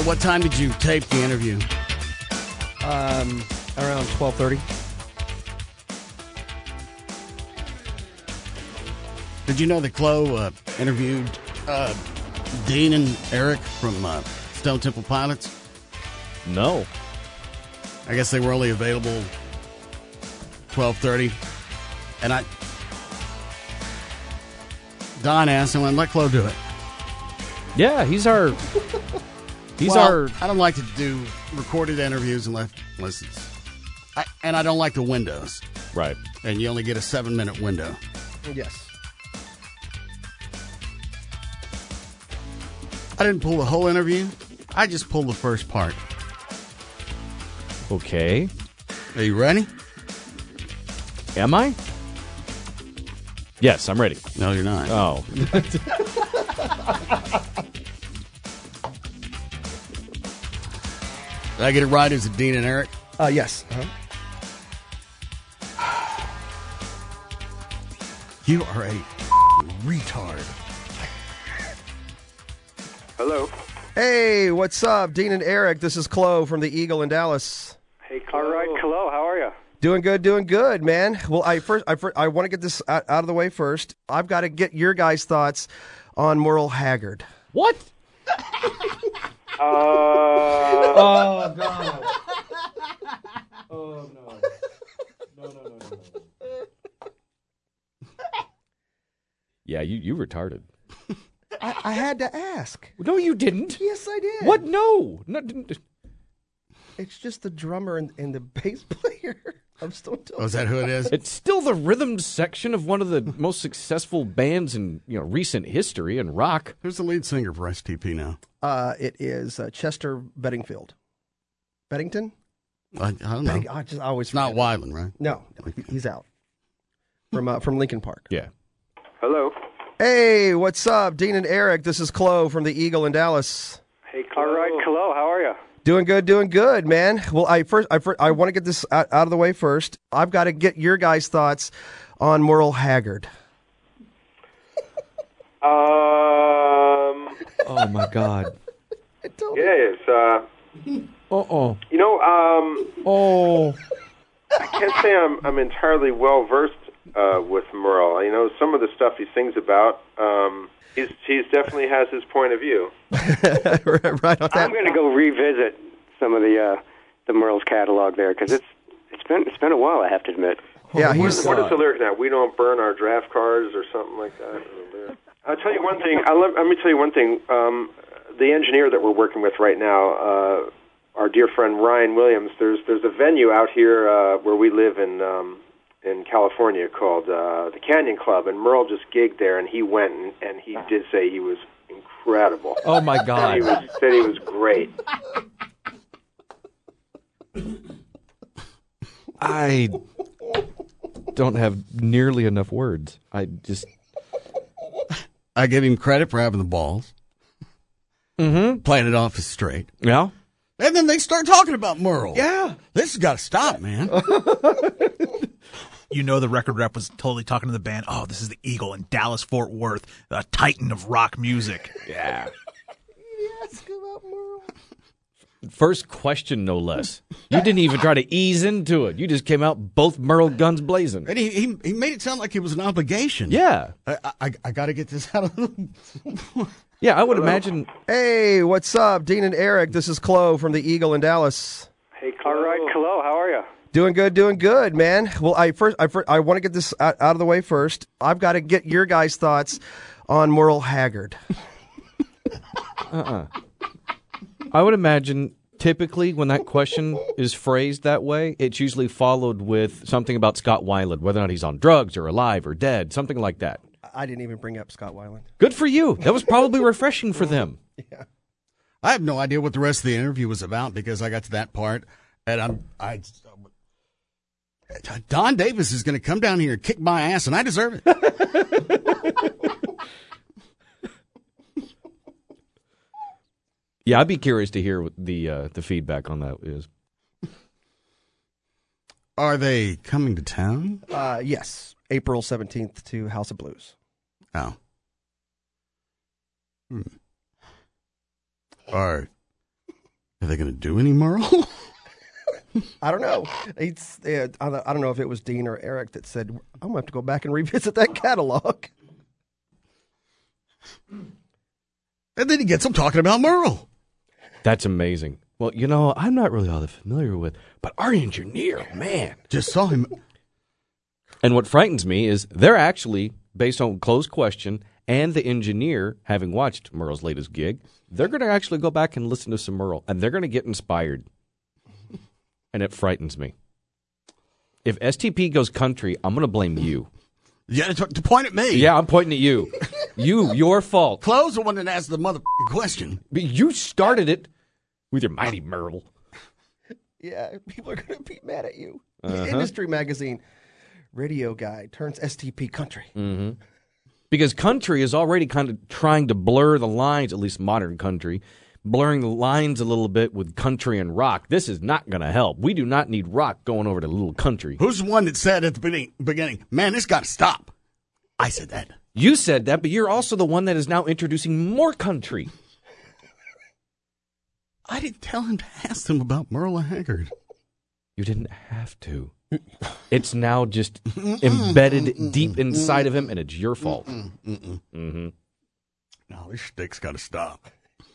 what time did you tape the interview? Around 12:30. Did you know that Chloe interviewed Dean and Eric from Stone Temple Pilots? No. I guess they were only available 12:30, and Don asked him, "Let Chloe do it." Yeah, he's our. I don't like to do recorded interviews unless it's, and I don't like the windows. Right. And you only get a 7-minute window. Yes. I didn't pull the whole interview. I just pulled the first part. Okay. Are you ready? Am I? Yes, I'm ready. No, you're not. Oh. Did I get it right? Is it Dean and Eric? Yes. You are a retard. Hello. Hey, what's up? Dean and Eric, this is Chloe from the Eagle in Dallas. Hey, Chloe. All right, Chloe, how are you? Doing good, man. Well, I want to get this out of the way first. I've got to get your guys' thoughts on Merle Haggard. What? Oh, God. Oh, no. No. Yeah, you retarded. I had to ask. No, you didn't. Yes, I did. What? No. It's just the drummer and the bass player of Stone Temple. Oh, is that who it is? It's still the rhythm section of one of the most successful bands in recent history in rock. Who's the lead singer for STP now? It is Chester Beddingfield. Beddington? I don't know. I always It's not forget. Weiland, right? No, he's out from Lincoln Park. Yeah. Hello. Hey, what's up? Dean and Eric, this is Chloe from the Eagle in Dallas. Hey, Chloe. All right, Chloe, how are you? Doing good, man. Well, I want to get this out of the way first. I've got to get your guys' thoughts on Merle Haggard. Oh my God. Yes. Oh. I can't say I'm entirely well versed with Merle. Some of the stuff he sings about. He's definitely has his point of view. Right on that. I'm going to go revisit some of the Merle's catalog there because it's been a while, I have to admit. Yeah, What is the lyric now? We don't burn our draft cards or something like that. I'll tell you one thing. Let me tell you one thing. The engineer that we're working with right now, our dear friend Ryan Williams. There's a venue out here where we live in California called the Canyon Club, and Merle just gigged there, and he went and he did say he was incredible. Oh my God. He said he was great. I don't have nearly enough words. I give him credit for having the balls. Playing it off as straight. Yeah. And then they start talking about Merle. Yeah. This has got to stop, man. The record rep was totally talking to the band. Oh, this is the Eagle in Dallas, Fort Worth, a titan of rock music. Yeah. Ask about Merle. First question, no less. You didn't even try to ease into it. You just came out both Merle guns blazing. And he made it sound like it was an obligation. Yeah. I got to get this out of the... Yeah, I would imagine. Hey, what's up? Dean and Eric, this is Chloe from the Eagle in Dallas. Hey, Chloe. All right, Chloe, how are you? Doing good, man. Well, I want to get this out of the way first. I've got to get your guys' thoughts on Merle Haggard. I would imagine typically when that question is phrased that way, it's usually followed with something about Scott Weiland, whether or not he's on drugs or alive or dead, something like that. I didn't even bring up Scott Weiland. Good for you. That was probably refreshing for them. Yeah. I have no idea what the rest of the interview was about because I got to that part and Don Davis is going to come down here and kick my ass, and I deserve it. Yeah, I'd be curious to hear what the feedback on that is. Are they coming to town? Yes, April 17th to House of Blues. Oh. Are Are they going to do any Merle? I don't know. I don't know if it was Dean or Eric that said, I'm going to have to go back and revisit that catalog. And then he gets them talking about Merle. That's amazing. Well, I'm not really all that familiar with, but our engineer, man. Just saw him. And what frightens me is they're actually, based on closed question and the engineer having watched Merle's latest gig, they're going to actually go back and listen to some Merle, and they're going to get inspired. And it frightens me. If STP goes country, I'm going to blame you. Yeah, to point at me. Yeah, I'm pointing at you. Your fault. Chloe's the one that asked the motherfucking question. But you started it with your mighty Merle. Yeah, people are going to be mad at you. Industry magazine radio guy turns STP country. Mm-hmm. Because country is already kind of trying to blur the lines, at least modern country, blurring the lines a little bit with country and rock. This is not going to help. We do not need rock going over to a little country. Who's the one that said at the beginning, man, this got to stop? I said that. You said that, but you're also the one that is now introducing more country. I didn't tell him to ask them about Merle Haggard. You didn't have to. It's now just embedded deep inside of him, and it's your fault. Mm-hmm. No, this shtick's got to stop.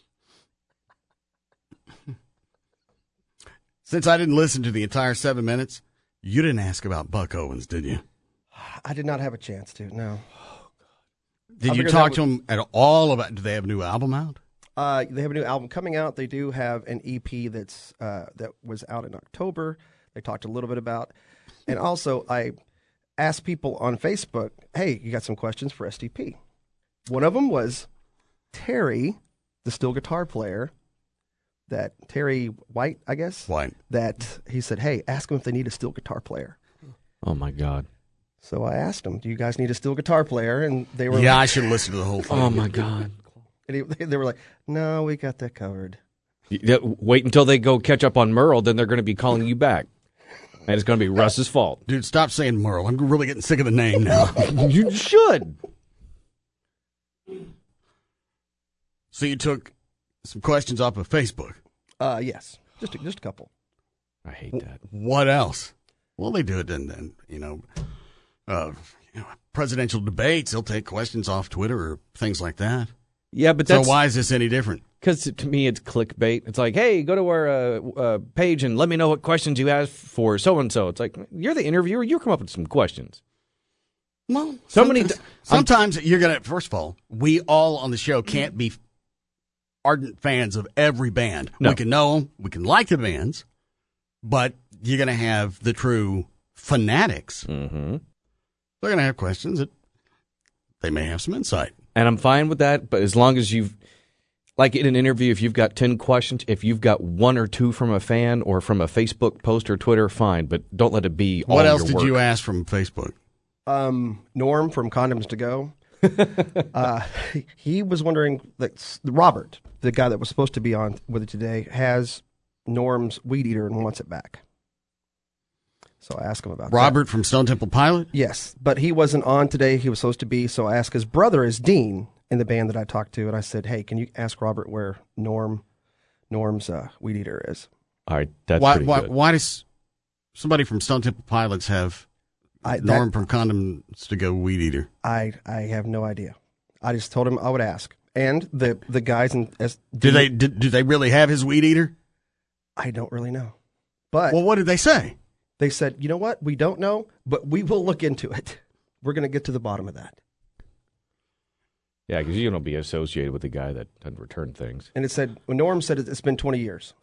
Since I didn't listen to the entire 7 minutes, you didn't ask about Buck Owens, did you? I did not have a chance to, no. Did you talk to him at all about, do they have a new album out? They have a new album coming out. They do have an EP that was out in October. They talked a little bit about. And also, I asked people on Facebook, hey, you got some questions for STP? One of them was Terry, the steel guitar player, that Terry White, I guess? White. That he said, hey, ask them if they need a steel guitar player. Oh, my God. So I asked them, do you guys need a steel guitar player? And they were I should listen to the whole thing. Oh, my God. And they were like, no, we got that covered. Wait until they go catch up on Merle, then they're going to be calling you back. And it's going to be Russ's fault. Dude, stop saying Merle. I'm really getting sick of the name now. You should. So you took some questions off of Facebook? Yes, just a couple. I hate that. What else? Well, they do it then presidential debates. They'll take questions off Twitter or things like that. Yeah, but so why is this any different? Because to me, it's clickbait. It's like, hey, go to our page and let me know what questions you have for so-and-so. It's like, you're the interviewer. You come up with some questions. Well, sometimes you're going to, first of all, we all on the show can't be ardent fans of every band. No. We can know them. We can like the bands. But you're going to have the true fanatics. Mm-hmm. They're going to have questions that they may have some insight. And I'm fine with that, but as long as you've, like in an interview, if you've got 10 questions, if you've got one or two from a fan or from a Facebook post or Twitter, fine, but don't let it be all What your else did work. you ask from Facebook? Norm from Condoms to Go. He was wondering that Robert, the guy that was supposed to be on with it today, has Norm's weed eater and wants it back. So I asked him about Robert from Stone Temple Pilot? Yes, but he wasn't on today. He was supposed to be, so I asked his brother is Dean in the band that I talked to, and I said, hey, can you ask Robert where Norm's weed eater is? All right, that's pretty good. Why does somebody from Stone Temple Pilots have Norm from Condoms to Go weed eater? I have no idea. I just told him I would ask. And the guys in do they really have his weed eater? I don't really know. But well, what did they say? They said, you know what? We don't know, but we will look into it. We're going to get to the bottom of that. Yeah, because you don't be associated with the guy that doesn't return things. And it said, well, Norm said it's been 20 years.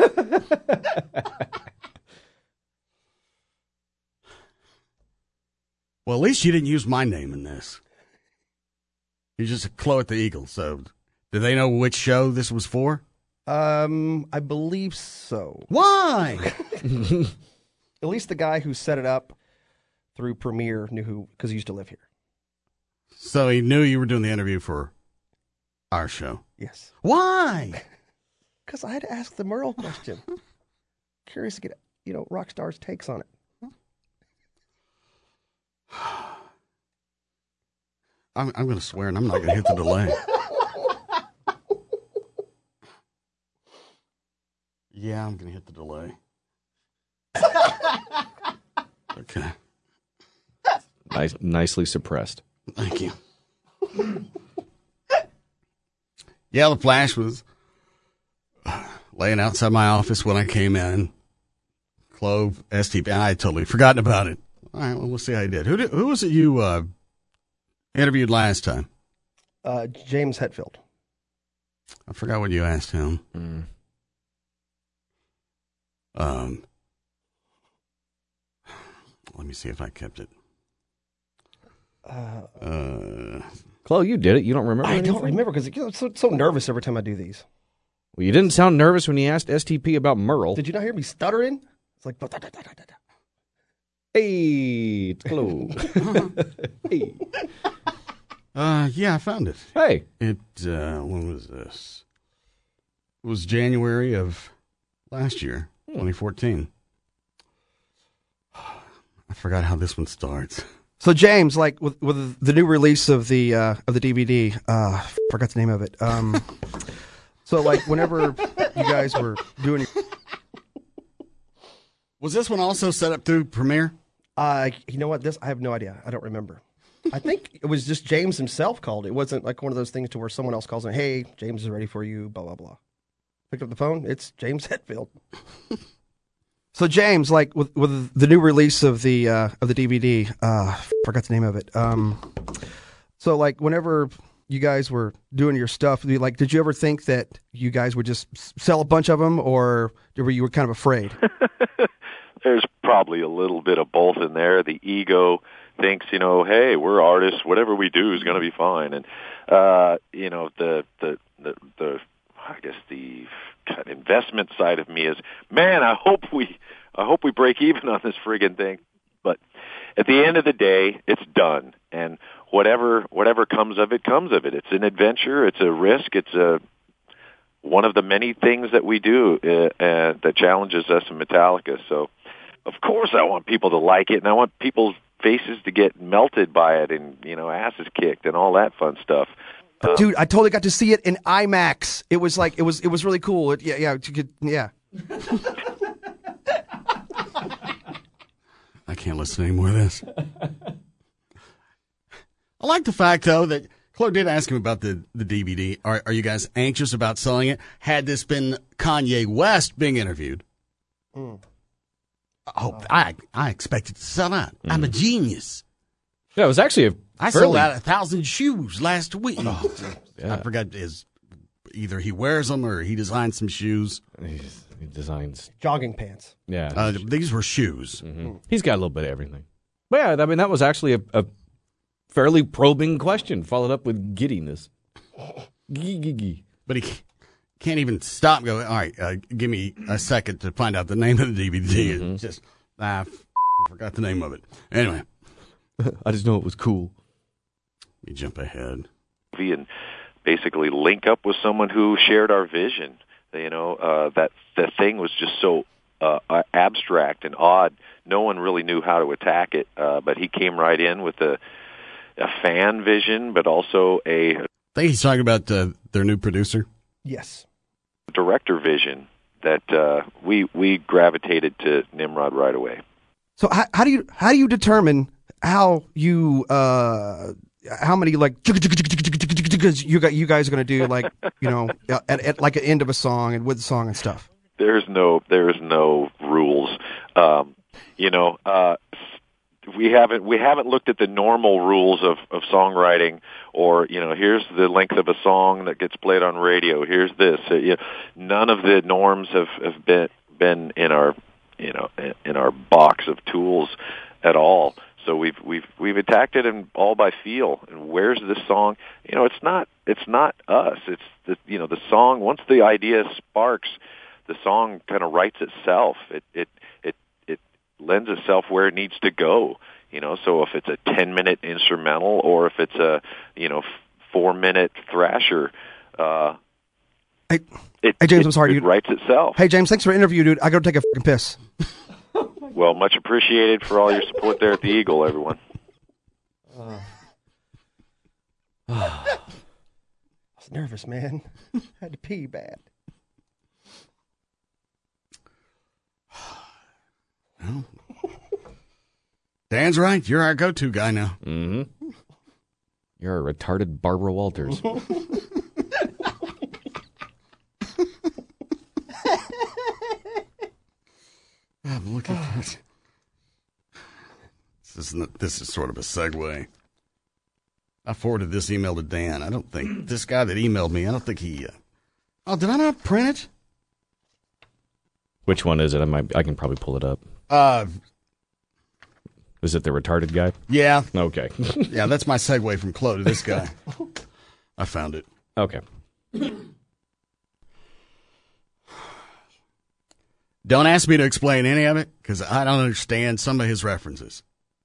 Well, at least you didn't use my name in this. You just Chloe at the Eagle. So, do they know which show this was for? I believe so. Why? At least the guy who set it up through Premiere knew who, because he used to live here. So he knew you were doing the interview for our show? Yes. Why? Because I had to ask the Merle question. Curious to get, Rockstar's takes on it. I'm going to swear, and I'm not going to hit the delay. Yeah, I'm going to hit the delay. Okay. Nicely suppressed. Thank you. Yeah, the Flash was laying outside my office when I came in. Clove, STP, I had totally forgotten about it. All right, well, we'll see how you did. Who was it you interviewed last time? James Hetfield. I forgot what you asked him. Let me see if I kept it. Chloe, you did it. You don't remember? I don't remember because I'm so nervous every time I do these. Well, you didn't sound nervous when you asked STP about Merle. Did you not hear me stuttering? It's like... Hey, it's Chloe. Hey. Yeah, I found it. Hey. When was this? It was January of last year, 2014. I forgot how this one starts. So James, like with the new release of the DVD, forgot the name of it. So like whenever you guys were doing, Was this one also set up through Premiere? you know what? I have no idea. I don't remember. I think it was just James himself called. It wasn't like one of those things to where someone else calls and, hey, James is ready for you, blah, blah, blah. Picked up the phone. It's James Hetfield. So James, like with the new release of the DVD, forgot the name of it. So like whenever you guys were doing your stuff, did you ever think that you guys would just sell a bunch of them, or you were kind of afraid? There's probably a little bit of both in there. The ego thinks, hey, we're artists. Whatever we do is going to be fine. And, the I guess the kind of investment side of me is, man, I hope we break even on this friggin' thing. But at the end of the day, it's done. And whatever comes of it, comes of it. It's an adventure. It's a risk. It's one of the many things that we do that challenges us in Metallica. So, of course, I want people to like it, and I want people's faces to get melted by it, and asses kicked, and all that fun stuff. Dude, I totally got to see it in IMAX. It was like it was really cool. Yeah. I can't listen to any more of this. I like the fact, though, that Chloe did ask him about the DVD. Are you guys anxious about selling it? Had this been Kanye West being interviewed, I expected to sell out. I'm a genius. Yeah, it was actually I sold out 1,000 shoes last week. Yeah. I forgot either he wears them or he designs some shoes. He designs jogging pants. Yeah, these were shoes. Mm-hmm. He's got a little bit of everything. But yeah, I mean that was actually a fairly probing question, followed up with giddiness. But he can't even stop and go, all right, give me a second to find out the name of the DVD. Mm-hmm. Just, I forgot the name of it. Anyway. I just know it was cool. Let me jump ahead. And basically link up with someone who shared our vision. That the thing was just so abstract and odd. No one really knew how to attack it, but he came right in with a fan vision, but also I think he's talking about their new producer. Yes, director vision that we gravitated to Nimrod right away. So how do you determine how many you guys are going to do at like an end of a song and with the song and stuff? There's no rules. We haven't looked at the normal rules of songwriting, or here's the length of a song that gets played on radio. Here's this. None of the norms have been in our box of tools at all. So we've attacked it all by feel. And where's this song? It's not us. It's the song. Once the idea sparks, the song kind of writes itself. It lends itself where it needs to go. So if it's a 10-minute instrumental or if it's a 4-minute thrasher, Hey James, I'm sorry. It writes itself. Hey James, thanks for the interview, dude. I gotta take a fucking piss. Well, much appreciated for all your support there at the Eagle, everyone. I was nervous, man. I had to pee bad. Dan's right. You're our go-to guy now. Mm-hmm. You're a retarded Barbara Walters. Look at this. This is sort of a segue. I forwarded this email to Dan. I don't think this guy that emailed me, I don't think he... did I not print it? Which one is it? I can probably pull it up. Is it the retarded guy? Yeah. Okay. Yeah, that's my segue from Chloe to this guy. I found it. Okay. Don't ask me to explain any of it, because I don't understand some of his references.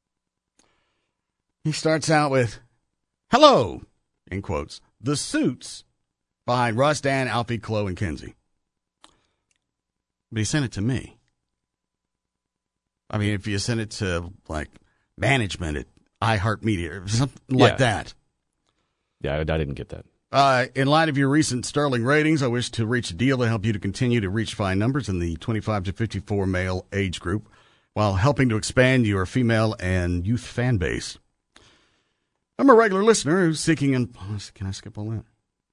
He starts out with, "Hello," in quotes, "the suits behind Russ, Dan, Alfie, Chloe, and Kenzie." But he sent it to me. I mean, if you send it to, like, management at iHeartMedia or something like that. Yeah, I didn't get that. In light of your recent sterling ratings, I wish to reach a deal to help you to continue to reach fine numbers in the 25 to 54 male age group while helping to expand your female and youth fan base. I'm a regular listener who's seeking... Can I skip all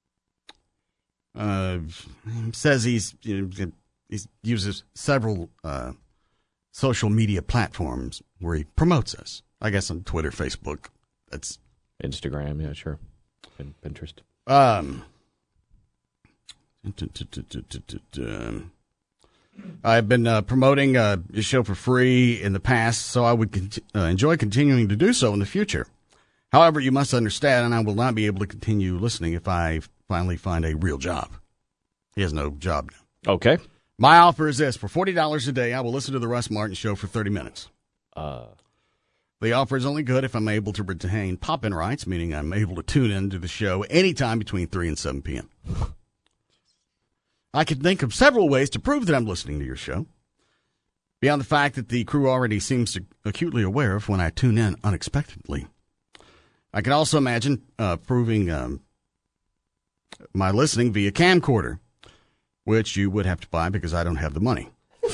that? Says he uses several social media platforms where he promotes us. I guess on Twitter, Facebook. That's Instagram, yeah, sure. And Pinterest. I've been promoting your show for free in the past, so I would enjoy continuing to do so in the future. However, you must understand, and I will not be able to continue listening if I finally find a real job. He has no job now. Okay. My offer is this. For $40 a day, I will listen to the Russ Martin Show for 30 minutes. The offer is only good if I'm able to retain pop-in rights, meaning I'm able to tune in to the show anytime between 3 and 7 p.m. I can think of several ways to prove that I'm listening to your show, beyond the fact that the crew already seems acutely aware of when I tune in unexpectedly. I can also imagine proving my listening via camcorder, which you would have to buy because I don't have the money.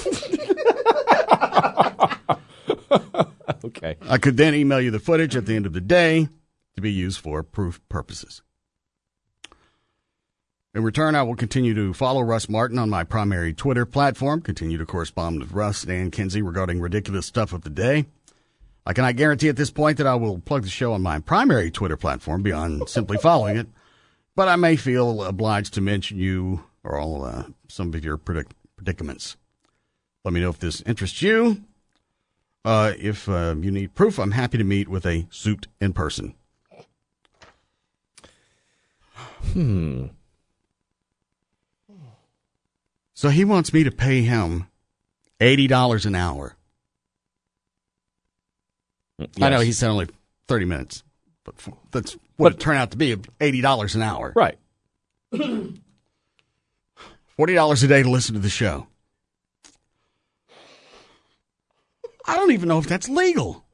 Okay. I could then email you the footage at the end of the day to be used for proof purposes. In return, I will continue to follow Russ Martin on my primary Twitter platform, continue to correspond with Russ and Kenzie regarding ridiculous stuff of the day. I cannot guarantee at this point that I will plug the show on my primary Twitter platform beyond simply following it, but I may feel obliged to mention you or all some of your predicaments. Let me know if this interests you. If you need proof, I'm happy to meet with a suit in person. So he wants me to pay him $80 an hour. Yes. I know he said only 30 minutes, but that's what it turned out to be, $80 an hour. Right. $40 a day to listen to the show. I don't even know if that's legal.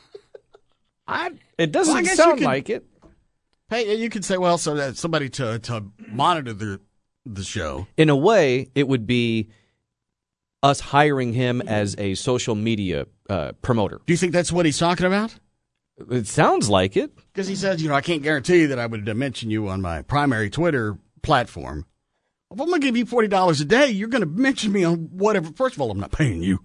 It doesn't sound like it. Hey, you could say, well, so that somebody to monitor the show. In a way, it would be us hiring him as a social media promoter. Do you think that's what he's talking about? It sounds like it. Because he says, I can't guarantee that I would mention you on my primary Twitter platform. If I'm going to give you $40 a day, you're going to mention me on whatever. First of all, I'm not paying you.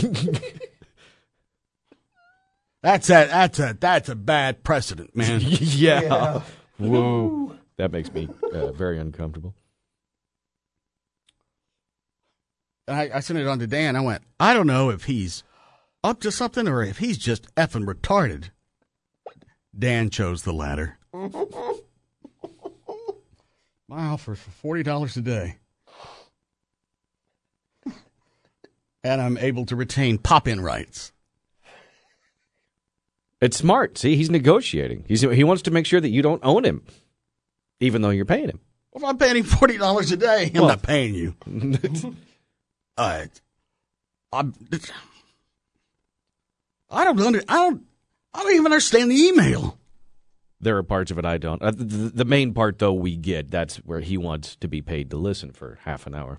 That's a bad precedent, man. Yeah. Whoa. That makes me very uncomfortable. I sent it on to Dan. I went, I don't know if he's up to something or if he's just effing retarded. Dan chose the latter. My offer for $40 a day. And I'm able to retain pop-in rights. It's smart. See, he's negotiating. He wants to make sure that you don't own him, even though you're paying him. Well, if I'm paying him $40 a day, I'm not paying you. I don't even understand the email. There are parts of it I don't. The main part, though, we get. That's where he wants to be paid to listen for half an hour.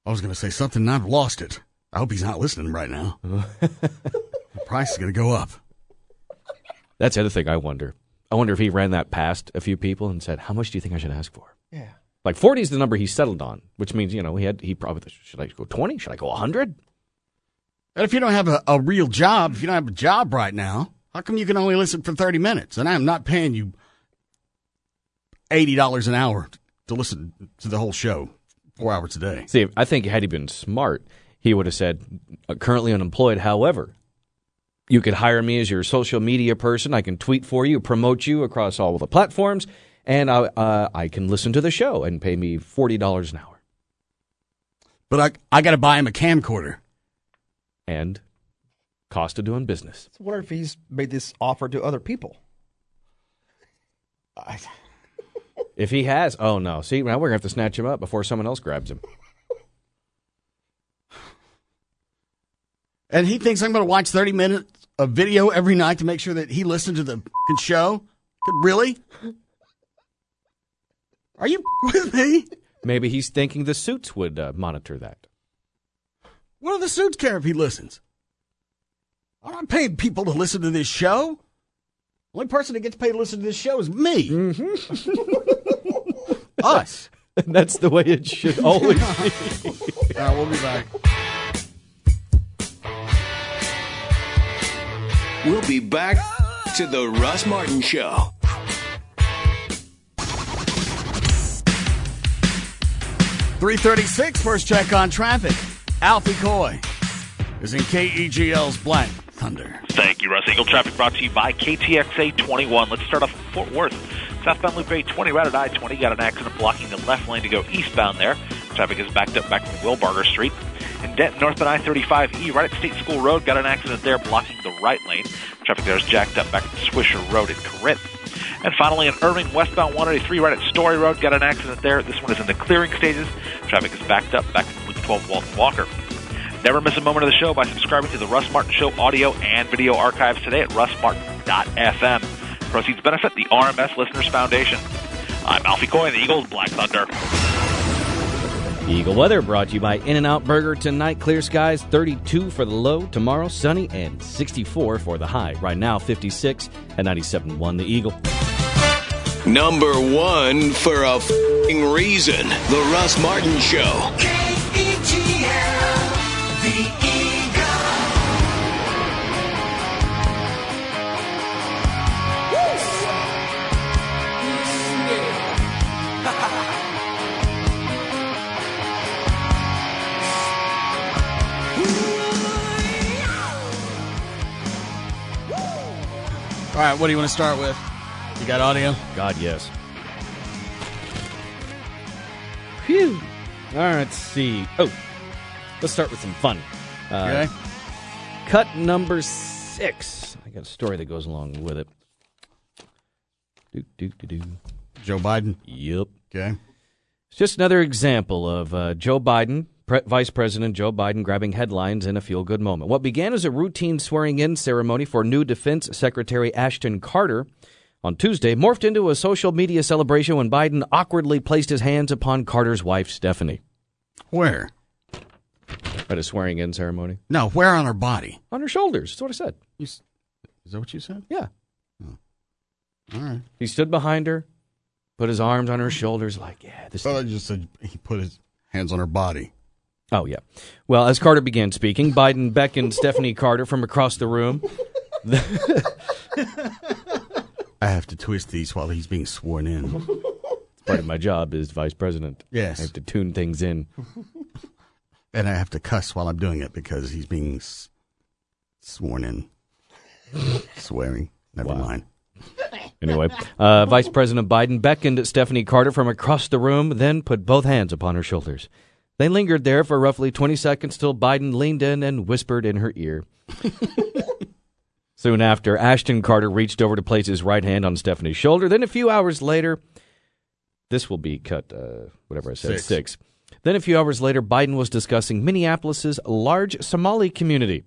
I was going to say something and I've lost it. I hope he's not listening right now. The price is going to go up. That's the other thing I wonder. I wonder if he ran that past a few people and said, how much do you think I should ask for? Yeah. Like 40 is the number he settled on, which means, he probably, should I go 20? Should I go 100? And if you don't have a real job, if you don't have a job right now, how come you can only listen for 30 minutes? And I'm not paying you $80 an hour to listen to the whole show 4 hours a day. See, I think had he been smart, he would have said, currently unemployed, however, you could hire me as your social media person. I can tweet for you, promote you across all of the platforms, and I can listen to the show and pay me $40 an hour. But I got to buy him a camcorder. And cost of doing business. So I wonder if he's made this offer to other people. If he has, oh no. See, now we're going to have to snatch him up before someone else grabs him. And he thinks I'm going to watch 30 minutes of video every night to make sure that he listens to the show? Really? Are you with me? Maybe he's thinking the Suits would monitor that. What do the Suits care if he listens? I'm not paying people to listen to this show. The only person that gets paid to listen to this show is me. Mm-hmm. Us. And that's the way it should always be. All right, we'll be back. We'll be back to the Russ Martin Show. .336, first check on traffic. Alfie Coy is in KEGL's Black Thunder. Thank you, Russ. Eagle traffic brought to you by KTXA 21. Let's start off in Fort Worth. Southbound Loop A20 right at I-20. Got an accident blocking the left lane to go eastbound there. Traffic is backed up back from Wilbarger Street. In Denton, northbound I-35E, right at State School Road, got an accident there blocking the right lane. Traffic there is jacked up back from Swisher Road in Corinth. And finally, in Irving, westbound 183, right at Story Road, got an accident there. This one is in the clearing stages. Traffic is backed up back from Loop 12 Walton Walker. Never miss a moment of the show by subscribing to the Russ Martin Show audio and video archives today at russmartin.fm. Proceeds benefit the RMS Listeners Foundation. I'm Alfie Coy, the Eagles Black Thunder. Eagle weather brought to you by In-N-Out Burger. Tonight, clear skies, 32 for the low. Tomorrow, sunny and 64 for the high. Right now, 56 at 97.1 The Eagle. Number one for a f***ing reason. The Russ Martin Show. KEGL, The Eagle. All right, what do you want to start with? You got audio? God, yes. Phew. All right, let's see. Oh, let's start with some fun. Okay. Cut number 6. I got a story that goes along with it. Joe Biden? Yep. Okay. It's just another example of Joe Biden, Vice President Joe Biden, grabbing headlines in a feel-good moment. What began as a routine swearing-in ceremony for new Defense Secretary Ashton Carter on Tuesday morphed into a social media celebration when Biden awkwardly placed his hands upon Carter's wife, Stephanie. Where? At a swearing-in ceremony. No, where on her body? On her shoulders. That's what I said. Is that what you said? Yeah. Oh. All right. He stood behind her, put his arms on her shoulders like, yeah. This. I just said he put his hands on her body. Oh, yeah. Well, as Carter began speaking, Biden beckoned Stephanie Carter from across the room. I have to twist these while he's being sworn in. Part of my job as vice president. Yes. I have to tune things in. And I have to cuss while I'm doing it because he's being sworn in. Swearing. Never mind. Anyway, Vice President Biden beckoned Stephanie Carter from across the room, then put both hands upon her shoulders. They lingered there for roughly 20 seconds till Biden leaned in and whispered in her ear. Soon after, Ashton Carter reached over to place his right hand on Stephanie's shoulder. Then a few hours later, this will be cut, whatever I said, 6. Then a few hours later, Biden was discussing Minneapolis's large Somali community.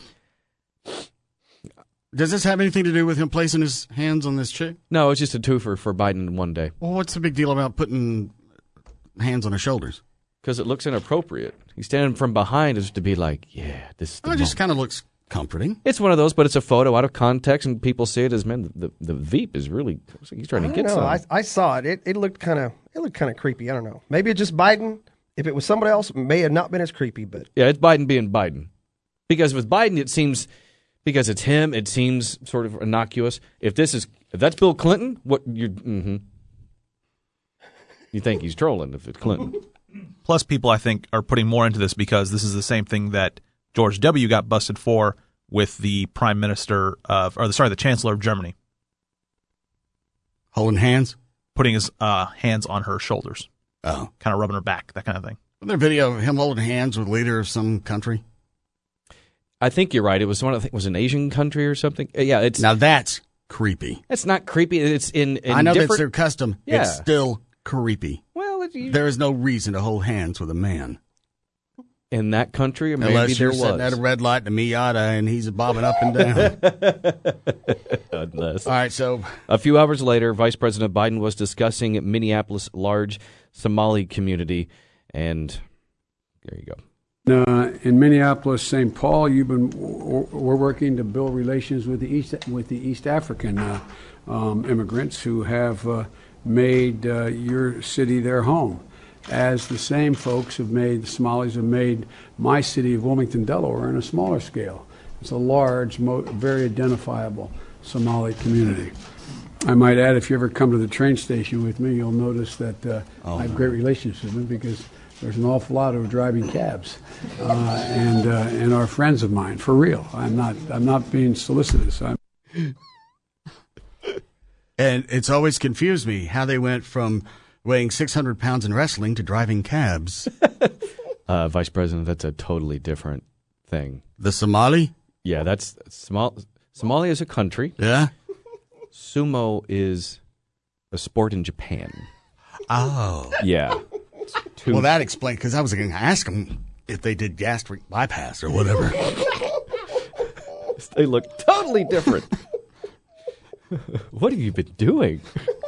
Does this have anything to do with him placing his hands on this chick? No, it's just a twofer for Biden in one day. Well, what's the big deal about putting hands on her shoulders? because it looks inappropriate. He's standing from behind as to be like, yeah, this is the It just kind of looks comforting. It's one of those, but it's a photo out of context, and people see it as, man, the Veep is really, looks like he's trying to get some. I saw it. It looked kind of creepy. I don't know. Maybe it's just Biden. If it was somebody else, it may have not been as creepy. But yeah, it's Biden being Biden. Because with Biden, it seems, because it's him, it seems sort of innocuous. If that's Bill Clinton, what you you think he's trolling if it's Clinton. Plus, people, I think, are putting more into this because this is the same thing that George W. got busted for with the the Chancellor of Germany. Holding hands? Putting his hands on her shoulders. Oh. Kind of rubbing her back, that kind of thing. Was there a video of him holding hands with a leader of some country? I think you're right. It was I think it was an Asian country or something. Yeah, it's now that's creepy. It's not creepy. It's in I know different... that's their custom. Yeah. It's still creepy. Well, there is no reason to hold hands with a man in that country. Or maybe unless you're there sitting was. at a red light in a Miata and he's bobbing up and down. Unless. All right, so a few hours later, Vice President Biden was discussing Minneapolis' large Somali community, and there you go. In Minneapolis, St. Paul, we're working to build relations with the East African immigrants who have made your city their home, as the same folks the Somalis have made my city of Wilmington, Delaware, on a smaller scale. It's a large, very identifiable Somali community. I might add, if you ever come to the train station with me, you'll notice that I have great relationships with them because there's an awful lot of driving cabs and are friends of mine, for real. I'm not being solicitous. And it's always confused me how they went from weighing 600 pounds in wrestling to driving cabs. Vice President, that's a totally different thing. The Somali? Yeah, that's Somalia is a country. Yeah. Sumo is a sport in Japan. Oh. Yeah. Well, that explains, because I was going to ask them if they did gastric bypass or whatever. They look totally different. What have you been doing?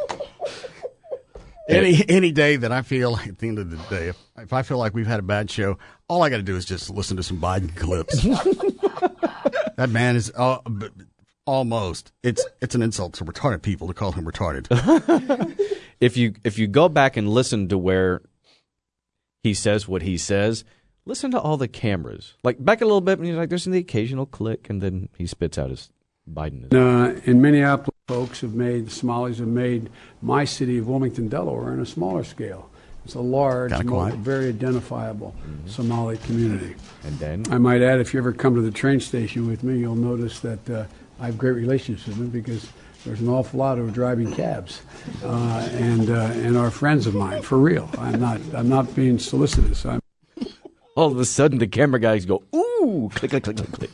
Any day that I feel, at the end of the day, if I feel like we've had a bad show, all I got to do is just listen to some Biden clips. That man is almost. It's an insult to retarded people to call him retarded. If you go back and listen to where he says what he says, listen to all the cameras. Like back a little bit, and he's like, there's the occasional click, and then he spits out his Biden. In Minneapolis, the Somalis have made my city of Wilmington, Delaware, on a smaller scale. It's a large, very identifiable Somali community. And then? I might add, if you ever come to the train station with me, you'll notice that I have great relationships with them because there's an awful lot of driving cabs and are friends of mine, for real. I'm not being solicitous. All of a sudden, the camera guys go, ooh, click, click, click, click, click.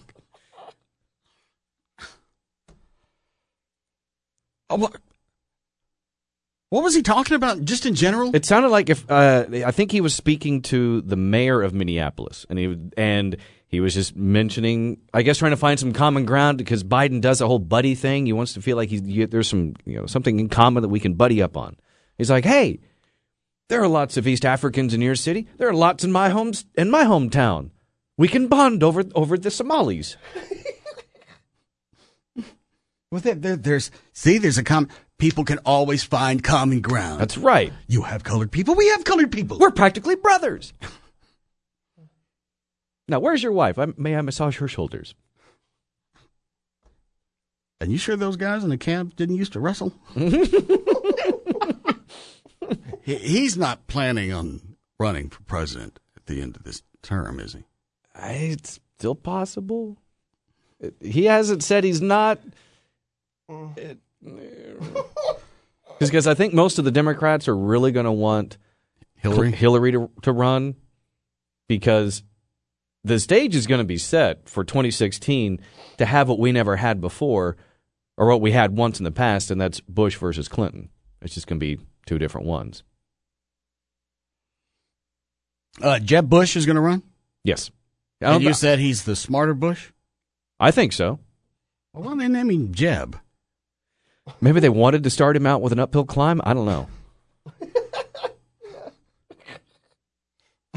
What was he talking about, just in general? It sounded like I think he was speaking to the mayor of Minneapolis, and he was just mentioning, I guess, trying to find some common ground because Biden does a whole buddy thing. He wants to feel like there's some something in common that we can buddy up on. He's like, hey, there are lots of East Africans in your city. There are lots in my hometown. We can bond over the Somalis. Well, there's a common. People can always find common ground. That's right. You have colored people. We have colored people. We're practically brothers. Now, where's your wife? May I massage her shoulders? And you sure those guys in the cab didn't used to wrestle? He's not planning on running for president at the end of this term, is he? It's still possible. He hasn't said he's not. Because I think most of the Democrats are really going to want Hillary to run, because the stage is going to be set for 2016 to have what we never had before, or what we had once in the past, and that's Bush versus Clinton. It's just going to be two different ones. Jeb Bush is going to run? Yes. And you said he's the smarter Bush? I think so. Well, they name him Jeb. Maybe they wanted to start him out with an uphill climb. I don't know.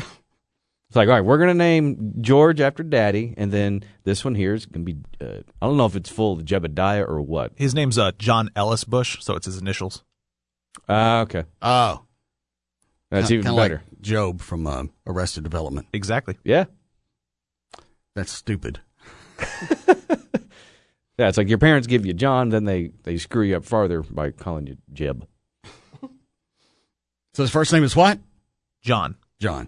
It's like, all right, we're going to name George after Daddy, and then this one here is going to be, I don't know if it's full of Jebediah or what. His name's John Ellis Bush, so it's his initials. Okay. Oh. That's even kinda better. Like Job from Arrested Development. Exactly. Yeah. That's stupid. Yeah, it's like your parents give you John, then they screw you up farther by calling you Jeb. So his first name is what? John. John.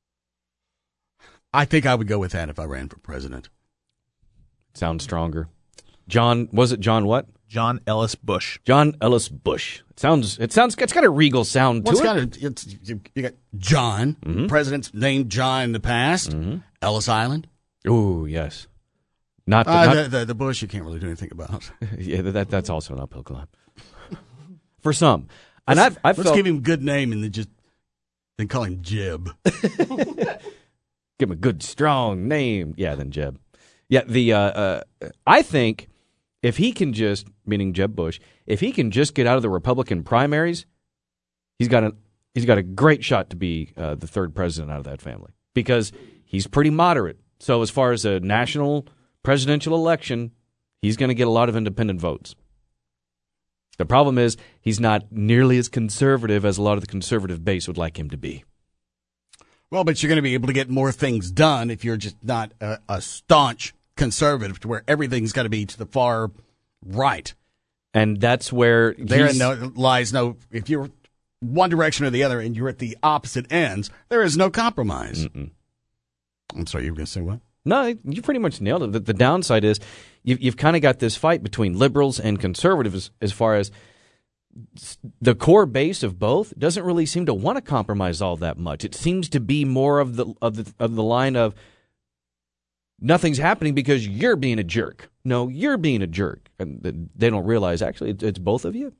I think I would go with that if I ran for president. Sounds stronger. John, was it John what? John Ellis Bush. John Ellis Bush. It's got a regal sound to it. You got John. Mm-hmm. President's named John in the past. Mm-hmm. Ellis Island. Ooh, yes. Not the Bush you can't really do anything about. Yeah, that's also an uphill climb. For some. And let's give him a good name and then call him Jeb. Give him a good, strong name. Yeah, then Jeb. Yeah, I think if he can just, meaning Jeb Bush, if he can just get out of the Republican primaries, he's got a great shot to be the third president out of that family because he's pretty moderate. So as far as a national presidential election, he's going to get a lot of independent votes. The problem is he's not nearly as conservative as a lot of the conservative base would like him to be. Well, but you're going to be able to get more things done if you're just not a staunch conservative to where everything's got to be to the far right. And that's where lies no, if you're one direction or the other and you're at the opposite ends, there is no compromise. Mm-mm. I'm sorry, you were going to say what? No, you pretty much nailed it. The downside is you've kind of got this fight between liberals and conservatives as far as the core base of both doesn't really seem to want to compromise all that much. It seems to be more of the line of nothing's happening because you're being a jerk. No, you're being a jerk, and they don't realize actually it's both of you.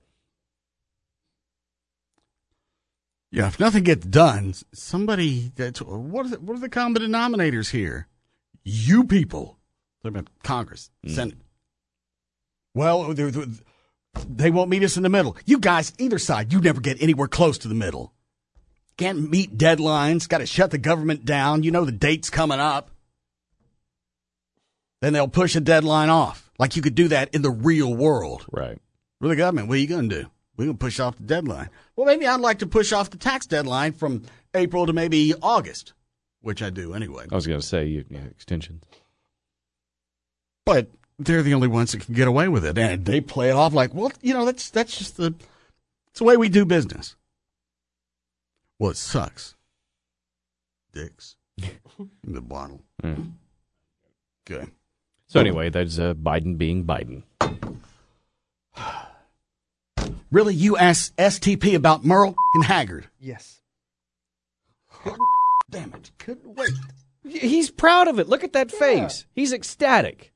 Yeah, if nothing gets done, what are the common denominators here? You people, Congress, Senate. Well, they won't meet us in the middle. You guys, either side, you never get anywhere close to the middle. Can't meet deadlines. Got to shut the government down. You know the date's coming up. Then they'll push a deadline off. Like you could do that in the real world. Right. For the government, what are you going to do? We're going to push off the deadline. Well, maybe I'd like to push off the tax deadline from April to maybe August, which I do anyway. I was going to say extensions. But they're the only ones that can get away with it. And they play it off like, well, that's just it's the way we do business. Well, it sucks. Dicks. In the bottle. Mm. Okay. So anyway, that's Biden being Biden. Really? You asked STP about Merle and Haggard? Yes. Damn it. Couldn't wait. He's proud of it. Look at that face. He's ecstatic.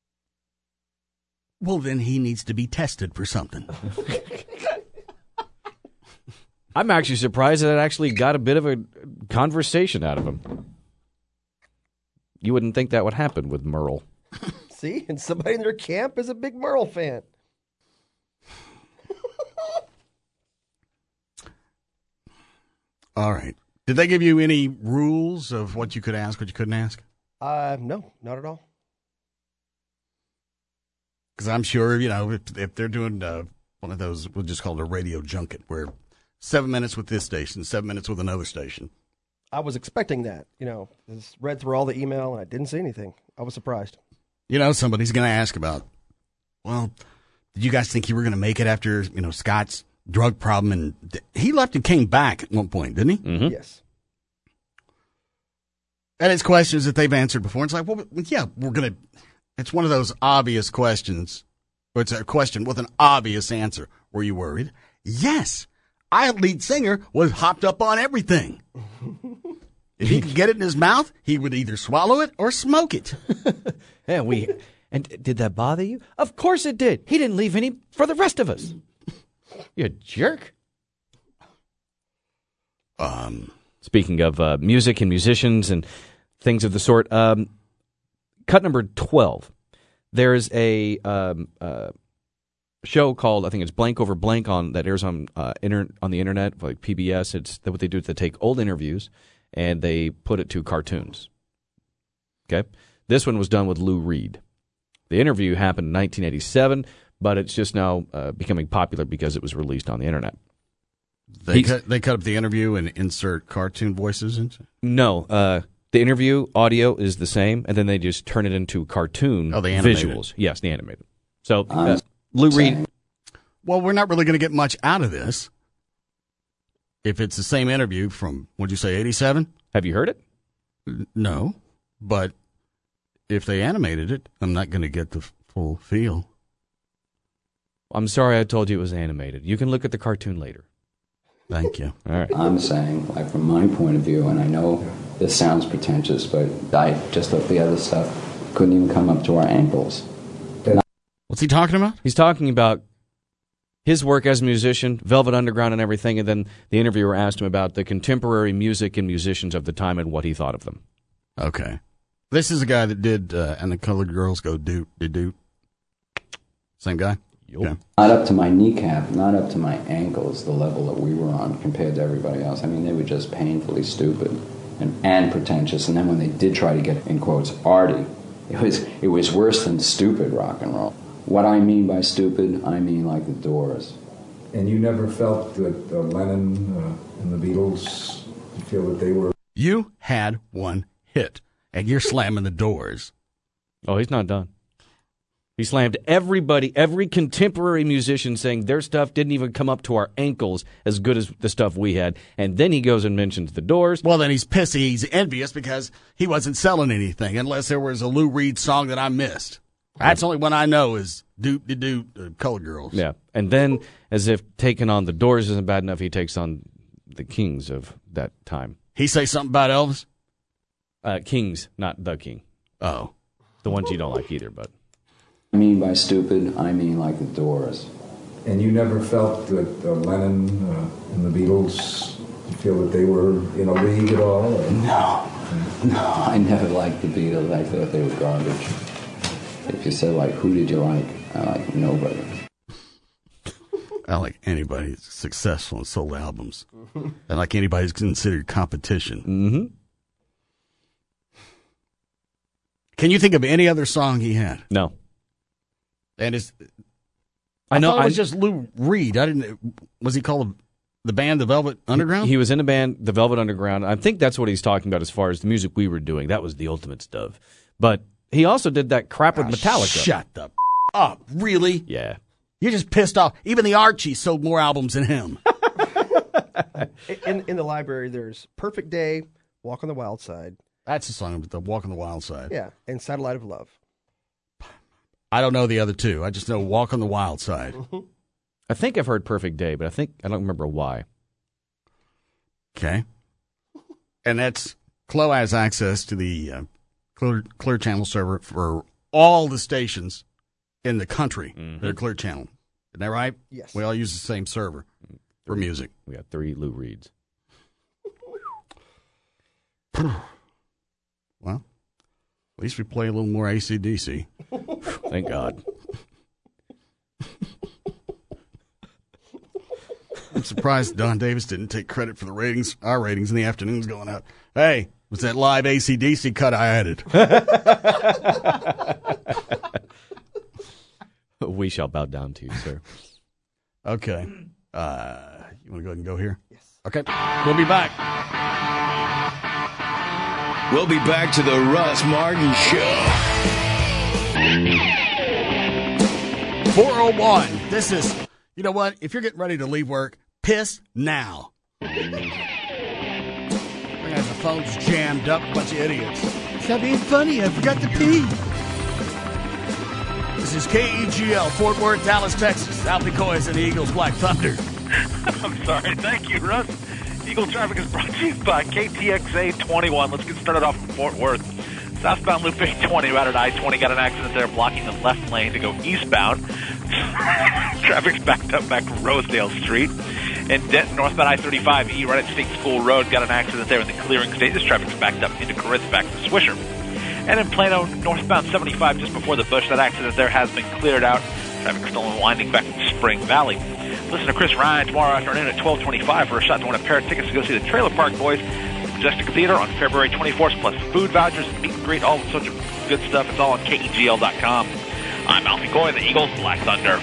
Well, then he needs to be tested for something. I'm actually surprised that it actually got a bit of a conversation out of him. You wouldn't think that would happen with Merle. See? And somebody in their camp is a big Merle fan. All right. Did they give you any rules of what you could ask, what you couldn't ask? No, not at all. Because I'm sure, if they're doing one of those, we'll just call it a radio junket, where 7 minutes with this station, 7 minutes with another station. I was expecting that. Just read through all the email and I didn't see anything. I was surprised. Somebody's going to ask about, well, did you guys think you were going to make it after, Scott's drug problem? And he left and came back at one point, didn't he? Mm-hmm. Yes. And it's questions that they've answered before. It's like, well, yeah, it's one of those obvious questions. Or it's a question with an obvious answer. Were you worried? Yes. Our lead singer was hopped up on everything. If he could get it in his mouth, he would either swallow it or smoke it. And did that bother you? Of course it did. He didn't leave any for the rest of us. You jerk. Speaking of music and musicians and things of the sort, cut number 12. There's a show called, I think it's Blank Over Blank that airs on the internet, like PBS. It's what they do is they take old interviews and they put it to cartoons. Okay? This one was done with Lou Reed. The interview happened in 1987, but it's just now becoming popular because it was released on the internet. They cut up the interview and insert cartoon voices into it? No. The interview audio is the same, and then they just turn it into cartoon visuals. Yes, they animate it. So, Lou Reed. Well, we're not really going to get much out of this if it's the same interview from, what'd you say, 87? Have you heard it? No, but if they animated it, I'm not going to get the full feel. I'm sorry I told you it was animated. You can look at the cartoon later. Thank you. All right. I'm saying, like, from my point of view, and I know this sounds pretentious, but I just thought the other stuff couldn't even come up to our ankles. What's he talking about? He's talking about his work as a musician, Velvet Underground and everything, and then the interviewer asked him about the contemporary music and musicians of the time and what he thought of them. Okay. This is a guy that did And the Colored Girls Go Doot, Doot. Same guy? Yeah. Not up to my kneecap, not up to my ankles, the level that we were on compared to everybody else. I mean, they were just painfully stupid and pretentious. And then when they did try to get, in quotes, arty, it was worse than stupid rock and roll. What I mean by stupid, I mean like the Doors. And you never felt that Lennon and the Beatles, you feel that they were... You had one hit, and you're slamming the Doors. Oh, he's not done. He slammed everybody, every contemporary musician, saying their stuff didn't even come up to our ankles as good as the stuff we had. And then he goes and mentions the Doors. Well, then he's pissy. He's envious because he wasn't selling anything unless there was a Lou Reed song that I missed. That's the only one I know is Doot, Colored Girls. Yeah. And then, as if taking on the Doors isn't bad enough, he takes on the Kings of that time. He say something about Elvis? Kings, not the King. Oh. The ones you don't like either, but... I mean by stupid, I mean like the Doors. And you never felt that Lennon and the Beatles, you feel that they were in a league at all? Or? No, I never liked the Beatles. I thought they were garbage. If you said, like, who did you like? I like nobody. I like anybody who's successful and sold albums. I like anybody who's considered competition. Mm-hmm. Can you think of any other song he had? No. And I know thought it was just Lou Reed. Was he called the band The Velvet Underground? He was in the band The Velvet Underground. I think that's what he's talking about as far as the music we were doing. That was the ultimate stuff. But he also did that crap with Metallica. Shut the up. Really? Yeah. You're just pissed off. Even the Archies sold more albums than him. In the library, there's Perfect Day, Walk on the Wild Side. That's the song, the Walk on the Wild Side. Yeah, and Satellite of Love. I don't know the other two. I just know Walk on the Wild Side. I think I've heard Perfect Day, but I don't remember why. Okay. And that's, Chloe has access to the Clear Channel server for all the stations in the country. They're Clear Channel. Isn't that right? Yes. We all use the same server for music. We got 3 Lou Reeds. Well, at least we play a little more AC/DC. Thank God. I'm surprised Don Davis didn't take credit for the ratings. Our ratings in the afternoons going out. Hey, was that live AC/DC cut I added? We shall bow down to you, sir. Okay. You want to go ahead and go here? Yes. Okay. We'll be back. We'll be back to the Russ Martin Show. 4:01. This is, you know what? If you're getting ready to leave work, piss now. We're going to have the phones jammed up, a bunch of idiots. Stop being funny. I forgot to pee. This is KEGL, Fort Worth, Dallas, Texas. Al Picoy and the Eagles, Black Thunder. I'm sorry. Thank you, Russ. Eagle Traffic is brought to you by KTXA 21. Let's get started off in Fort Worth. Southbound Loop 820 out at I-20. Got an accident there blocking the left lane to go eastbound. Traffic's backed up back from Rosedale Street. In Denton, northbound I-35E, right at State School Road. Got an accident there in the clearing state. This traffic's backed up into Corinth back to Swisher. And in Plano, northbound 75 just before the Bush. That accident there has been cleared out. Traffic still unwinding back to Spring Valley. Listen to Chris Ryan tomorrow afternoon at 12:25 for a shot to win a pair of tickets to go see the Trailer Park Boys Majestic Theater on February 24th, plus food vouchers, meet and greet, all sorts of good stuff. It's all on KEGL.com. I'm Alfie Coy, the Eagles, Black Thunder.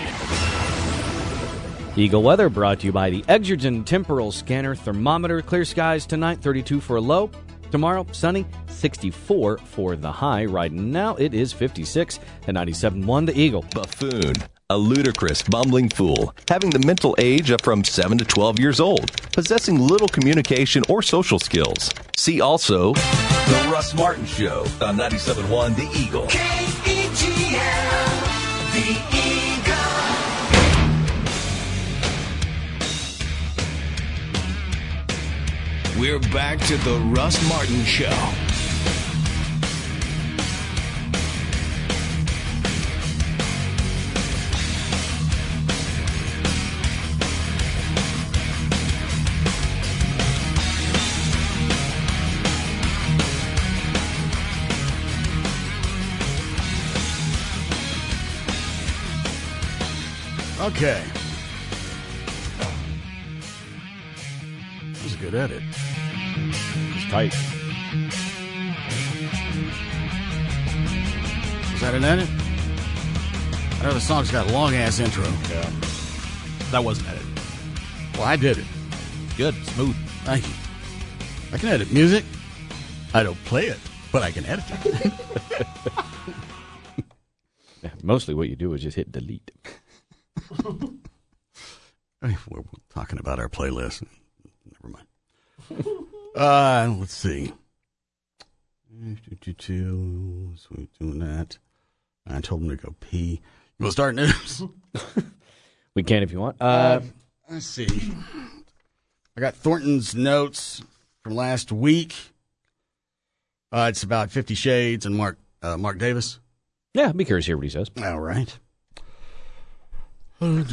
Eagle weather brought to you by the Exergen Temporal Scanner Thermometer. Clear skies tonight, 32 for a low. Tomorrow, sunny, 64 for the high. Right now, it is 56 at 97.1 The Eagle. Buffoon, a ludicrous, bumbling fool, having the mental age of from 7 to 12 years old, possessing little communication or social skills. See also The Russ Martin Show on 97.1 The Eagle. KEGL, The Eagle. We're back to the Russ Martin Show. Okay. That was a good edit. It's tight. Is that an edit? I know the song's got a long-ass intro. Yeah. That was an edit. Well, I did it. Good. Smooth. Thank you. I can edit music. I don't play it, but I can edit it. Mostly what you do is just hit delete. We're talking about our playlist. Never mind. Let's see. So we're doing that. I told him to go pee. We'll start news. We can if you want. Let's see. I got Thornton's notes from last week. It's about 50 Shades and Mark Davis. Yeah, I'd be curious to hear what he says. All right. Weird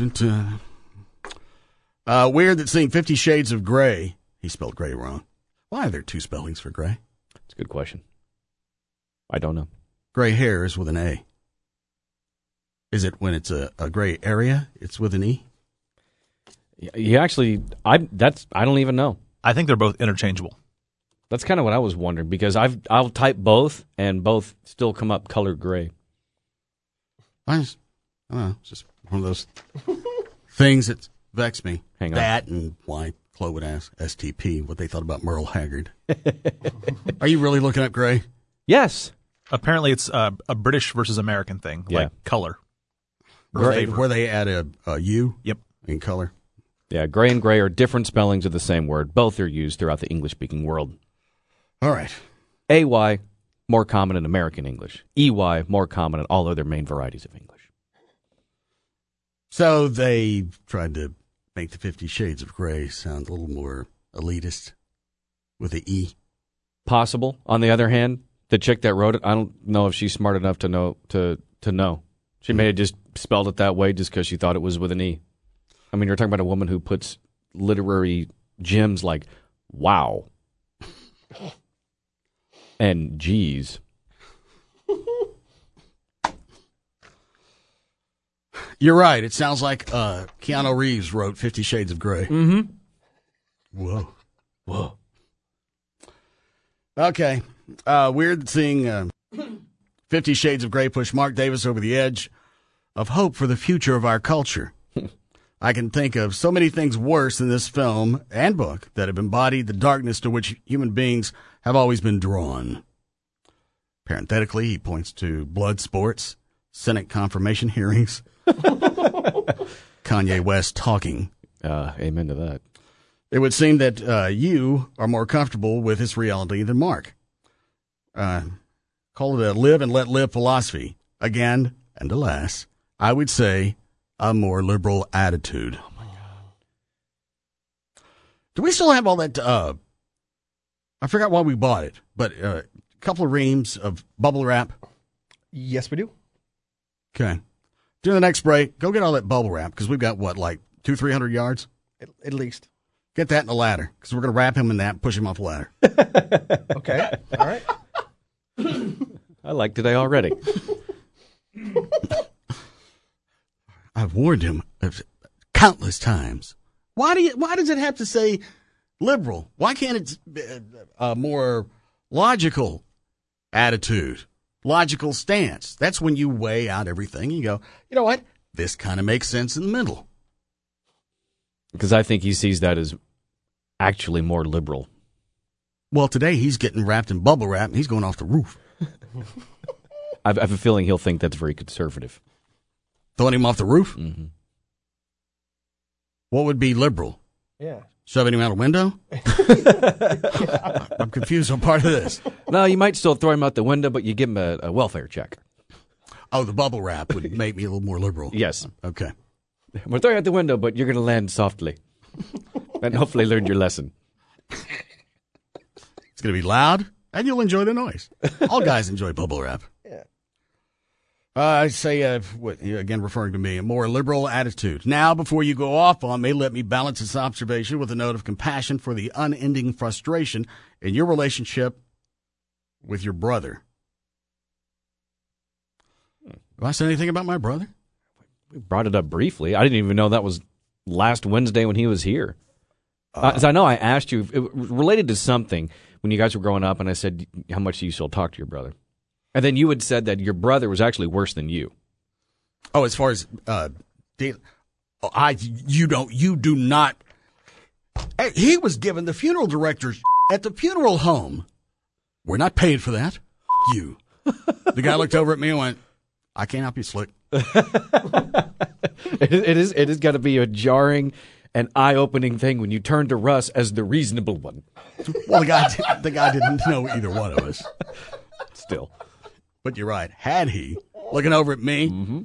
that seeing 50 Shades of Grey, he spelled gray wrong. Why are there two spellings for gray? It's a good question. I don't know. Gray hair is with an A. Is it when it's a gray area, it's with an E? You actually, I don't even know. I think they're both interchangeable. That's kind of what I was wondering, because I'll type both, and both still come up colored gray. I don't know. It's just one of those things that vex me. Hang on. That and why Chloe would ask STP what they thought about Merle Haggard. Are you really looking up gray? Yes. Apparently it's a British versus American thing, like color. Where they add a U yep. in color. Yeah, gray and gray are different spellings of the same word. Both are used throughout the English-speaking world. All right. AY, more common in American English. EY, more common in all other main varieties of English. So they tried to make the 50 Shades of Grey sound a little more elitist with the E. Possible. On the other hand, the chick that wrote it, I don't know if she's smart enough to know. She may have just spelled it that way just because she thought it was with an E. I mean, you're talking about a woman who puts literary gems like wow and geez. You're right. It sounds like Keanu Reeves wrote 50 Shades of Grey. Mm-hmm. Whoa. Okay. Weird seeing 50 Shades of Grey push Mark Davis over the edge of hope for the future of our culture. I can think of so many things worse than this film and book that have embodied the darkness to which human beings have always been drawn. Parenthetically, he points to blood sports, Senate confirmation hearings, Kanye West talking. Amen to that. It would seem that you are more comfortable with this reality than Mark. Call it a live and let live philosophy. Again, and alas, I would say a more liberal attitude. Oh, my God. Do we still have all that? I forgot why we bought it, but a couple of reams of bubble wrap. Yes, we do. Okay. During the next break, go get all that bubble wrap because we've got, what, like 200-300 yards? At least. Get that in a ladder because we're going to wrap him in that and push him off the ladder. Okay. All right. I like today already. I've warned him countless times. Why does it have to say liberal? Why can't it be a more logical attitude, logical stance? That's when you weigh out everything and you go, you know what? This kind of makes sense in the middle. Because I think he sees that as actually more liberal. Well, today he's getting wrapped in bubble wrap and he's going off the roof. I have a feeling he'll think that's very conservative. Throwing him off the roof? Mm-hmm. What would be liberal? Yeah. Shoving him out a window? I'm confused on part of this. No, you might still throw him out the window, but you give him a welfare check. Oh, the bubble wrap would make me a little more liberal. Yes. Okay. We'll throw you out the window, but you're going to land softly. And hopefully learn your lesson. It's going to be loud, and you'll enjoy the noise. All guys enjoy bubble wrap. Yeah. I say, again, referring to me, a more liberal attitude. Now, before you go off on me, let me balance this observation with a note of compassion for the unending frustration in your relationship with your brother. Have I said anything about my brother? We brought it up briefly. I didn't even know that was last Wednesday when he was here. As I know, I asked you, it was related to something when you guys were growing up, and I said, how much do you still talk to your brother? And then you had said that your brother was actually worse than you. Oh, as far as you do not. He was given the funeral directors at the funeral home. We're not paid for that. You. The guy looked over at me and went, I can't help you, Slick. It is got to be a jarring and eye-opening thing when you turn to Russ as the reasonable one. Well, the guy didn't know either one of us. Still. But you're right. Had he, looking over at me. Mm-hmm.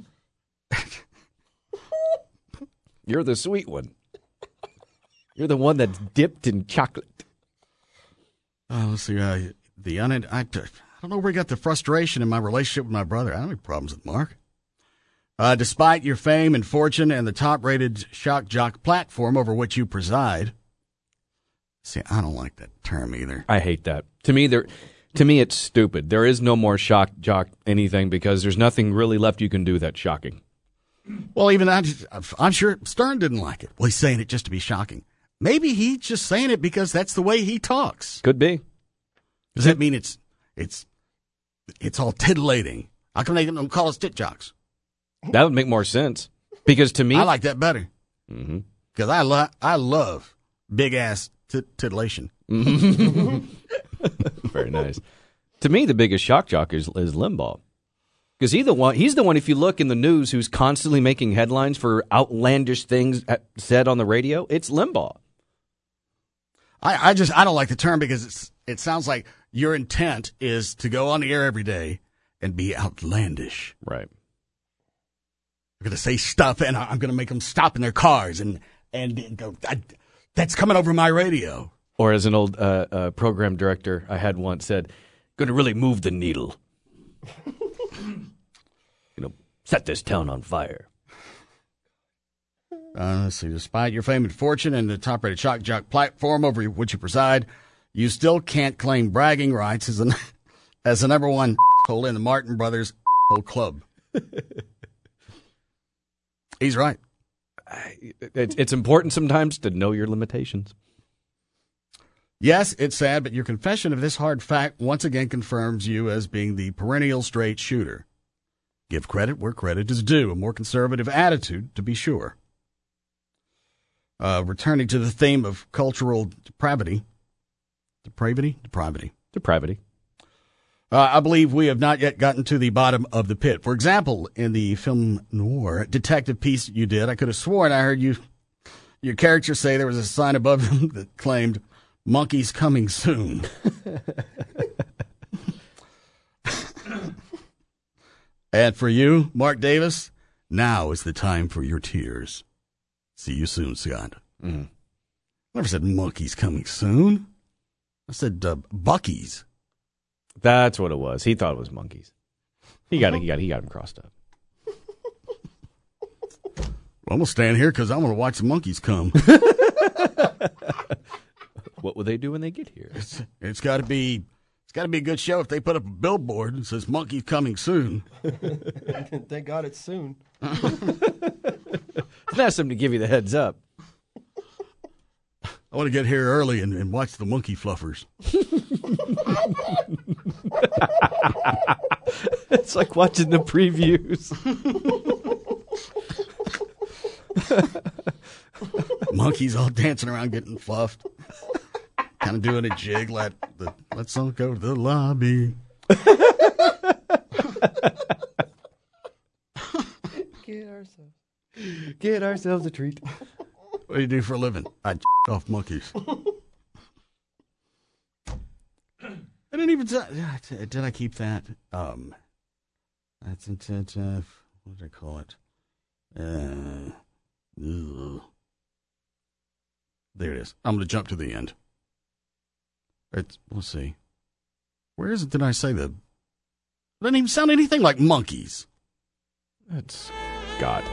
You're the sweet one. You're the one that's dipped in chocolate. Let's see. I don't know where he got the frustration in my relationship with my brother. I don't have any problems with Mark. Despite your fame and fortune and the top-rated shock jock platform over which you preside. See, I don't like that term either. I hate that. To me, it's stupid. There is no more shock jock anything because there's nothing really left you can do that's shocking. Well, even I'm sure Stern didn't like it. Well, he's saying it just to be shocking. Maybe he's just saying it because that's the way he talks. Could be. Does that mean it's all titillating? How come they don't call us tit jocks? That would make more sense. Because to me, I like that better. Mm-hmm. Because I love big ass titillation. Very nice. To me, the biggest shock jock is Limbaugh. Because he's the one, if you look in the news, who's constantly making headlines for outlandish things said on the radio. It's Limbaugh. I don't like the term because it sounds like your intent is to go on the air every day and be outlandish. Right. I'm going to say stuff and I'm going to make them stop in their cars and go, that's coming over my radio. Or as an old program director I had once said, going to really move the needle. Set this town on fire. Let's see. Despite your fame and fortune and the top-rated shock jock platform over which you preside, you still can't claim bragging rights as the number one hole in the Martin Brothers club. He's right. It's important sometimes to know your limitations. Yes, it's sad, but your confession of this hard fact once again confirms you as being the perennial straight shooter. Give credit where credit is due, a more conservative attitude, to be sure. Returning to the theme of cultural depravity. I believe we have not yet gotten to the bottom of the pit. For example, in the film noir detective piece you did, I could have sworn I heard your character say there was a sign above them that claimed, "Monkeys coming soon." And for you, Mark Davis, now is the time for your tears. See you soon, Scott. Mm-hmm. I never said monkeys coming soon. I said Bucky's. That's what it was. He thought it was monkeys. He got him crossed up. Well, I'm gonna stand here because I'm gonna watch the monkeys come. What will they do when they get here? It's got to be a good show if they put up a billboard that says "Monkeys coming soon." Thank God it's soon. It's nice of them to give you the heads up. I want to get here early and watch the monkey fluffers. It's like watching the previews. Monkeys all dancing around getting fluffed. Kind of doing a jig like let's all go to the lobby. Get ourselves a treat. What do you do for a living? I off monkeys. I didn't even. Did I keep that? That's what did I call it? There it is. I'm going to jump to the end. Let's see. Where is it? Did I say that? It doesn't even sound anything like monkeys. That's God.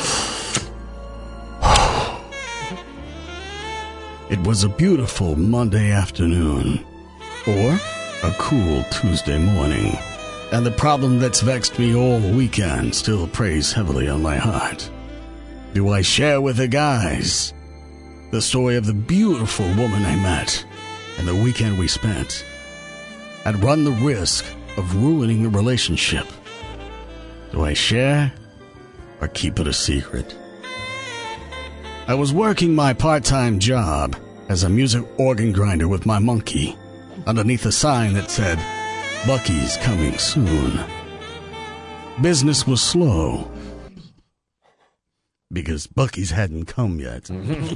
It was a beautiful Monday afternoon, or a cool Tuesday morning, and the problem that's vexed me all weekend still preys heavily on my heart. Do I share with the guys the story of the beautiful woman I met and the weekend we spent, and run the risk of ruining the relationship? Do I share or keep it a secret? I was working my part-time job as a music organ grinder with my monkey underneath a sign that said, "Bucky's coming soon." Business was slow because Bucky's hadn't come yet.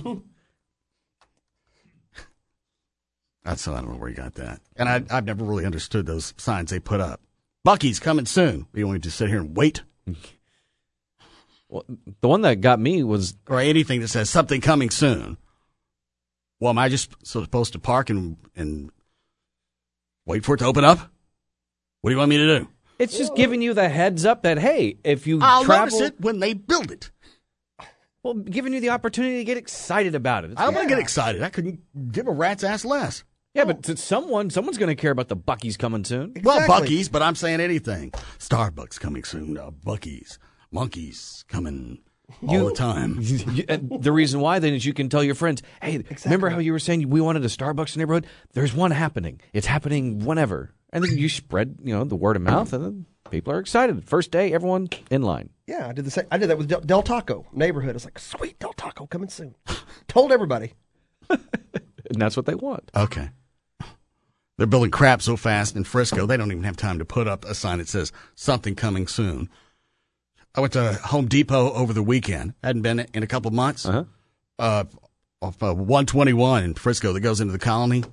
That's, I don't know where you got that. And I've never really understood those signs they put up. Bucky's coming soon. You want me to just sit here and wait? Well, the one that got me was... Or anything that says something coming soon. Well, am I just supposed to park and wait for it to open up? What do you want me to do? It's just giving you the heads up that, hey, if you I'll travel... notice it when they build it. Well, giving you the opportunity to get excited about it. I don't want to get excited. I couldn't give a rat's ass less. Yeah, but to someone's going to care about the Bucky's coming soon. Exactly. Well, Bucky's, but I'm saying anything. Starbucks coming soon. Bucky's. Monkeys coming all the time. The reason why then is you can tell your friends, hey, remember how you were saying we wanted a Starbucks in the neighborhood? There's one happening. It's happening whenever. And then you spread, the word of mouth, and then people are excited. First day, everyone in line. Yeah, I did the same. I did that with Del Taco neighborhood. It's like, sweet, Del Taco coming soon. Told everybody. And that's what they want. Okay. They're building crap so fast in Frisco, they don't even have time to put up a sign that says something coming soon. I went to Home Depot over the weekend. Hadn't been in a couple of months. Off 121 in Frisco that goes into the Colony.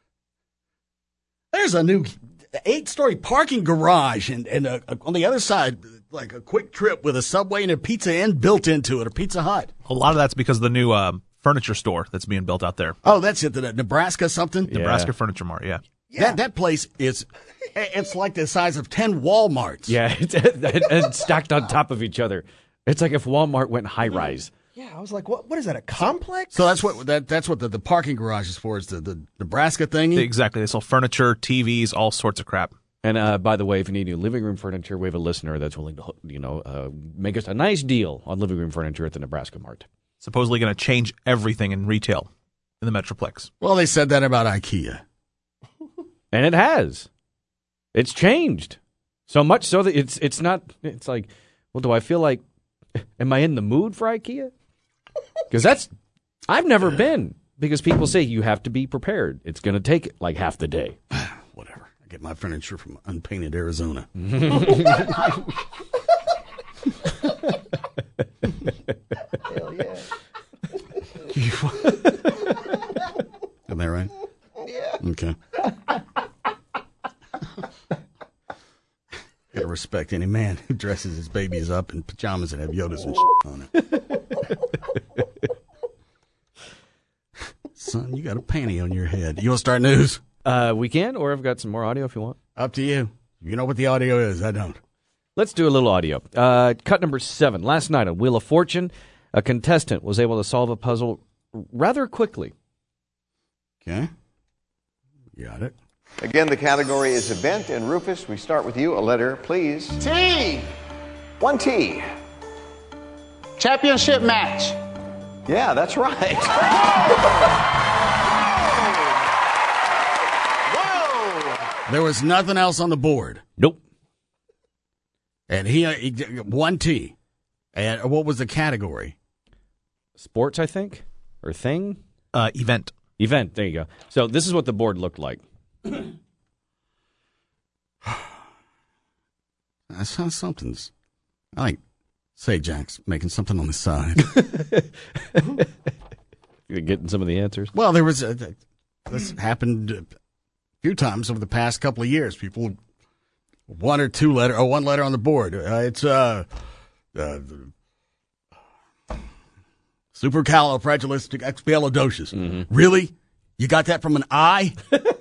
There's a new 8-story parking garage, and on the other side, like a quick trip with a Subway and a Pizza Inn built into it, or Pizza Hut. A lot of that's because of the new furniture store that's being built out there. Oh, that's it, the Nebraska something? Yeah. Nebraska Furniture Mart, yeah. That place it's like the size of 10 Walmarts. Yeah, and stacked on top of each other. It's like if Walmart went high-rise. Yeah, I was like, what is that, a complex? So that's what the parking garage is for, is the Nebraska thingy? Exactly. They sell furniture, TVs, all sorts of crap. And by the way, if you need new living room furniture, we have a listener that's willing to make us a nice deal on living room furniture at the Nebraska Mart. Supposedly going to change everything in retail in the Metroplex. Well, they said that about IKEA. And it has. It's changed. So much so that it's not, it's like, well, do I feel like, am I in the mood for IKEA? Because I've never been. Because people say you have to be prepared. It's going to take like half the day. Whatever. I get my furniture from Unpainted, Arizona. Hell yeah. Isn't that right? Yeah. Okay. Gotta respect any man who dresses his babies up in pajamas and have Yodas and shit on it. Son, you got a panty on your head. You want to start news? We can, or I've got some more audio if you want. Up to you. You know what the audio is. I don't. Let's do a little audio. Cut number 7. Last night on Wheel of Fortune, a contestant was able to solve a puzzle rather quickly. Okay. Got it. Again, the category is event, and Rufus, we start with you. A letter, please. T. 1 T. Championship match. Yeah, that's right. There was nothing else on the board. Nope. And he 1T. And what was the category? Sports, I think, or thing. Event. Event. There you go. So this is what the board looked like. Something's. I like. Say Jack's making something on the side. You're getting some of the answers. Well, there was this happened a few times over the past couple of years. People, one letter on the board. It's supercalifragilisticexpialidocious. Mm-hmm. Really? You got that from an I?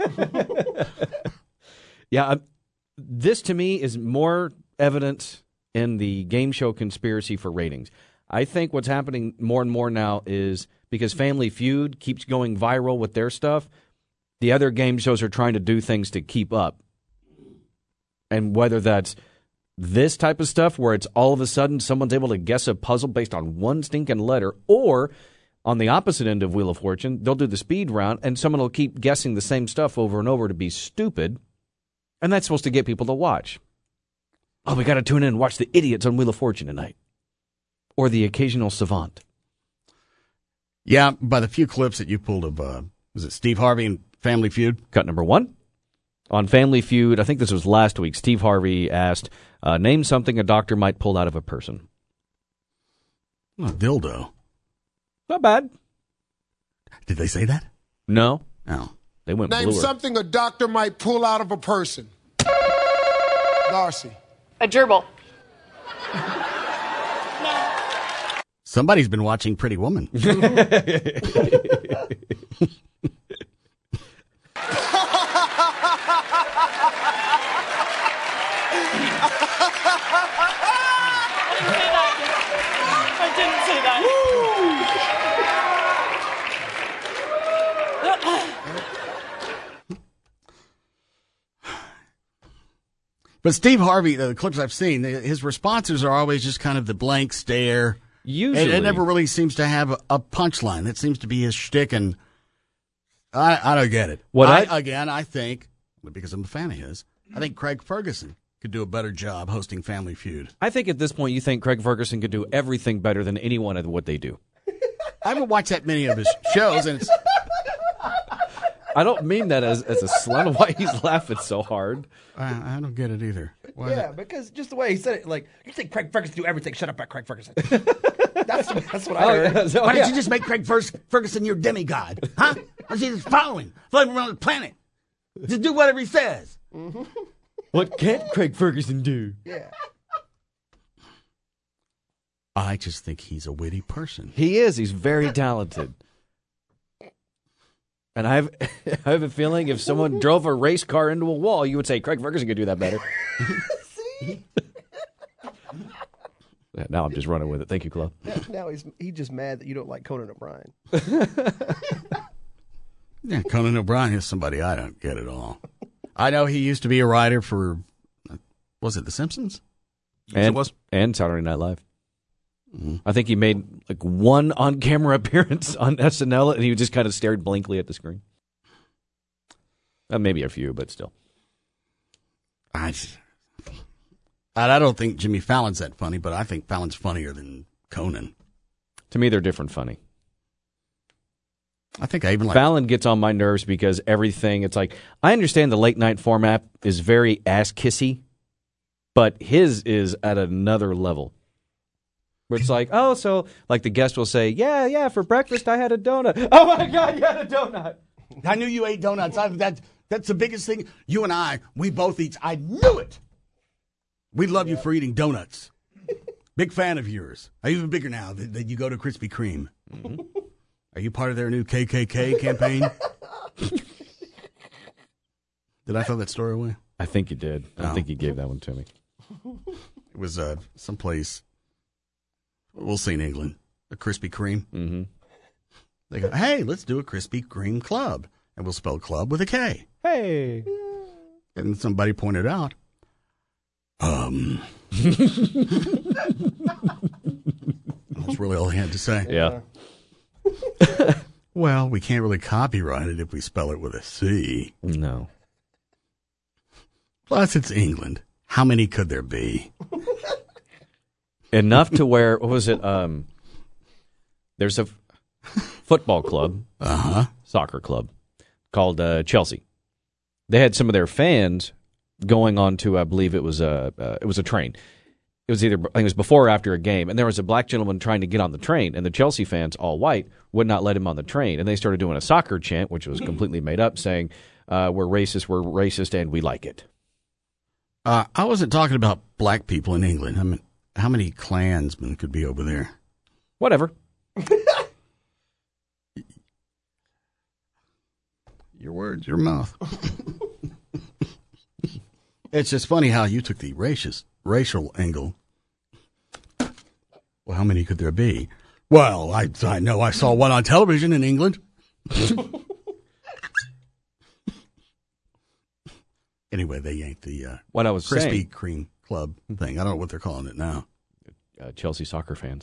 Yeah, this to me is more evidence in the game show conspiracy for ratings. I think what's happening more and more now is because Family Feud keeps going viral with their stuff, the other game shows are trying to do things to keep up. And whether that's this type of stuff where it's all of a sudden someone's able to guess a puzzle based on one stinking letter, or on the opposite end of Wheel of Fortune, they'll do the speed round and someone will keep guessing the same stuff over and over to be stupid, and that's supposed to get people to watch. Oh, we got to tune in and watch the idiots on Wheel of Fortune tonight. Or the occasional savant. Yeah, by the few clips that you pulled of, was it Steve Harvey and Family Feud? Cut number 1. On Family Feud, I think this was last week, Steve Harvey asked, name something a doctor might pull out of a person. A dildo. Not bad. Did they say that? No. Oh. They went Name bluer. something a doctor might pull out of a person. Darcy. A gerbil. Somebody's been watching Pretty Woman. I didn't say that. But Steve Harvey, the clips I've seen, his responses are always just kind of the blank stare. Usually. It never really seems to have a punchline. That seems to be his shtick, and I don't get it. I think, because I'm a fan of his, I think Craig Ferguson could do a better job hosting Family Feud. I think at this point you think Craig Ferguson could do everything better than anyone at what they do. I haven't watched that many of his shows, and it's... I don't mean that as a slant. Why he's laughing so hard? I don't get it either. Yeah, because just the way he said it, like, you think Craig Ferguson do everything. Shut up about Craig Ferguson. That's what I heard. Why don't you just make Craig Ferguson your demigod? Huh? Why don't you just follow him around the planet? Just do whatever he says. Mm-hmm. What can't Craig Ferguson do? Yeah. I just think he's a witty person. He is. He's very talented. And I have a feeling if someone drove a race car into a wall, you would say Craig Ferguson could do that better. See? Now I'm just running with it. Thank you, Club. Now he's just mad that you don't like Conan O'Brien. Yeah, Conan O'Brien is somebody I don't get at all. I know he used to be a writer for, was it The Simpsons? And it was. And Saturday Night Live. Mm-hmm. I think he made like one on-camera appearance on SNL, and he just kind of stared blankly at the screen. Maybe a few, but still. I don't think Jimmy Fallon's that funny, but I think Fallon's funnier than Conan. To me, they're different funny. I think I even like... Fallon gets on my nerves because everything, it's like, I understand the late night format is very ass-kissy, but his is at another level. Where it's like, oh, so, like the guest will say, yeah, for breakfast I had a donut. Oh my God, you had a donut. I knew you ate donuts. That's the biggest thing. You and we both eat. I knew it. We love you for eating donuts. Big fan of yours. I'm even bigger now that you go to Krispy Kreme. Mm-hmm. Are you part of their new KKK campaign? Did I throw that story away? I think you did. I think you gave that one to me. It was someplace, we'll see in England, a Krispy Kreme. Mm-hmm. They go, hey, let's do a Krispy Kreme club. And we'll spell club with a K. Hey. And somebody pointed out, that's really all he had to say. Yeah. Well, we can't really copyright it if we spell it with a C. No. Plus, it's England. How many could there be? Enough to where, what was it? There's a football club, soccer club, called Chelsea. They had some of their fans going on to, I believe it was a train. It was either, I think it was before or after a game, and there was a black gentleman trying to get on the train, and the Chelsea fans, all white, would not let him on the train, and they started doing a soccer chant, which was completely made up, saying, we're racist, and we like it. I wasn't talking about black people in England. I mean, how many Klansmen could be over there? Whatever. Your words, your mouth. It's just funny how you took the racial angle. Well, how many could there be? Well, I know I saw one on television in England. Anyway, they yanked the what I was Krispy saying. Kreme Club thing. I don't know what they're calling it now. Chelsea soccer fans.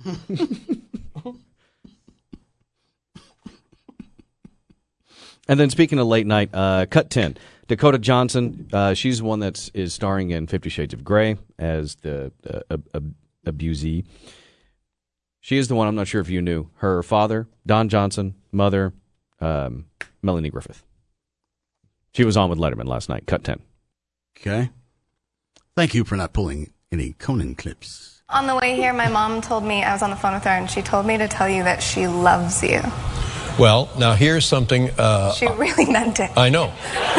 And then speaking of late night, Cut 10. Dakota Johnson, she's the one that is starring in 50 Shades of Grey as the abusee. She is the one, I'm not sure if you knew, her father, Don Johnson, mother, Melanie Griffith. She was on with Letterman last night, Cut 10. Okay. Thank you for not pulling any Conan clips. On the way here, my mom told me, I was on the phone with her, and she told me to tell you that she loves you. Well, now here's something... she really meant it. I know.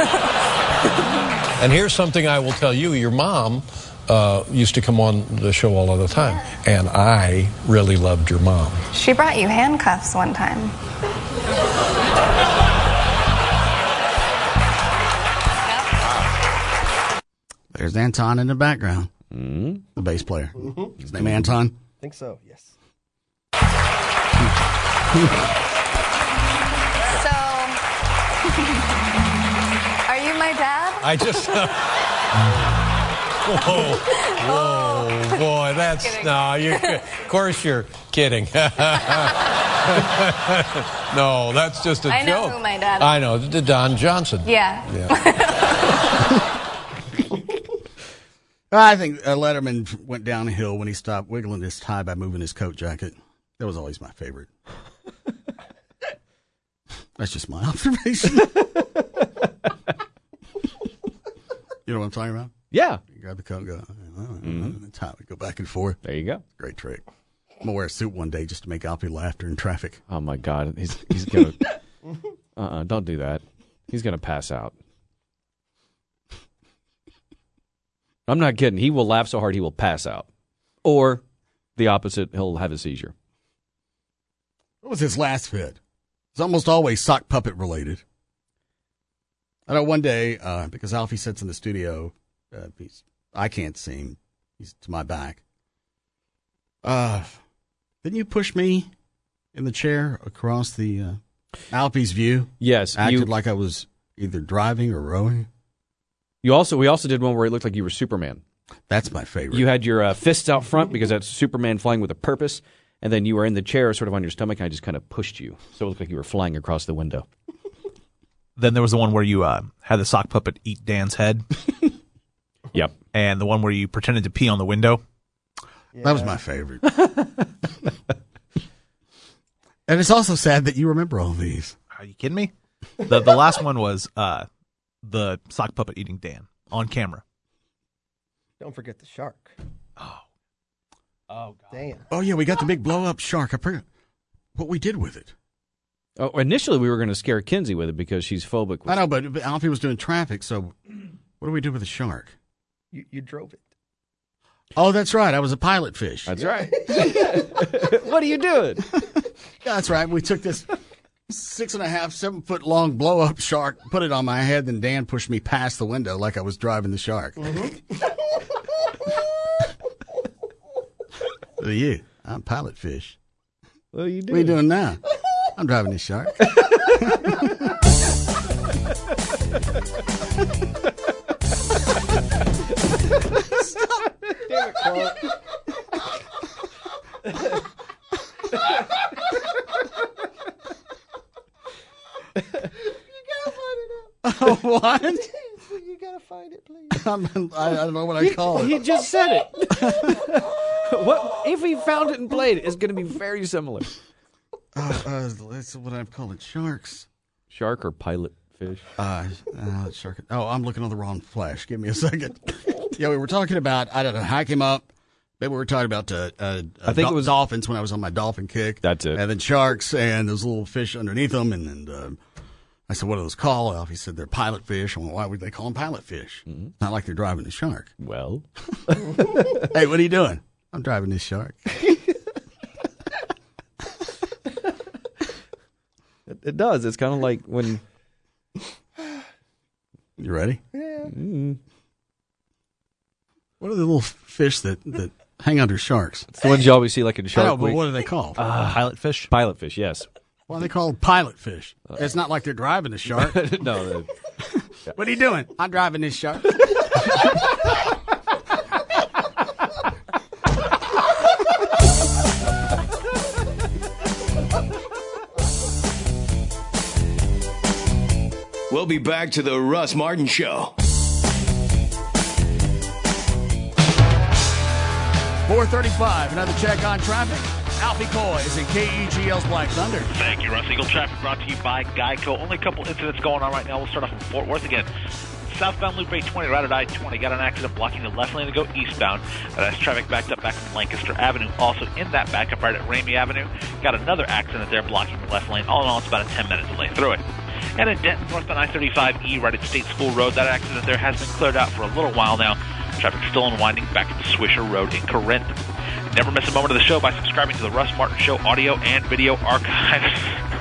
And here's something I will tell you. Your mom used to come on the show all of the time, and I really loved your mom. She brought you handcuffs one time. There's Anton in the background, the bass player. His name Anton? I think so, yes. So, are you my dad? I just... Whoa, boy, that's... No, of course you're kidding. No, that's just a joke. I know who my dad is. I know, Don Johnson. Yeah. I think Letterman went downhill when he stopped wiggling his tie by moving his coat jacket. That was always my favorite. That's just my observation. You know what I'm talking about? Yeah. You grab the coat and go, the tie would go back and forth. There you go. Great trick. I'm going to wear a suit one day just to make Alfie laughter in traffic. Oh, my God. He's going to... don't do that. He's going to pass out. I'm not kidding. He will laugh so hard he will pass out. Or the opposite, he'll have a seizure. What was his last fit? It's almost always sock puppet related. I know one day, because Alfie sits in the studio, I can't see him. He's to my back. Didn't you push me in the chair across the Alfie's view? Yes. Acted like I was either driving or rowing. We also did one where it looked like you were Superman. That's my favorite. You had your fists out front because that's Superman flying with a purpose, and then you were in the chair sort of on your stomach, and I just kind of pushed you. So it looked like you were flying across the window. Then there was the one where you had the sock puppet eat Dan's head. Yep. And the one where you pretended to pee on the window. Yeah. That was my favorite. And it's also sad that you remember all these. Are you kidding me? The last one was the sock puppet eating Dan on camera. Don't forget the shark. Oh, God. Damn. Oh, yeah, we got the big blow-up shark. I forgot what we did with it. Oh, initially, we were going to scare Kinsey with it because she's phobic. I know, but Alfie was doing traffic, so what do we do with the shark? You drove it. Oh, that's right. I was a pilot fish. That's right. What are you doing? Yeah, that's right. We took this 6.5, 7 foot long blow up shark, put it on my head, then Dan pushed me past the window like I was driving the shark. What are you? I'm pilot fish. What are you doing? What are you doing now? I'm driving this shark. Stop. Damn it, Clark. What? You gotta find it, please. I don't know what I call it. He just said it. What if he found it and played it? It's going to be very similar. That's what I'm calling sharks. Shark or pilot fish? Shark. Oh, I'm looking on the wrong flash. Give me a second. Yeah, we were talking about, I don't know, hike him up. Maybe we were talking about I think it was dolphins when I was on my dolphin kick. That's it. And then sharks and those little fish underneath them. And I said, what are those called? He said, they're pilot fish. I went, why would they call them pilot fish? Mm-hmm. It's not like they're driving a shark. Well. Hey, what are you doing? I'm driving this shark. It does. It's kind of like when... You ready? Yeah. Mm-hmm. What are the little fish that hang under sharks? It's the ones you always see like in Shark I know, but Week. what are they called? Pilot fish? Pilot fish, yes. Why are they called pilot fish? It's not like they're driving the shark. No. What are you doing? I'm driving this shark. We'll be back to the Russ Martin Show. 4:35, another check on traffic. Alfie Coy is in KEGL's Black Thunder. Thank you, Russ. Eagle Traffic brought to you by Geico. Only a couple incidents going on right now. We'll start off in Fort Worth again. Southbound Loop 820, right at I-20. Got an accident blocking the left lane to go eastbound. That's traffic backed up back from Lancaster Avenue. Also in that backup right at Ramey Avenue. Got another accident there blocking the left lane. All in all, it's about a 10-minute delay through it. And in Denton, northbound I-35E, right at State School Road, that accident there has been cleared out for a little while now. Traffic still unwinding back to Swisher Road in Corinth. Never miss a moment of the show by subscribing to the Russ Martin Show audio and video archives.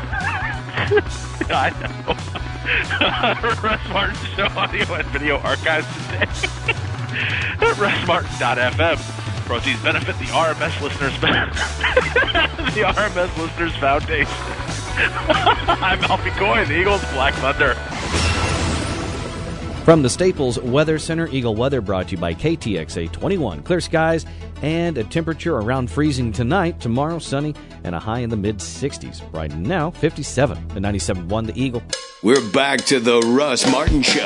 I know. Russ Martin Show audio and video archives today at russmartin.fm. Proceeds benefit the RMS Listeners the RMS Listeners Foundation. I'm Alfie Coy, the Eagles Black Thunder. From the Staples Weather Center, Eagle Weather brought to you by KTXA 21. Clear skies and a temperature around freezing tonight. Tomorrow, sunny and a high in the mid-60s. Right now, 57 and 97.1 the Eagle. We're back to the Russ Martin Show.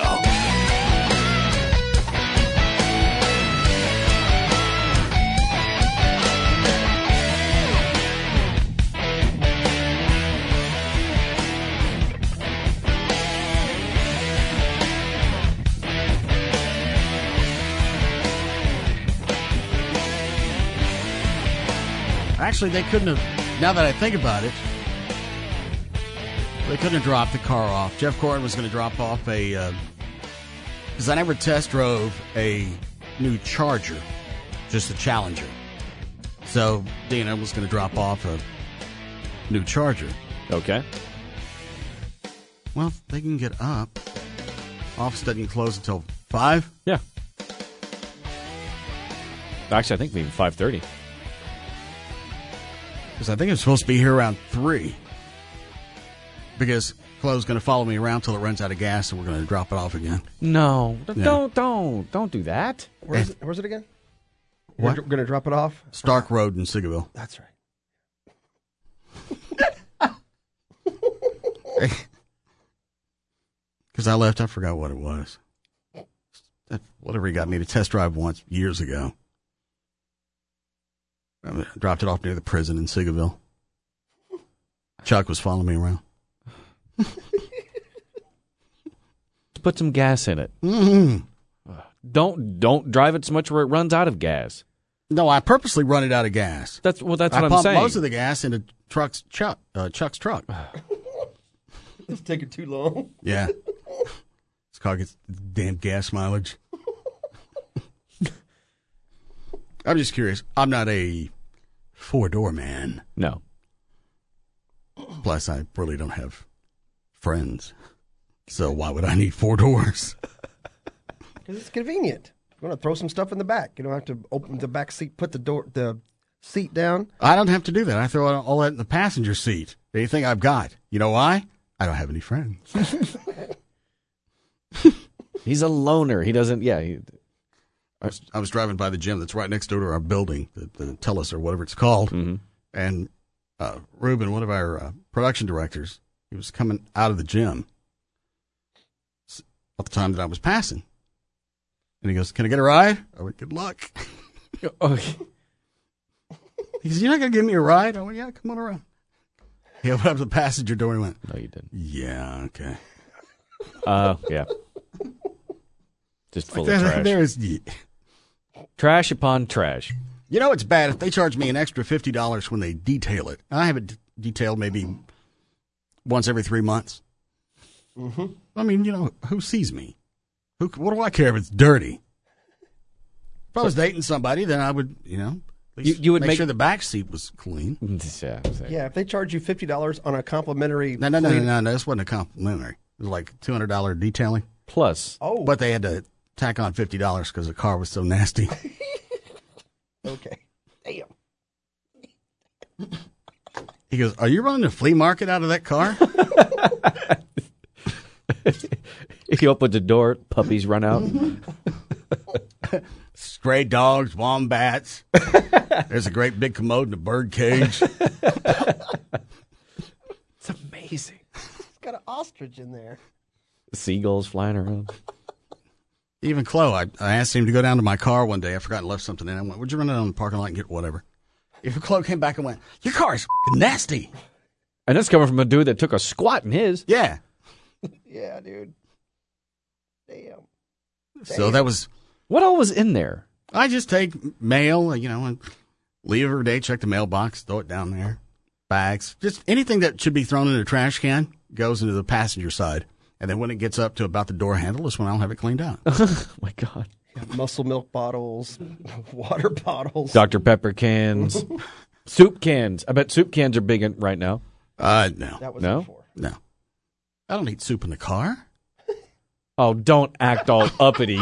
Actually, they couldn't have, now that I think about it, they couldn't have dropped the car off. Jeff Corrin was going to drop off because I never test drove a new Charger, just a Challenger. So Dina was going to drop off a new Charger. Okay. Well, they can get up. Office doesn't close until 5? Yeah. Actually, I think maybe 5:30. Because I think I'm supposed to be here around 3. Because Chloe's going to follow me around till it runs out of gas, and we're going to drop it off again. No, Yeah. don't do that. Where's it again? What? You're going to drop it off? Stark Road in Sigerville. That's right. Because I left, I forgot what it was. Whatever he got me to test drive once years ago. I dropped it off near the prison in Sigerville. Chuck was following me around. Put some gas in it. Mm-hmm. Don't drive it so much where it runs out of gas. No, I purposely run it out of gas. That's what I I'm pump saying. most of the gas into Chuck's truck. It's taking too long. Yeah. This car gets damn gas mileage. I'm just curious. I'm not a 4-door man. No. Plus, I really don't have friends. So why would I need 4 doors? Because it's convenient. You want to throw some stuff in the back. You don't have to open the back seat, put the seat down. I don't have to do that. I throw all that in the passenger seat. Anything I've got. You know why? I don't have any friends. He's a loner. He doesn't, I was driving by the gym that's right next door to our building, the Tellus or whatever it's called. Mm-hmm. And Ruben, one of our production directors, he was coming out of the gym at the time that I was passing. And he goes, "Can I get a ride?" I went, "Good luck." Okay. He says, "You're not going to give me a ride?" I went, "Yeah, come on around." He opened up the passenger door and went, "No, you didn't." "Yeah, okay." Yeah. Just full of trash. There's trash upon trash. You know it's bad if they charge me an extra $50 when they detail it. I have it detailed maybe once every 3 months. Mm-hmm. I mean, who sees me? What do I care if it's dirty? If I was dating somebody, then I would, you would make sure the back seat was clean. Yeah, if they charge you $50 on a complimentary... No, this wasn't a complimentary. It was like $200 detailing. Plus. Oh. But they had to tack on $50 because the car was so nasty. Okay. Damn. He goes, "Are you running a flea market out of that car?" You open the door, puppies run out. Stray dogs, wombats. There's a great big commode and a bird cage. It's amazing. It's got an ostrich in there. Seagulls flying around. Even Chloe, I asked him to go down to my car one day. I forgot and left something in. I went, "Would you run it on the parking lot and get whatever?" Even Chloe came back and went, "Your car is nasty." And that's coming from a dude that took a squat in his. Yeah. Yeah, dude. Damn. So that was... What all was in there? I just take mail, and leave every day, check the mailbox, throw it down there. Bags. Just anything that should be thrown in a trash can goes into the passenger side. And then when it gets up to about the door handle is when I'll have it cleaned out. Oh, my God. Muscle milk bottles, water bottles. Dr. Pepper cans. Soup cans. I bet soup cans are big right now. No. That was No? before. No. I don't eat soup in the car. Oh, don't act all uppity.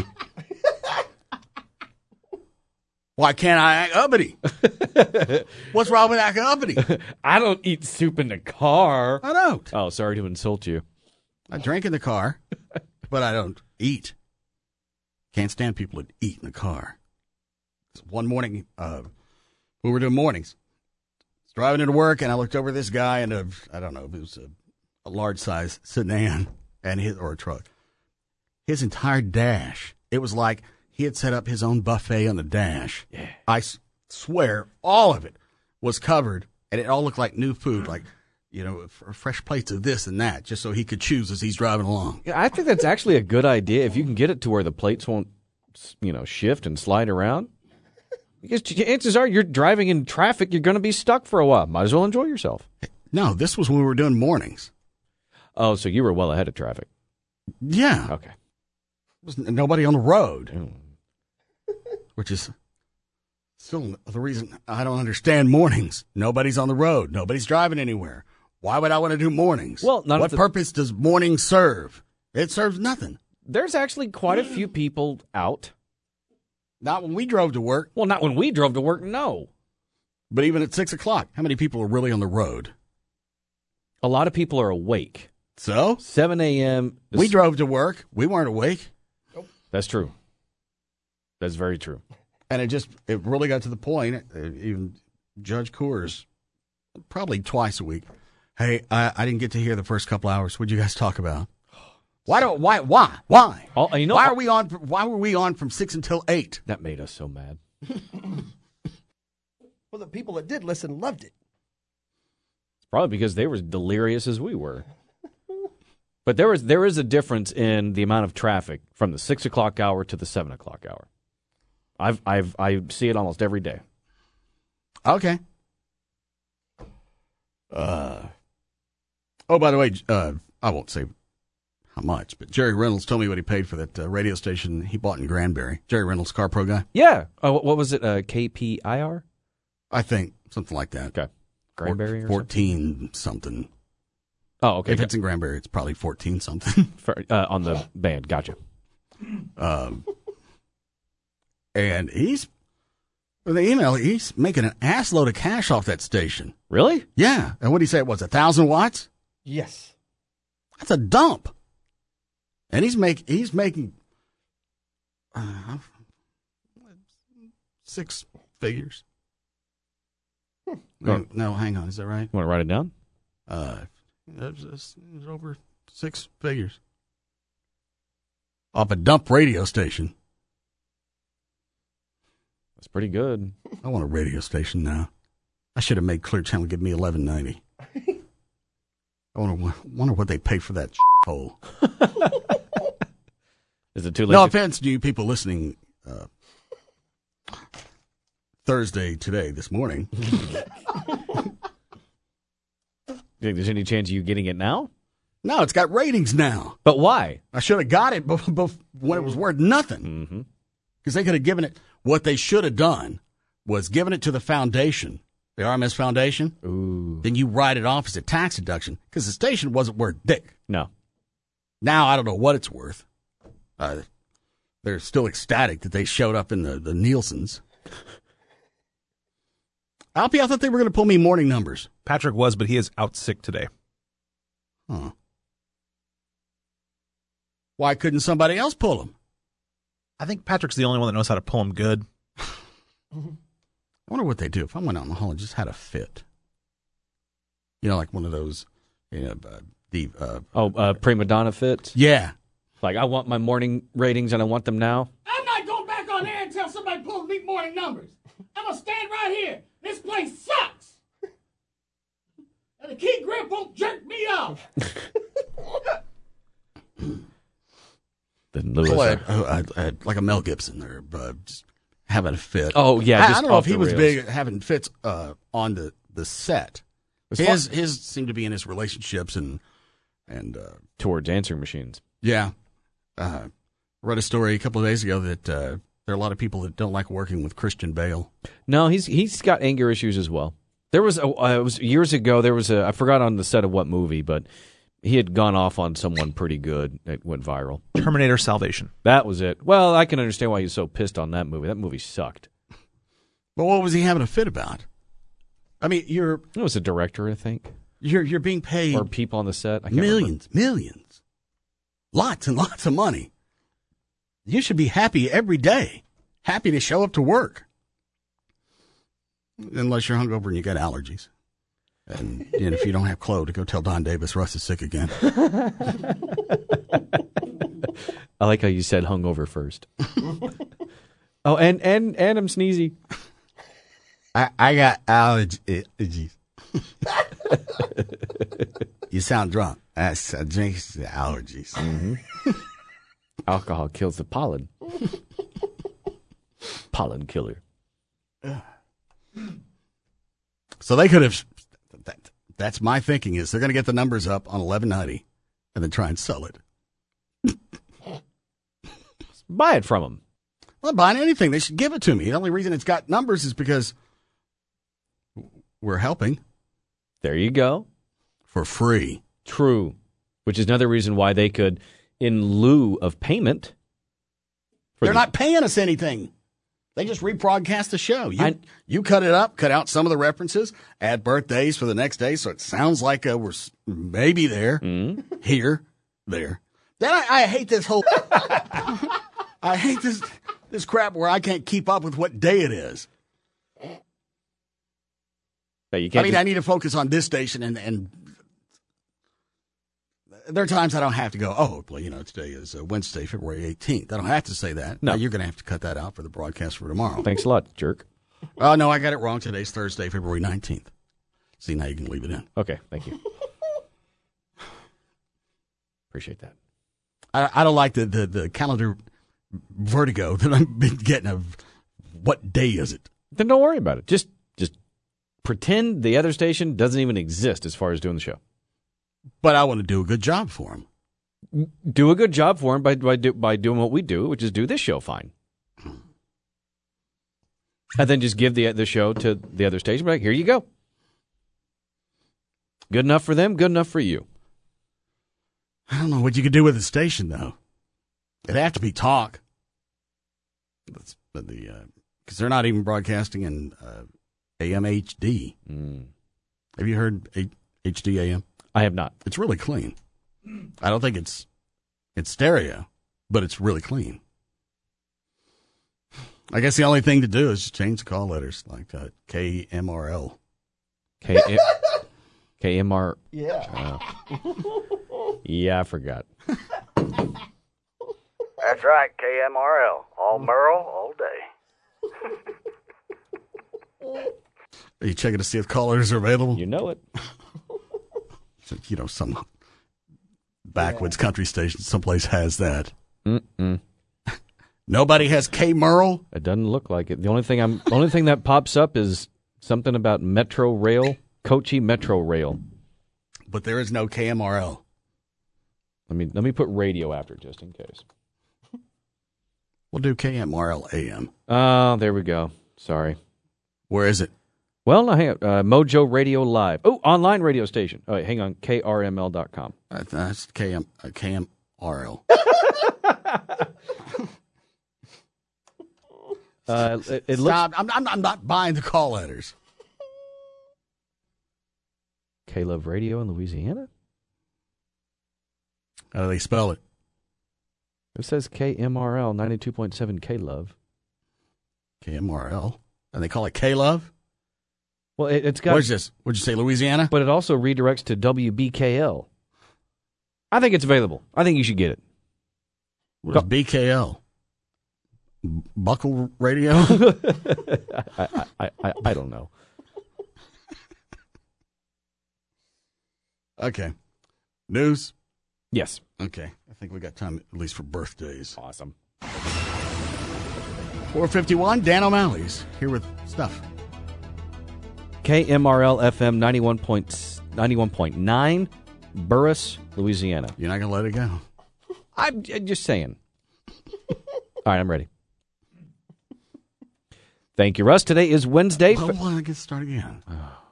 Why can't I act uppity? What's wrong with acting uppity? I don't eat soup in the car. I don't. Oh, sorry to insult you. I drink in the car, but I don't eat. Can't stand people that eat in the car. So one morning, we were doing mornings. I was driving into work, and I looked over at this guy, and I don't know if it was a large size sedan or a truck. His entire dash, it was like he had set up his own buffet on the dash. Yeah. I swear, all of it was covered, and it all looked like new food, like, fresh plates of this and that, just so he could choose as he's driving along. Yeah, I think that's actually a good idea if you can get it to where the plates won't, shift and slide around. Because chances are you're driving in traffic, you're going to be stuck for a while. Might as well enjoy yourself. No, this was when we were doing mornings. Oh, so you were well ahead of traffic. Yeah. Okay. There was nobody on the road, which is still the reason I don't understand mornings. Nobody's on the road. Nobody's driving anywhere. Why would I want to do mornings? Well, what purpose does morning serve? It serves nothing. There's actually quite a few people out. Not when we drove to work. Well, not when we drove to work, no. But even at 6 o'clock, how many people are really on the road? A lot of people are awake. So? 7 a.m. We drove to work. We weren't awake. Nope. That's true. That's very true. And it really got to the point, even Judge Coors, probably twice a week, "Hey, I didn't get to hear the first couple hours. What'd you guys talk about?" Why? Why were we on from 6 until 8? That made us so mad. Well, the people that did listen loved it. It's probably because they were as delirious as we were. But there is a difference in the amount of traffic from the 6 o'clock hour to the 7 o'clock hour. I see it almost every day. Okay. Oh, by the way, I won't say how much, but Jerry Reynolds told me what he paid for that radio station he bought in Granbury. Jerry Reynolds, Car Pro guy. Yeah. What was it? KPIR? I think something like that. Okay. Granbury or 14 something. Oh, okay. If it's in Granbury, it's probably 14 something. On the band. Gotcha. And with the email, he's making an ass load of cash off that station. Really? Yeah. And what did he say it was, 1,000 watts? Yes. That's a dump. And he's making 6 figures. No, hang on. Is that right? You want to write it down? It's over 6 figures. Off a dump radio station. That's pretty good. I want a radio station now. I should have made Clear Channel give me $11.90. I wonder what they pay for that hole. Is it too late? No offense to you people listening Thursday this morning. Think there's any chance of you getting it now? No, it's got ratings now. But why? I should have got it when it was worth nothing. Because they could have given it. What they should have done was given it to the foundation, the RMS Foundation. Ooh. Then you write it off as a tax deduction because the station wasn't worth dick. No. Now I don't know what it's worth. They're still ecstatic that they showed up in the Nielsen's. Alpy, I thought they were going to pull me morning numbers. Patrick was, but he is out sick today. Huh. Why couldn't somebody else pull them? I think Patrick's the only one that knows how to pull them good. I wonder what they do if I went out in the hall and just had a fit. You know, like one of those, prima donna fits? Yeah. Like, I want my morning ratings and I want them now. I'm not going back on air until somebody pulls me morning numbers. I'm going to stand right here. This place sucks. And the key grip won't jerk me off. Then Lewis, like a Mel Gibson there, just having a fit. Oh, yeah. I don't know if he was big at having fits on the set. His seemed to be in his relationships and towards answering machines. Yeah. Read a story a couple of days ago that there are a lot of people that don't like working with Christian Bale. No, he's got anger issues as well. There was it was years ago. There was I forgot on the set of what movie, but he had gone off on someone pretty good. It went viral. Terminator Salvation. That was it. Well, I can understand why he's so pissed on that movie. That movie sucked. But what was he having a fit about? I mean, it was a director, I think. You're being paid or people on the set. I can't millions, lots and lots of money. You should be happy every day, happy to show up to work. Unless you're hungover and you got allergies. And if you don't have Chloe, to go tell Don Davis Russ is sick again. I like how you said hungover first. Oh, and I'm sneezy. I got allergies. You sound drunk. I drink allergies. Mm-hmm. Alcohol kills the pollen. Pollen killer. So they could have. That's my thinking is they're going to get the numbers up on 1190 and then try and sell it. Buy it from them. I'm not buying anything. They should give it to me. The only reason it's got numbers is because we're helping. There you go. For free. True. Which is another reason why they could, in lieu of payment. They're not paying us anything. They just rebroadcast the show. You cut it up, cut out some of the references, add birthdays for the next day, so it sounds like we're maybe there, here, there. Then I hate this whole. I hate this crap where I can't keep up with what day it is. I need to focus on this station, and there are times I don't have to go, oh, well, today is Wednesday, February 18th. I don't have to say that. No. Now, you're going to have to cut that out for the broadcast for tomorrow. Thanks a lot, jerk. Oh, no, I got it wrong. Today's Thursday, February 19th. See, now you can leave it in. Okay, thank you. Appreciate that. I don't like the calendar vertigo that I've been getting of what day is it. Then don't worry about it. Just pretend the other station doesn't even exist as far as doing the show. But I want to do a good job for him. Do a good job for him by doing what we do, which is do this show fine. And then just give the show to the other station. Like, here you go. Good enough for them, good enough for you. I don't know what you could do with the station, though. It'd have to be talk. Because they're not even broadcasting in AM HD. Have you heard HD AM? I have not. It's really clean. I don't think it's stereo, but it's really clean. I guess the only thing to do is just change the call letters, like KMRL. KMR. Yeah. Yeah, I forgot. That's right, KMRL. All Merle, all day. Are you checking to see if callers are available? You know it. Some backwoods country station someplace has that. Mm-mm. Nobody has K. Merle? It doesn't look like it. The only thing that pops up is something about Metro Rail, Kochi Metro Rail. But there is no KMRL. Let me put radio after just in case. We'll do KMRL AM. Oh, there we go. Sorry. Where is it? Well, hang on. Mojo Radio Live. Oh, online radio station. Oh, wait, hang on. KRML.com. That's KMRL. It Stop. I'm not buying the call letters. K-Love Radio in Louisiana? How do they spell it? It says KMRL 92.7 K-Love. KMRL? And they call it K-Love? Well, it's got... Where's this? What'd you say, Louisiana? But it also redirects to WBKL. I think it's available. I think you should get it. What is BKL? Buckle Radio? I don't know. Okay. News? Yes. Okay. I think we got time at least for birthdays. Awesome. 451, Dan O'Malley's here with stuff. KMRL FM 91.9, Burris, Louisiana. You're not going to let it go. I'm just saying. All right, I'm ready. Thank you, Russ. Today is Wednesday. I want to get started again.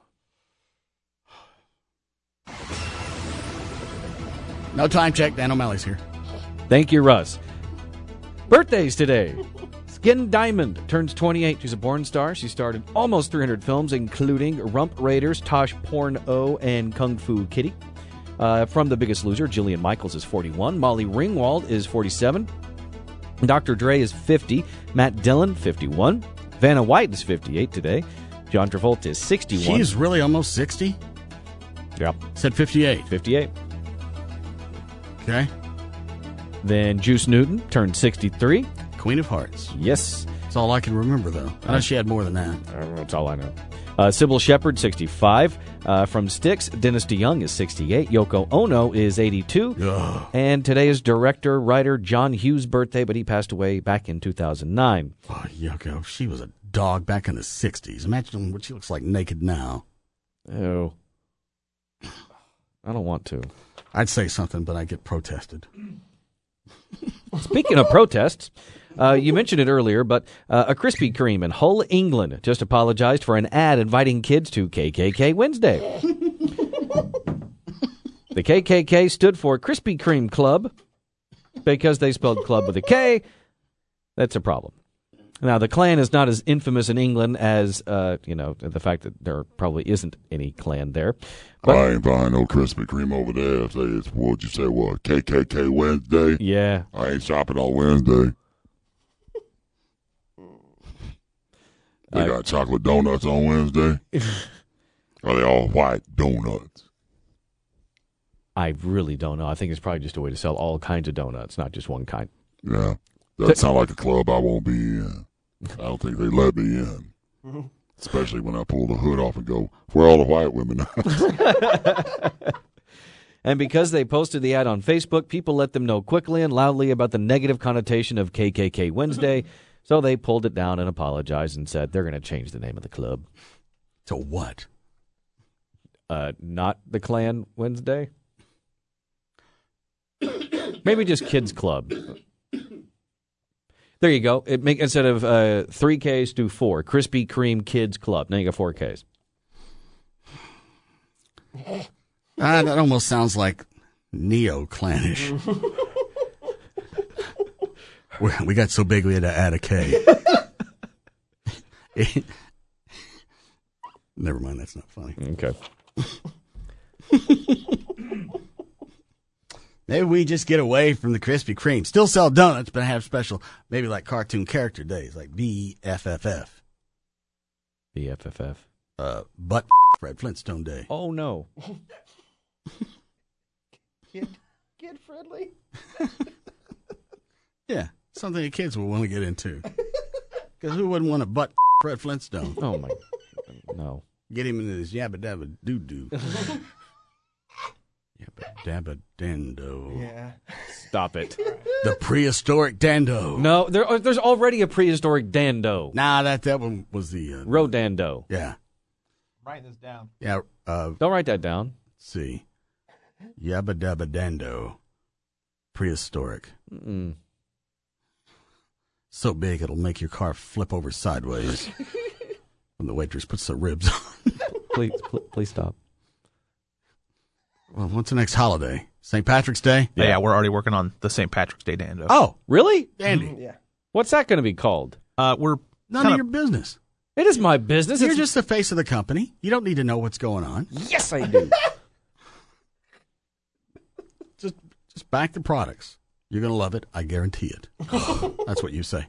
No time check. Dan O'Malley's here. Thank you, Russ. Birthdays today. Skin Diamond turns 28. She's a porn star. She starred in almost 300 films, including Rump Raiders, Tosh Porno, and Kung Fu Kitty. From The Biggest Loser, Jillian Michaels is 41. Molly Ringwald is 47. Dr. Dre is 50. Matt Dillon, 51. Vanna White is 58 today. John Travolta is 61. She's really almost 60? Yep. Said 58. 58. Okay. Then Juice Newton turned 63. Queen of Hearts. Yes. That's all I can remember, though. I know she had more than that. That's all I know. Sybil Shepherd, 65. From Styx, Dennis DeYoung is 68. Yoko Ono is 82. Ugh. And today is director-writer John Hughes' birthday, but he passed away back in 2009. Oh, Yoko, she was a dog back in the 60s. Imagine what she looks like naked now. Oh. I don't want to. I'd say something, but I get protested. Speaking of protests, you mentioned it earlier, but a Krispy Kreme in Hull, England, just apologized for an ad inviting kids to KKK Wednesday. The KKK stood for Krispy Kreme Club because they spelled club with a K. That's a problem. Now, the Klan is not as infamous in England as, the fact that there probably isn't any Klan there. But, I ain't buying no Krispy Kreme over there. Say it's, what'd you say, what, KKK Wednesday? Yeah. I ain't shopping on Wednesday. They got chocolate donuts on Wednesday? Are they all white donuts? I really don't know. I think it's probably just a way to sell all kinds of donuts, not just one kind. Yeah. That sounds like a club I won't be in. I don't think they let me in. Especially when I pull the hood off and go, where are all the white women? And because they posted the ad on Facebook, people let them know quickly and loudly about the negative connotation of KKK Wednesday. So they pulled it down and apologized and said they're going to change the name of the club. To what? Not the Klan Wednesday? Maybe just Kids Club. There you go. Instead of 3 Ks, do 4. Krispy Kreme Kids Club. Now you got 4 Ks. That almost sounds like neo-Klanish. We got so big we had to add a K. Never mind, that's not funny. Okay. Maybe we just get away from the Krispy Kreme. Still sell donuts, but have special, maybe like cartoon character days, like BFFF. BFFF. Butt Fred Flintstone Day. Oh, no. Kid friendly? Yeah, something the kids will want to get into. Because who wouldn't want to butt Fred Flintstone? Oh, my. No. Get him into this yabba dabba doo doo. Yabba dabba dando. Yeah. Stop it. The prehistoric dando. No, there's already a prehistoric dando. Nah, that one was the Rodando. Yeah. I'm writing this down. Yeah. Don't write that down. Let's see. Yabba dabba dando. Prehistoric. Mm-mm. So big it'll make your car flip over sideways when the waitress puts the ribs on. Please stop. Well, what's the next holiday? St. Patrick's Day? Yeah, we're already working on the St. Patrick's Day dando. Oh, really? Andy. Yeah. What's that going to be called? We're None of your business. It is my business. You're just the face of the company. You don't need to know what's going on. Yes, I do. Just back the products. You're going to love it. I guarantee it. That's what you say.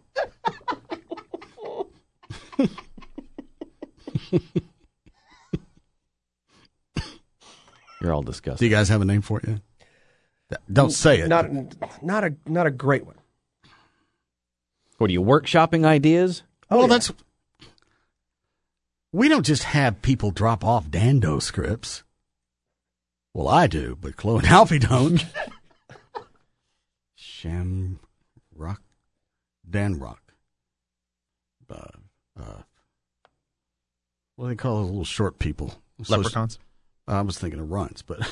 You're all Do disgusting. you guys have a name for it yet? Don't say it. Not a great one. What are you, workshopping ideas? Well, that's... We don't just have people drop off Dando scripts. Well, I do, but Chloe and Alfie don't. Shamrock. Danrock. What do they call those little short people? Leprechauns? I was thinking of runts, but...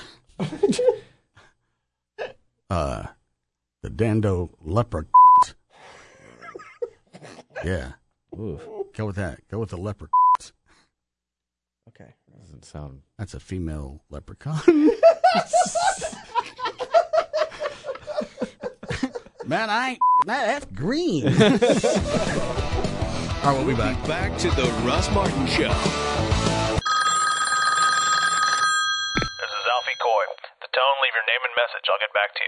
the Dando leprechauns. Yeah. Oof. Go with that. Go with the leprechauns. Okay. Doesn't sound... That's a female leprechaun. Man, that's green. All right, we'll be back. Back to the Russ Martin Show. This is Alfie Coy. The tone, leave your name and message. I'll get back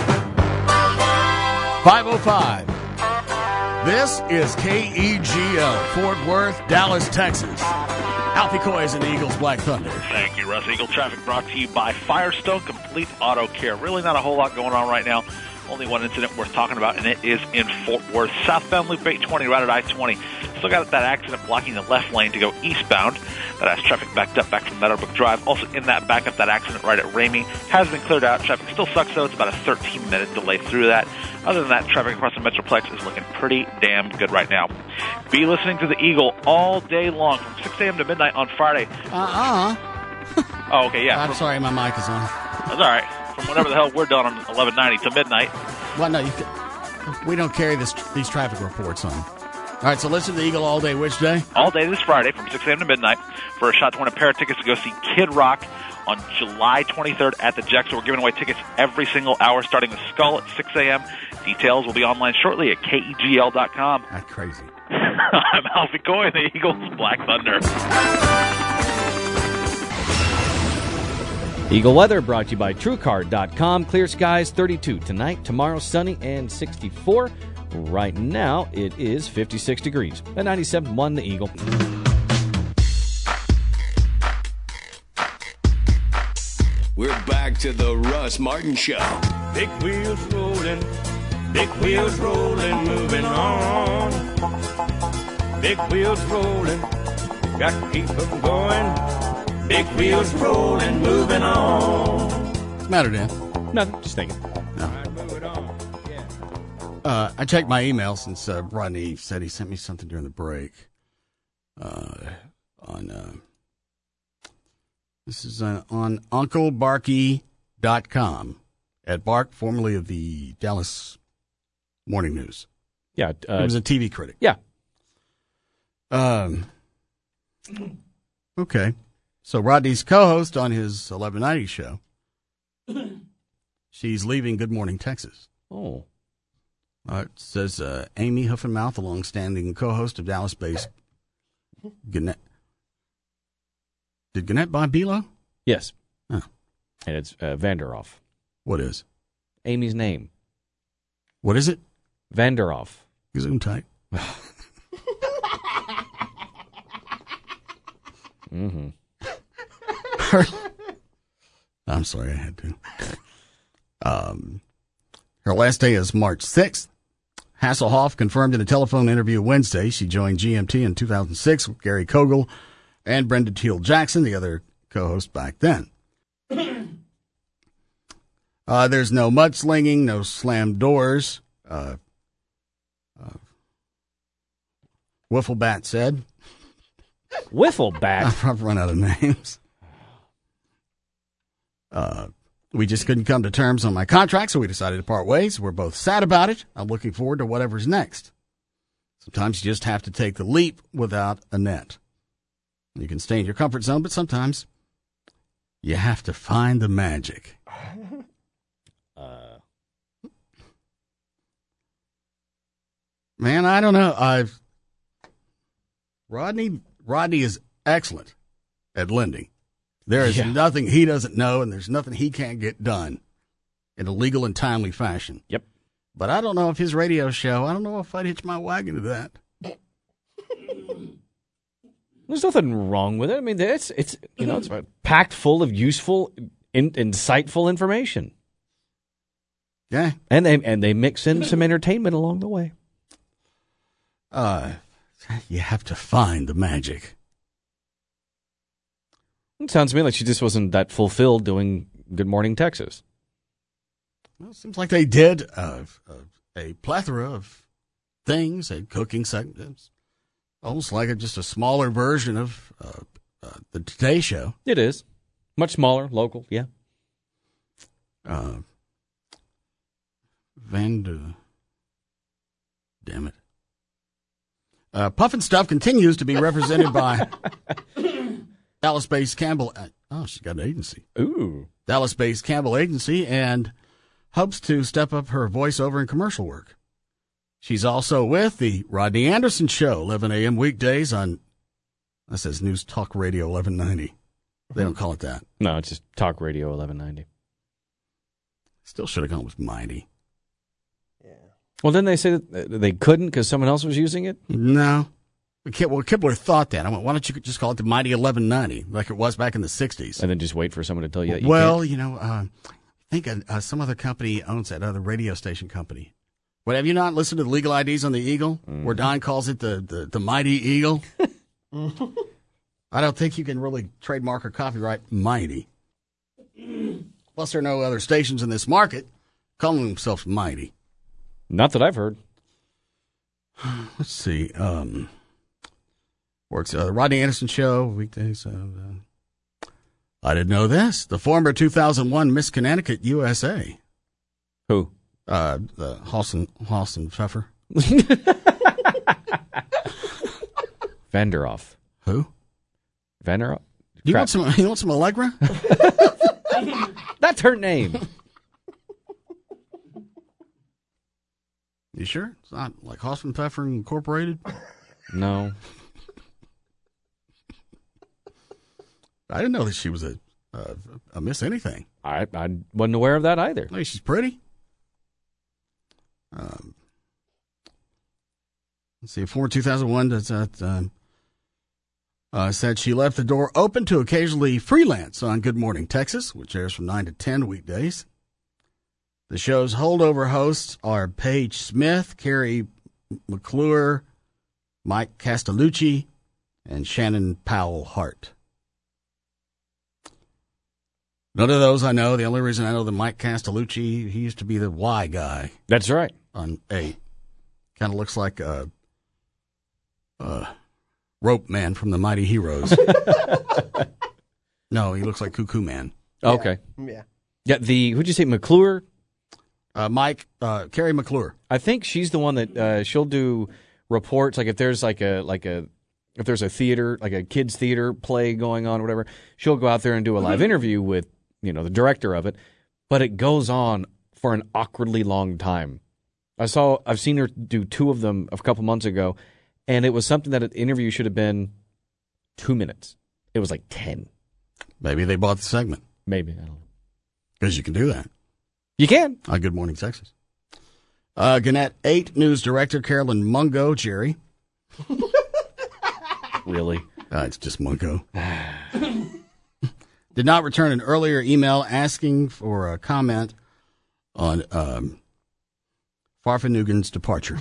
to you. 5:05. This is KEGL, Fort Worth, Dallas, Texas. Alfie Coy is in the Eagles Black Thunder. Thank you, Russ. Eagle Traffic brought to you by Firestone Complete Auto Care. Really not a whole lot going on right now. Only one incident worth talking about, and it is in Fort Worth. Southbound Loop 820 right at I-20. Still got that accident blocking the left lane to go eastbound. That has traffic backed up back from Meadowbrook Drive. Also in that backup, that accident right at Ramey has been cleared out. Traffic still sucks, though. It's about a 13-minute delay through that. Other than that, traffic across the Metroplex is looking pretty damn good right now. Be listening to the Eagle all day long from 6 a.m. to midnight on Friday. Oh, okay, yeah. I'm sorry, my mic is on. That's all right. From whatever the hell we're done on 1190 to midnight. Well, no, we don't carry these traffic reports on. All right, so listen to the Eagle all day. Which day? All day this Friday from 6 a.m. to midnight for a shot to win a pair of tickets to go see Kid Rock on July 23rd at the Jack. So we're giving away tickets every single hour starting with Skull at 6 a.m. Details will be online shortly at KEGL.com. That's crazy. I'm Alfie Coy, the Eagles Black Thunder. Eagle Weather brought to you by TrueCar.com. Clear skies 32 tonight, tomorrow sunny and 64. Right now it is 56 degrees. At 97.1 the Eagle. We're back to the Russ Martin Show. Big wheels rolling, moving on. Big wheels rolling, got to keep them going. Big wheels rolling, moving on. What's the matter, Dan? Nothing, just thinking. No. I checked my email since Rodney said he sent me something during the break. This is on UncleBarky.com. Ed Bark, formerly of the Dallas Morning News. Yeah. He was a TV critic. Yeah. Okay. So Rodney's co-host on his 1190 show, she's leaving Good Morning Texas. Oh. It says Amy Huffenmouth, a long-standing co-host of Dallas-based Gannett. Did Gannett buy Bilo? Yes. Oh. And it's Vanderoff. What is? Amy's name. What is it? Vanderoff. Zoom tight. Mm-hmm. I'm sorry, I had to. Her last day is March 6th. Hasselhoff confirmed in a telephone interview Wednesday she joined GMT in 2006 with Gary Kogel And Brenda Teal Jackson, the other co-host back then. There's no mudslinging, no slammed doors. Wifflebat said. Wifflebat? I've run out of names. We just couldn't come to terms on my contract, so we decided to part ways. We're both sad about it. I'm looking forward to whatever's next. Sometimes you just have to take the leap without a net. You can stay in your comfort zone, but sometimes you have to find the magic. Man, I don't know. Rodney is excellent at lending. There is nothing he doesn't know, and there's nothing he can't get done in a legal and timely fashion. Yep. But I don't know if his radio show, I don't know if I'd hitch my wagon to that. There's nothing wrong with it. I mean, it's packed full of useful, insightful information. Yeah. And they mix in some entertainment along the way. You have to find the magic. It sounds to me like she just wasn't that fulfilled doing Good Morning Texas. Well, it seems like they did a plethora of things, a cooking segments, almost like just a smaller version of the Today Show. It is. Much smaller, local, yeah. Damn it. Puff and Stuff continues to be represented by Dallas-based Campbell. She's got an agency. Ooh. Dallas-based Campbell Agency, and hopes to step up her voiceover and commercial work. She's also with the Rodney Anderson Show, 11 a.m. weekdays on, that says News Talk Radio 1190. They don't call it that. No, it's just Talk Radio 1190. Still should have gone with Mighty. Well, didn't they say that they couldn't because someone else was using it? No. Well, Kibler thought that. I went, why don't you just call it the Mighty 1190, like it was back in the 60s? And then just wait for someone to tell you that you can't? I think some other company owns that other radio station company. What, have you not listened to the Legal IDs on the Eagle, where Don calls it the Mighty Eagle? I don't think you can really trademark or copyright Mighty. Plus, there are no other stations in this market calling themselves Mighty. Not that I've heard. Let's see. Works Rodney Anderson Show weekdays. I didn't know this. The former 2001 Miss Connecticut USA. Who? The Halston Pfeffer. Vanderoff. Who? Vanderoff. You want some Allegra? That's her name. You sure? It's not like Halston Pfeffer Incorporated? No. I didn't know that she was a Miss anything. I wasn't aware of that either. Hey, she's pretty. Let's see. Former 2001 said she left the door open to occasionally freelance on Good Morning Texas, which airs from 9 to 10 weekdays. The show's holdover hosts are Paige Smith, Carrie McClure, Mike Castellucci, and Shannon Powell Hart. None of those I know. The only reason I know that Mike Castellucci, he used to be the Y guy. That's right. On 8. Kind of looks like a Rope Man from the Mighty Heroes. No, he looks like Cuckoo Man. Okay. Yeah. Yeah, who'd you say, McClure? Carrie McClure. I think she's the one that she'll do reports, like if there's if there's a theater, like a kids theater play going on or whatever, she'll go out there and do a live interview with, the director of it, but it goes on for an awkwardly long time. I've seen her do 2 of them a couple months ago, and it was something that an interview should have been 2 minutes. It was like 10. Maybe they bought the segment. Maybe, I don't know. Because you can do that. You can. On Good Morning Texas. Gannett 8 News Director Carolyn Mungo, Jerry. Really? It's just Mungo. Did not return an earlier email asking for a comment on Farfanugan's departure.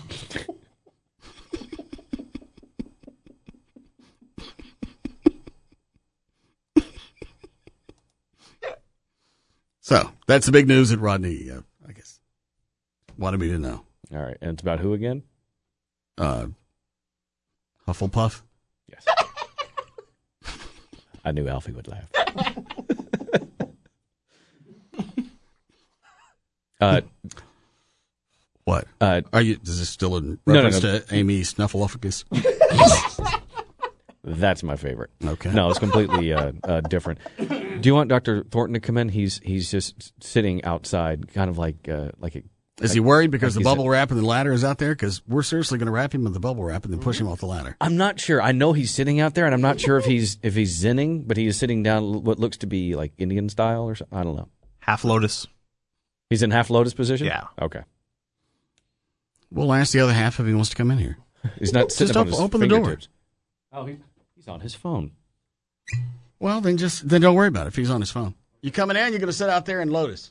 So that's the big news that Rodney, I guess, wanted me to know. All right. And it's about who again? Hufflepuff? Yes. I knew Alfie would laugh. What? Is this still in reference to Amy Snuffleupagus? That's my favorite. Okay. No, it's completely different. Do you want Dr. Thornton to come in? He's just sitting outside, kind of like Is he worried because the bubble wrap and the ladder is out there? Because we're seriously going to wrap him with the bubble wrap and then push him off the ladder. I'm not sure. I know he's sitting out there, and I'm not sure if he's zinning, but he is sitting down what looks to be like Indian style or something. I don't know. Half lotus. He's in half lotus position? Yeah. Okay. We'll ask the other half if he wants to come in here. He's not sitting just up on his open the door. fingertips. Oh, he's on his phone. Well, then don't worry about it if he's on his phone. You coming in, you're going to sit out there in lotus.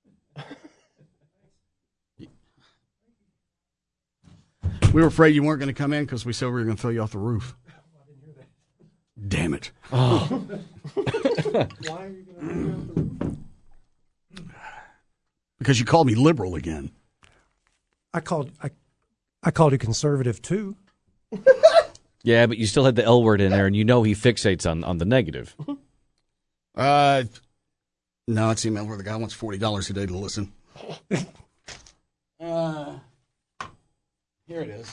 We were afraid you weren't going to come in because we said we were going to throw you off the roof. Damn it. Oh. Why are you going to throw me off the roof? Because you called me liberal again. I called you conservative too. Yeah, but you still had the L word in there, and you know he fixates on the negative. No, it's email where the guy wants $40 a day to listen. Here it is.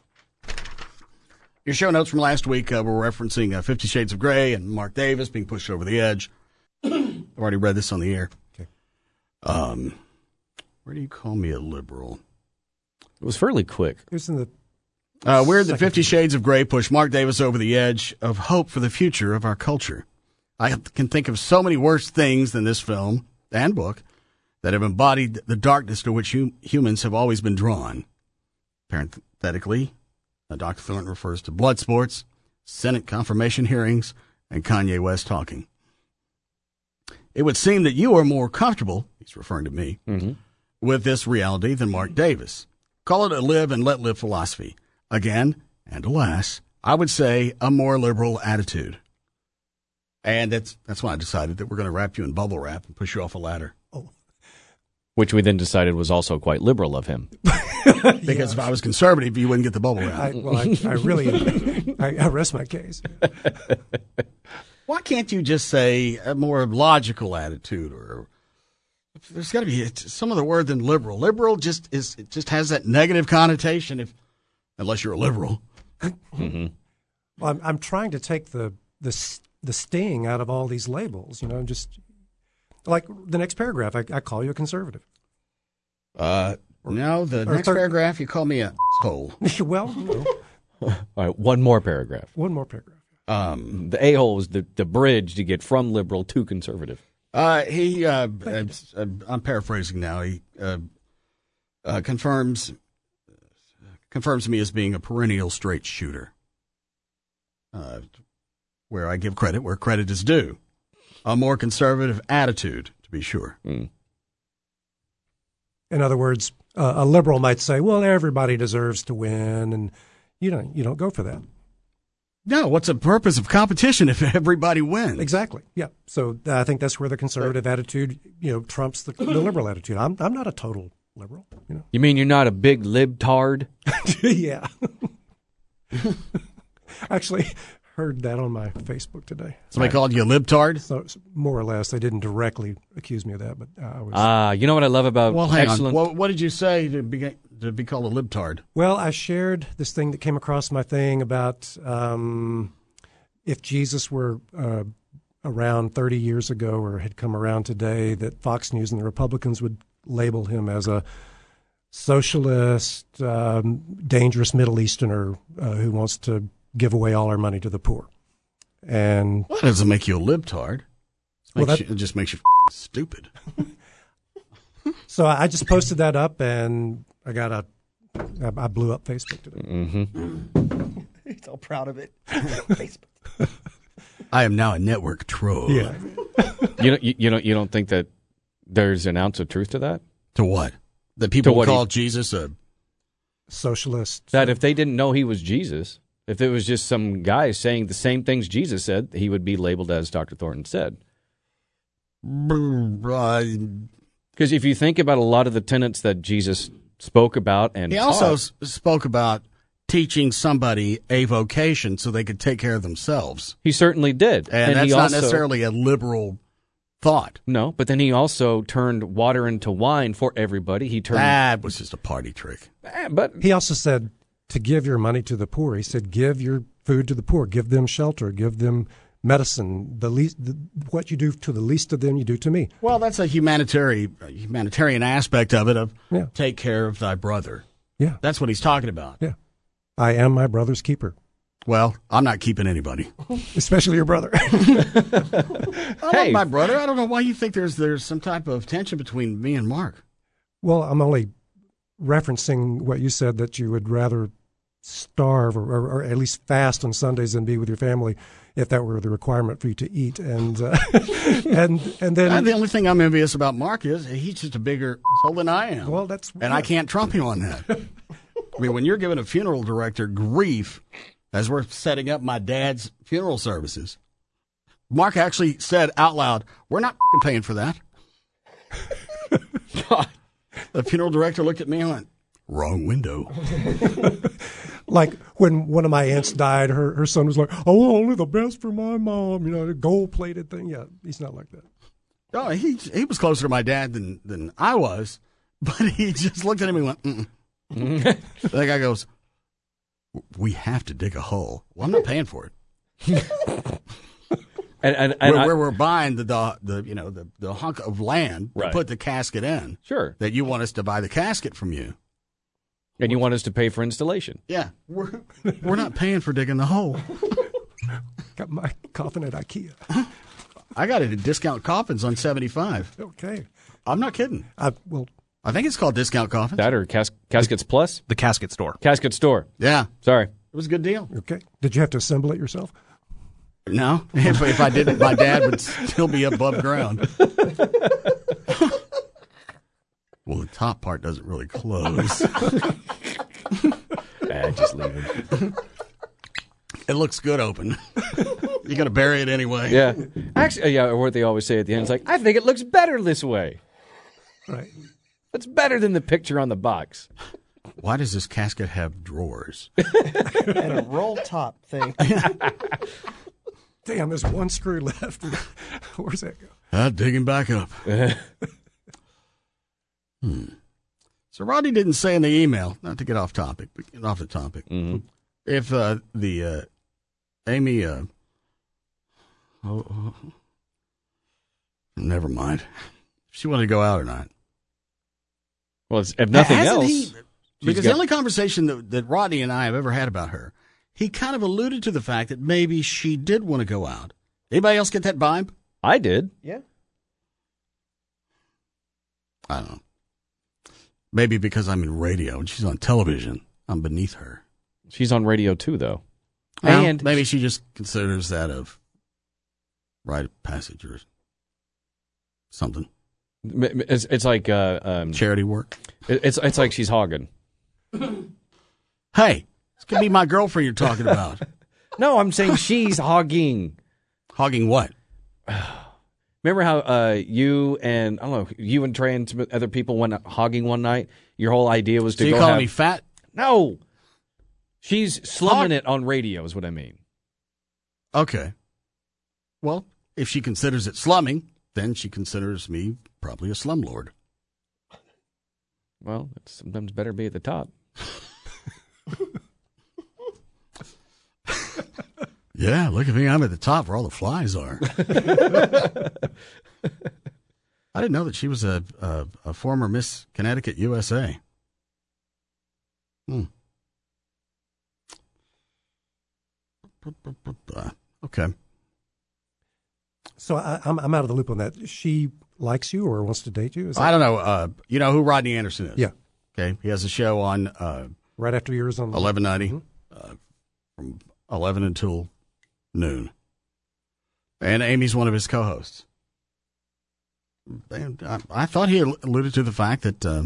Your show notes from last week were referencing 50 Shades of Grey and Mark Davis being pushed over the edge. I've already read this on the air. Okay. Where do you call me a liberal? It was fairly quick. It was in the weird that 50 Shades of Grey pushed Mark Davis over the edge of hope for the future of our culture. I can think of so many worse things than this film and book that have embodied the darkness to which humans have always been drawn. Parenthetically, Dr. Thornton refers to blood sports, Senate confirmation hearings, and Kanye West talking. It would seem that you are more comfortable, he's referring to me, with this reality than Mark Davis. Call it a live and let live philosophy. Again, and alas, I would say a more liberal attitude. And that's why I decided that we're going to wrap you in bubble wrap and push you off a ladder. Which we then decided was also quite liberal of him. Because if I was conservative, you wouldn't get the bubble wrap. I rest my case. Why can't you just say a more logical attitude, or there's got to be some other word than liberal? Liberal just has that negative connotation, unless you're a liberal. Well, I'm trying to take the sting out of all these labels. Just like the next paragraph, I call you a conservative. No, the next paragraph, you call me a hole. Well, all right, one more paragraph. One more paragraph. The a-hole is the bridge to get from liberal to conservative. I'm paraphrasing now. He confirms me as being a perennial straight shooter, where I give credit where credit is due. A more conservative attitude, to be sure. In other words, a liberal might say, well, everybody deserves to win, and you don't go for that. No, what's the purpose of competition if everybody wins? Exactly. Yeah. So I think that's where the conservative attitude, trumps the liberal attitude. I'm not a total liberal. You mean you're not a big libtard? Yeah. Actually, heard that on my Facebook today. Somebody called you a libtard? So more or less, they didn't directly accuse me of that, but I was. You know what I love about hang excellent. On. What did you say to be called a libtard? Well, I shared this thing that came across my thing about if Jesus were around 30 years ago or had come around today, that Fox News and the Republicans would label him as a socialist, dangerous Middle Easterner who wants to give away all our money to the poor. And well, that doesn't make you a libtard. It just makes you stupid. So I just posted that up, and I blew up Facebook today. Mm-hmm. He's all proud of it. Facebook. I am now a network troll. Yeah. You don't think that there's an ounce of truth to that? To what? That people would call Jesus a socialist. That if they didn't know he was Jesus, if it was just some guy saying the same things Jesus said, he would be labeled as Dr. Thornton said. Because if you think about a lot of the tenets that Jesus spoke about and he also spoke about teaching somebody a vocation so they could take care of themselves. He certainly did. And that's not necessarily a liberal thought. No, but then he also turned water into wine for everybody. That was just a party trick. But he also said to give your money to the poor. He said, give your food to the poor, give them shelter, give them medicine. What you do to the least of them, you do to me. Well, that's a humanitarian aspect of it, of take care of thy brother. Yeah. That's what he's talking about. Yeah. I am my brother's keeper. Well, I'm not keeping anybody. Especially your brother. I love my brother. I don't know why you think there's some type of tension between me and Mark. Well, I'm only referencing what you said, that you would rather starve or at least fast on Sundays than be with your family if that were the requirement for you to eat. And then the only thing I'm envious about Mark is he's just a bigger soul than I am. Well, I can't trump him on that. I mean, when you're giving a funeral director grief as we're setting up my dad's funeral services, Mark actually said out loud, "We're not paying for that." The funeral director looked at me and went, "Wrong window." Like when one of my aunts died, her son was like, "Oh, only the best for my mom," the gold-plated thing. Yeah, he's not like that. Oh, he was closer to my dad than I was, but he just looked at him and went, "Mm-mm." The guy goes, "We have to dig a hole." Well, I'm not paying for it. and we're buying the hunk of land to put the casket in. Sure. That you want us to buy the casket from you. And you want us to pay for installation. Yeah. We're not paying for digging the hole. Got my coffin at IKEA. I got it at Discount Coffins on 75. Okay. I'm not kidding. I think it's called Discount Coffins. That or Caskets Plus? The Casket Store. Casket Store. Yeah. Sorry. It was a good deal. Okay. Did you have to assemble it yourself? No. If I didn't, my dad would still be above ground. Well, the top part doesn't really close. Just leave it. It looks good open. You're going to bury it anyway. Yeah. Actually, or what they always say at the end is like, I think it looks better this way. Right. It's better than the picture on the box. Why does this casket have drawers? And a roll top thing. Damn, there's one screw left. Where's that go? Digging back up. So Rodney didn't say in the email, not to get off topic, but get off the topic, if Amy, never mind, if she wanted to go out or not. Well, if nothing else. Because the only conversation that Rodney and I have ever had about her, he kind of alluded to the fact that maybe she did want to go out. Anybody else get that vibe? I did. Yeah. I don't know. Maybe because I'm in radio and she's on television, I'm beneath her. She's on radio too, though. Well, and maybe she just considers that a rite of passage or something. It's like charity work. It's like she's hogging. Hey, this could be my girlfriend you're talking about. No, I'm saying she's hogging. Hogging what? Remember how you and Trey and some other people went hogging one night? Your whole idea was to go. So you calling me fat? No, she's slumming it on radio. Is what I mean. Okay. Well, if she considers it slumming, then she considers me probably a slumlord. Well, it's sometimes better be at the top. Yeah, look at me. I'm at the top where all the flies are. I didn't know that she was a former Miss Connecticut USA. Okay. So I'm out of the loop on that. She likes you or wants to date you? I don't know. You know who Rodney Anderson is? Yeah. Okay. He has a show on right after yours on 1190 from 11 until noon. And Amy's one of his co-hosts. And I thought he alluded to the fact that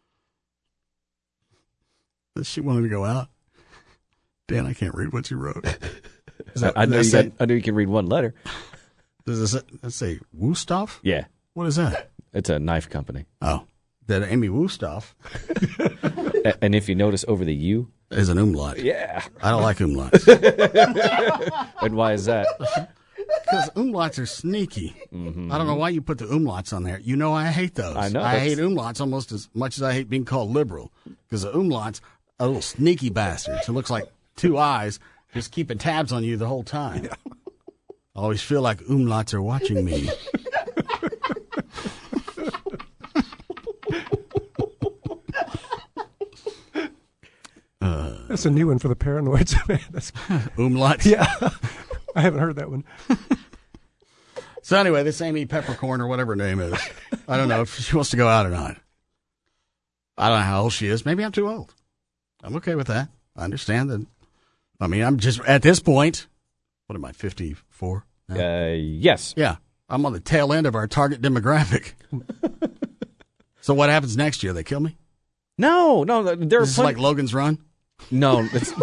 she wanted to go out. Dan, I can't read what you wrote. I know you can read one letter. Let's say Wusthof? Yeah. What is that? It's a knife company. Oh. That Amy Wusthof. And if you notice over the U, is an umlaut. Yeah. I don't like umlauts. And why is that? Because umlauts are sneaky. Mm-hmm. I don't know why you put the umlauts on there. You know I hate those. I know. I hate umlauts almost as much as I hate being called liberal. Because the umlauts are little sneaky bastards. It looks like two eyes just keeping tabs on you the whole time. Yeah. I always feel like umlauts are watching me. That's a new one for the paranoids. Umlauts? Yeah. I haven't heard that one. So anyway, this Amy Peppercorn or whatever her name is, I don't know if she wants to go out or not. I don't know how old she is. Maybe I'm too old. I'm okay with that. I understand that. I mean, I'm just, at this point, what am I, 54? Yes. Yeah. I'm on the tail end of our target demographic. So what happens next year? They kill me? No. There are Is this like Logan's Run? No.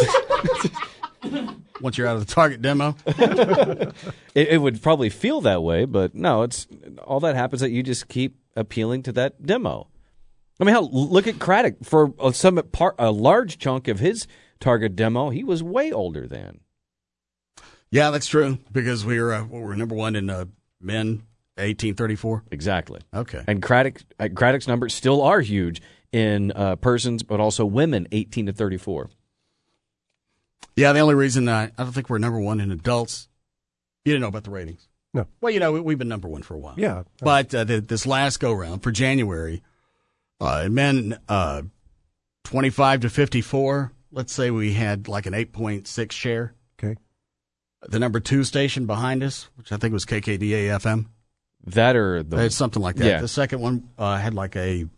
Once you're out of the target demo? It would probably feel that way, but no, it's all that happens that you just keep appealing to that demo. I mean, hell, look at Craddock. For a large chunk of his target demo, he was way older than. Yeah, that's true, because we were number one in men 1834. Exactly. Okay. And Craddock's numbers still are huge in persons, but also women 18 to 34. Yeah, the only reason I don't think we're number one in adults, you didn't know about the ratings. No. Well, we've been number one for a while. Yeah. But this last go-round for January, men 25 to 54, let's say we had like an 8.6 share. Okay. The number 2 station behind us, which I think was KKDA-FM. That or it's something like that. Yeah. The second one had like a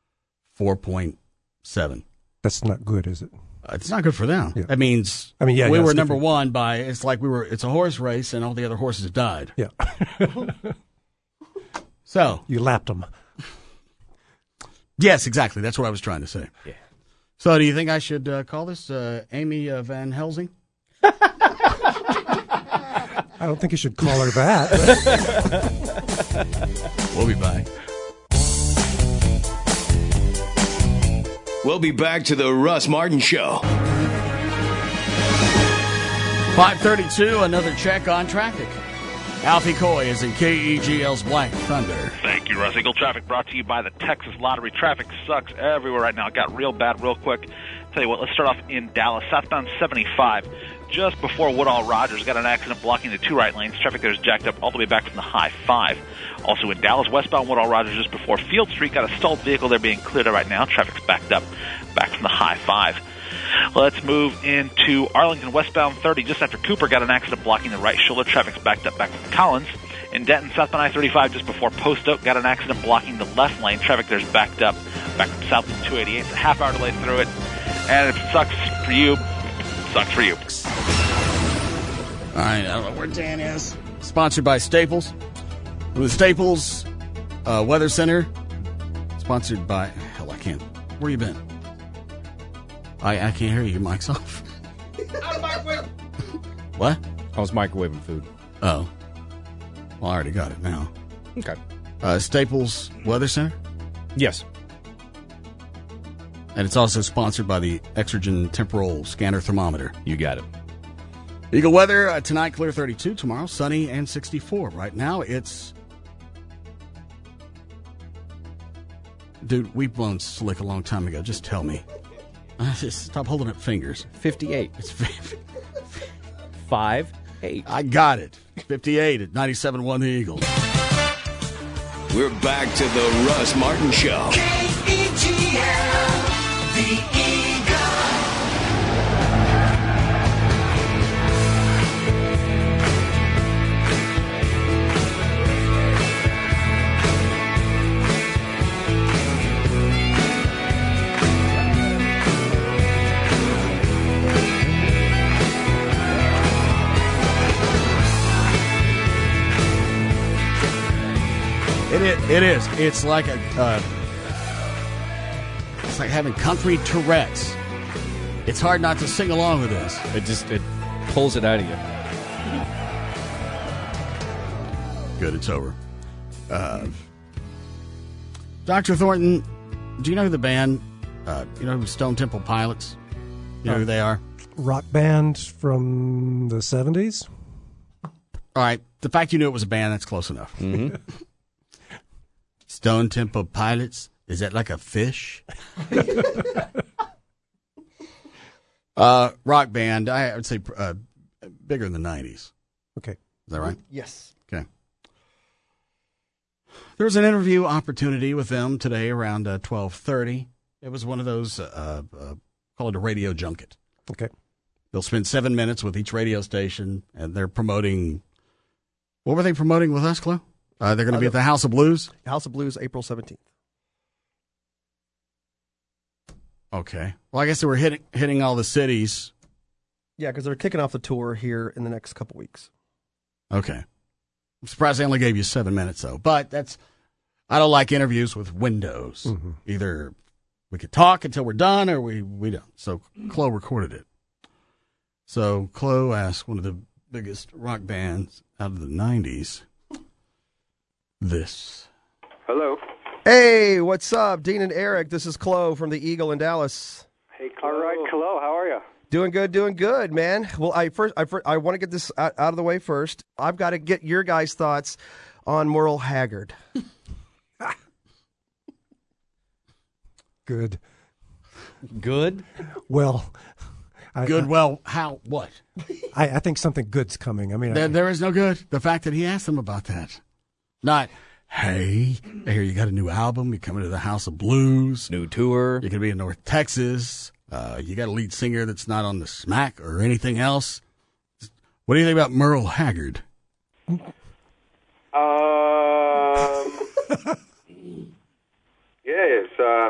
4.7. That's not good, is it? It's not good for them. Yeah. That means we were number one by, it's like it's a horse race and all the other horses died. Yeah. So. You lapped them. Yes, exactly. That's what I was trying to say. Yeah. So do you think I should call this Amy Van Helsing? I don't think you should call her that. We'll be back. We'll be back to the Russ Martin Show. 5:32, another check on traffic. Alfie Coy is in KEGL's Black Thunder. Thank you, Russ. Eagle Traffic brought to you by the Texas Lottery. Traffic sucks everywhere right now. It got real bad real quick. Tell you what, let's start off in Dallas. Southbound 75, just before Woodall Rogers, got an accident blocking the 2 right lanes. Traffic there is jacked up all the way back from the high 5. Also in Dallas, westbound Woodall Rogers, just before Field Street, got a stalled vehicle there being cleared right now. Traffic's backed up back from the high 5. Let's move into Arlington, westbound 30, just after Cooper, got an accident blocking the right shoulder. Traffic's backed up back from Collins. In Denton, southbound I-35, just before Post Oak, got an accident blocking the left lane. Traffic there's backed up back from southbound 288. It's a half-hour delay through it. And if it sucks for you, it sucks for you. All right, I don't know where Dan is. Sponsored by Staples. The Staples Weather Center. Sponsored by... Hell, I can't. Where you been? I can't hear you. Your mic's off. What? I was microwaving food. Oh. Well, I already got it now. Okay. Staples Weather Center? Yes. And it's also sponsored by the Exergen Temporal Scanner Thermometer. You got it. Eagle weather, tonight clear 32, tomorrow sunny and 64. Right now it's... Dude, we've blown slick a long time ago. Just tell me. Just stop holding up fingers. 58. It's 5-8. I got it. 58 at 97.1 The Eagle. We're back to the Russ Martin Show. KEGL, The Eagle. It is. It's like it's like having country Tourette's. It's hard not to sing along with this. It pulls it out of you. Good, it's over. Dr. Thornton, do you know the band? You know who Stone Temple Pilots? You know who they are? Rock band from the 70s? All right. The fact you knew it was a band, that's close enough. Mm-hmm. Stone Temple Pilots? Is that like a fish? Rock band, I would say bigger in the 90s. Okay. Is that right? Yes. Okay. There was an interview opportunity with them today around 12:30. It was one of those, call it a radio junket. Okay. They'll spend 7 minutes with each radio station, and they're promoting. What were they promoting with us, Chloe? They're going to be at the House of Blues? House of Blues, April 17th. Okay. Well, I guess they were hitting all the cities. Yeah, because they're kicking off the tour here in the next couple weeks. Okay. I'm surprised they only gave you 7 minutes, though. But I don't like interviews with windows. Mm-hmm. Either we could talk until we're done or we don't. So Chloe recorded it. So Chloe asked one of the biggest rock bands out of the 90s this. Hello. Hey, what's up? Dean and Eric, this is Chloe from the Eagle in Dallas. Hey, Chloe. All right, Chloe, how are you? Doing good, man. Well, I want to get this out of the way first. I've got to get your guys' thoughts on Merle Haggard. Good. Good? Well, how, what? I think something good's coming. I mean, there is no good. The fact that he asked them about that. Not, hey, I hear you got a new album. You're coming to the House of Blues. New tour. You're going to be in North Texas. You got a lead singer that's not on the Smack or anything else. What do you think about Merle Haggard? Yes.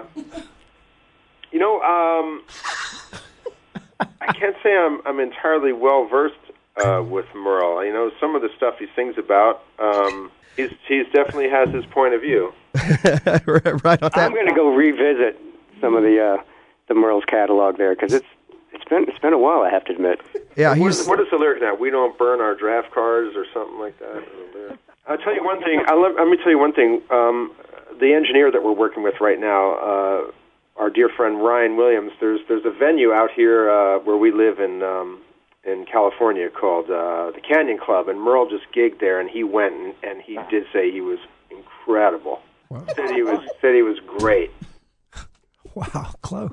I can't say I'm entirely well versed with Merle. You know, some of the stuff he sings about. He's definitely has his point of view. Right on that. I'm going to go revisit some of the Merle's catalog there because it's been a while, I have to admit. Yeah, what is the lyric now? We don't burn our draft cards or something like that. I'll tell you one thing. Let me tell you one thing. The engineer that we're working with right now, our dear friend Ryan Williams. There's a venue out here where we live in California called the Canyon Club, and Merle just gigged there, and he went and he did say he was incredible. Wow. Said he was great. Wow, Chloe.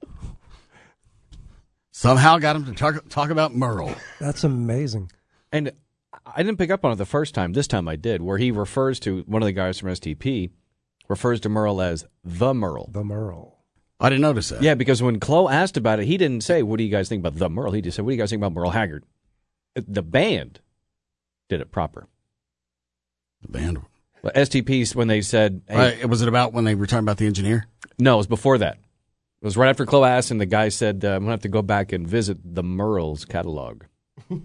Somehow got him to talk about Merle. That's amazing. And I didn't pick up on it the first time. This time I did, where he refers to one of the guys from STP, refers to Merle as the Merle. The Merle. I didn't notice that. Yeah, because when Chloe asked about it, he didn't say, what do you guys think about the Merle? He just said, what do you guys think about Merle Haggard? The band did it proper. The band? Well, STP, when they said... Hey, was it about when they were talking about the engineer? No, it was before that. It was right after Chloe asked, and the guy said, I'm going to have to go back and visit the Merle's catalog. Hey,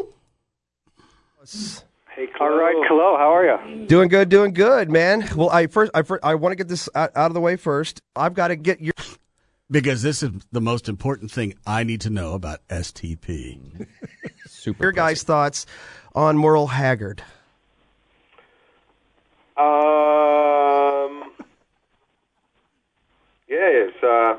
Chloe. All right, Chloe, how are you? Doing good, man. Well, I want to get this out of the way first. I've got to get your... Because this is the most important thing I need to know about STP. Super. Your guys' thoughts on Merle Haggard. Yes.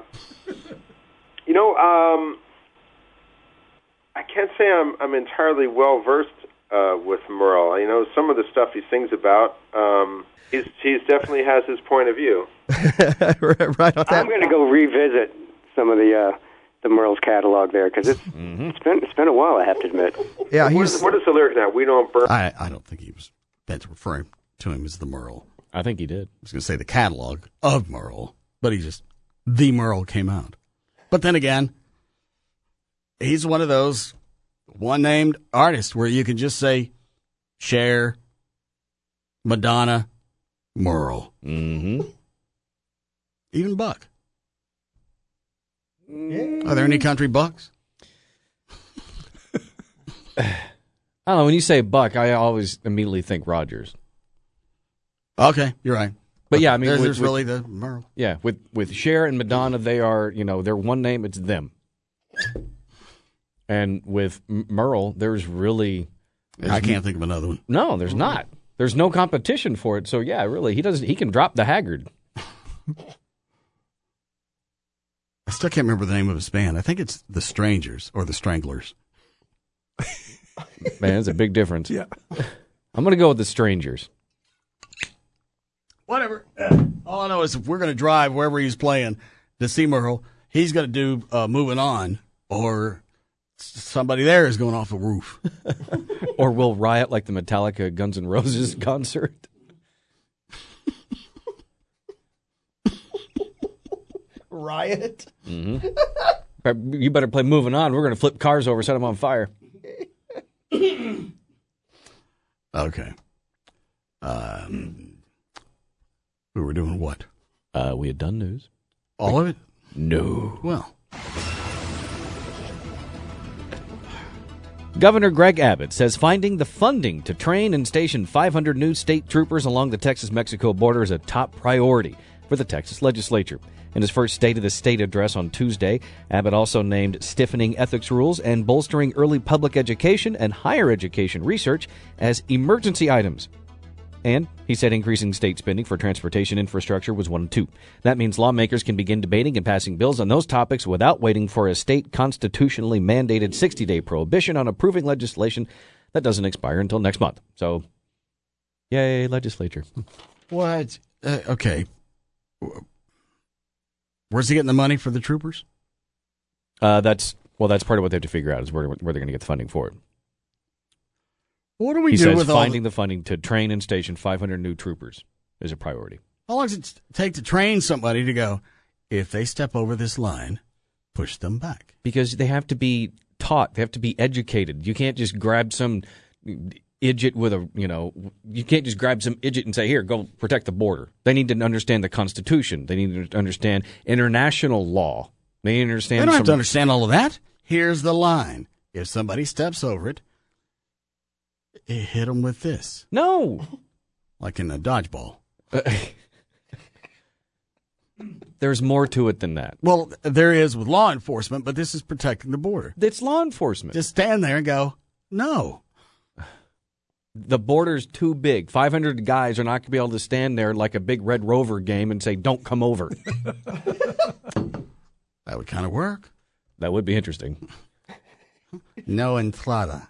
I can't say I'm entirely well versed with Merle. You know, some of the stuff he sings about. He's definitely has his point of view. Right on that. I'm going to go revisit some of the Merle's catalog there because it's been a while, I have to admit. Yeah, what is the lyric now? We don't burn. I don't think he was meant to refer to him as the Merle. I think he did. I was going to say the catalog of Merle, but the Merle came out. But then again, he's one of those one-named artists where you can just say Cher, Madonna, Merle. Mm-hmm. Even Buck. Are there any country Bucks? I don't know. When you say Buck, I always immediately think Rogers. Okay, you're right. But yeah, I mean, there's really the Merle. Yeah, with Cher and Madonna, they are, they're one name. It's them. And with Merle, I can't think of another one. No, there's not. There's no competition for it, so yeah, really, he can drop the Haggard. I still can't remember the name of his band. I think it's The Strangers or The Stranglers. Man, that's a big difference. Yeah. I'm going to go with The Strangers. Whatever. All I know is if we're going to drive wherever he's playing to see Merle, he's going to do Moving On, or somebody there is going off a roof. Or we'll riot like the Metallica Guns N' Roses concert. Riot? Mm-hmm. You better play Moving On. We're going to flip cars over, set them on fire. Okay. We were doing what? We had done news. All of it? No. Well. Governor Greg Abbott says finding the funding to train and station 500 new state troopers along the Texas-Mexico border is a top priority for the Texas legislature. In his first State of the State address on Tuesday, Abbott also named stiffening ethics rules and bolstering early public education and higher education research as emergency items. And he said increasing state spending for transportation infrastructure was one of two. That means lawmakers can begin debating and passing bills on those topics without waiting for a state constitutionally mandated 60-day prohibition on approving legislation that doesn't expire until next month. So, yay, legislature. What? Okay. Where's he getting the money for the troopers? That's part of what they have to figure out is where they're going to get the funding for it. What do we He do says with finding the funding to train and station 500 new troopers is a priority. How long does it take to train somebody to go, if they step over this line, push them back? Because they have to be taught. They have to be educated. You can't just grab some idiot with a, you can't just grab some idiot and say, here, go protect the border. They need to understand the Constitution. They need to understand international law. They need to understand. They don't have to understand all of that. Here's the line. If somebody steps over it, hit them with this. No. Like in a dodgeball. There's more to it than that. Well, there is with law enforcement, but this is protecting the border. It's law enforcement. Just stand there and go, no. The border's too big. 500 guys are not going to be able to stand there like a big Red Rover game and say, don't come over. That would kind of work. That would be interesting. No entrada.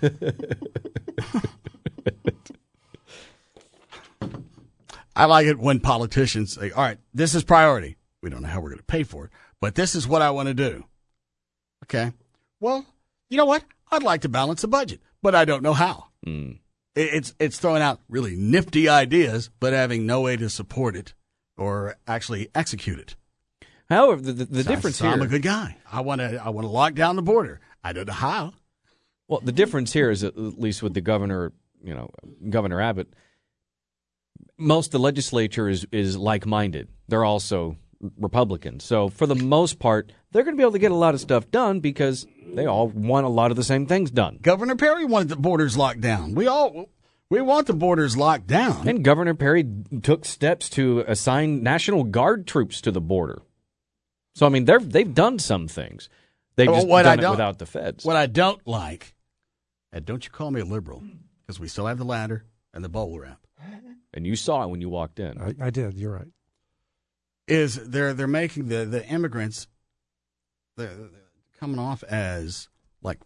I like it when politicians say, all right, this is priority. We don't know how we're going to pay for it, but this is what I want to do. Okay. Well, you know what? I'd like to balance the budget, but I don't know how. It's throwing out really nifty ideas, but having no way to support it or actually execute it. However, the difference here, I'm a good guy. I want to lock down the border. I don't know how. Well, the difference here is, at least with the governor, Governor Abbott, most of the legislature is like-minded. They're also Republicans. So for the most part, they're going to be able to get a lot of stuff done because they all want a lot of the same things done. Governor Perry wanted the borders locked down. We want the borders locked down. And Governor Perry took steps to assign National Guard troops to the border. So, I mean, they've done some things. They've just done it without the feds. What I don't like, and don't you call me a liberal, because we still have the ladder and the bubble wrap. And you saw it when you walked in. I did. You're right. Is they're making the immigrants, they're coming off as like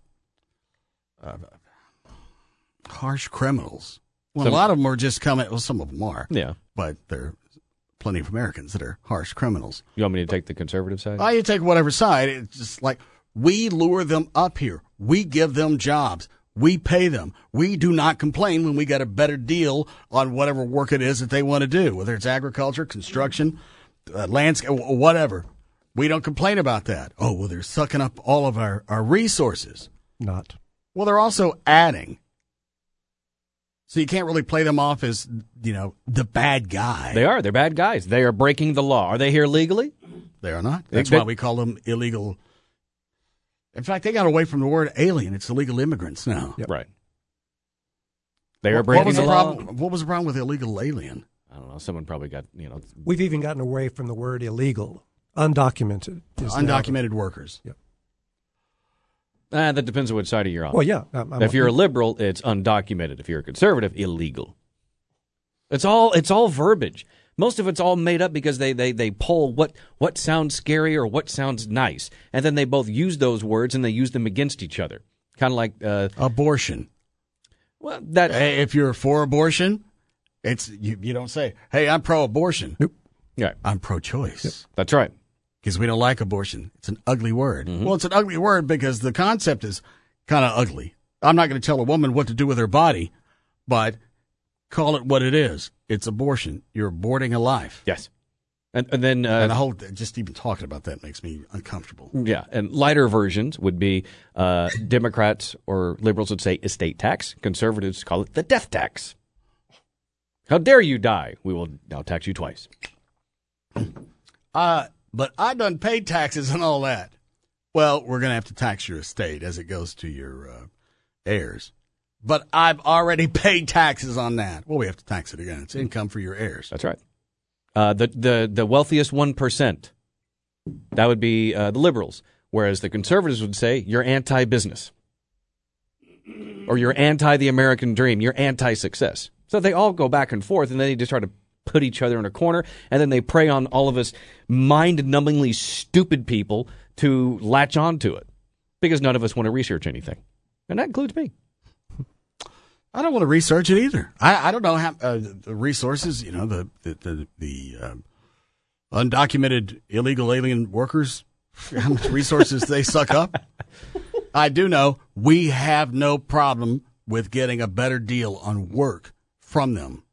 harsh criminals. Well, a lot of them are just coming. Well, some of them are. Yeah, but there are plenty of Americans that are harsh criminals. You want me to take the conservative side? You take whatever side. It's just like we lure them up here. We give them jobs. We pay them. We do not complain when we get a better deal on whatever work it is that they want to do, whether it's agriculture, construction, landscape, whatever. We don't complain about that. Oh, well, they're sucking up all of our resources. Not. Well, they're also adding. So you can't really play them off as, the bad guy. They are. They're bad guys. They are breaking the law. Are they here legally? They are not. That's why we call them illegal. In fact, they got away from the word alien. It's illegal immigrants now. Yep. Right. They are breaking the law. What was the problem with illegal alien? I don't know. Someone probably got, We've even gotten away from the word illegal. Undocumented. Undocumented workers. Yep. That depends on which side you're on. Well, yeah. If you're a liberal, it's undocumented. If you're a conservative, illegal. It's all verbiage. Most of it's all made up because they poll what sounds scary or what sounds nice, and then they both use those words and they use them against each other. Kind of like abortion. Well, that if you're for abortion, it's you don't say, "Hey, I'm pro-abortion." Nope. Yeah, I'm pro-choice. Yep. That's right. Because we don't like abortion. It's an ugly word. Mm-hmm. Well, it's an ugly word because the concept is kind of ugly. I'm not going to tell a woman what to do with her body, but call it what it is. It's abortion. You're aborting a life. Yes. And then and the whole just even talking about that makes me uncomfortable. Yeah, and lighter versions would be Democrats or liberals would say estate tax. Conservatives call it the death tax. How dare you die? We will now tax you twice. But I done paid taxes and all that. Well, we're going to have to tax your estate as it goes to your heirs. But I've already paid taxes on that. Well, we have to tax it again. It's income for your heirs. That's right. The wealthiest 1%, that would be the liberals, whereas the conservatives would say you're anti-business. Or you're anti the American dream. You're anti-success. So they all go back and forth, and then they just try to put each other in a corner, and then they prey on all of us mind-numbingly stupid people to latch on to it because none of us want to research anything. And that includes me. I don't want to research it either. I don't know how the resources, the undocumented illegal alien workers, how much resources they suck up. I do know we have no problem with getting a better deal on work from them.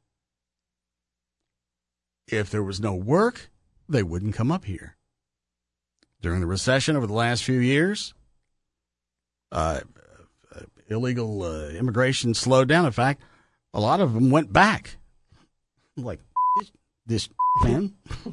If there was no work, they wouldn't come up here. During the recession over the last few years, illegal immigration slowed down. In fact, a lot of them went back. Like, this man.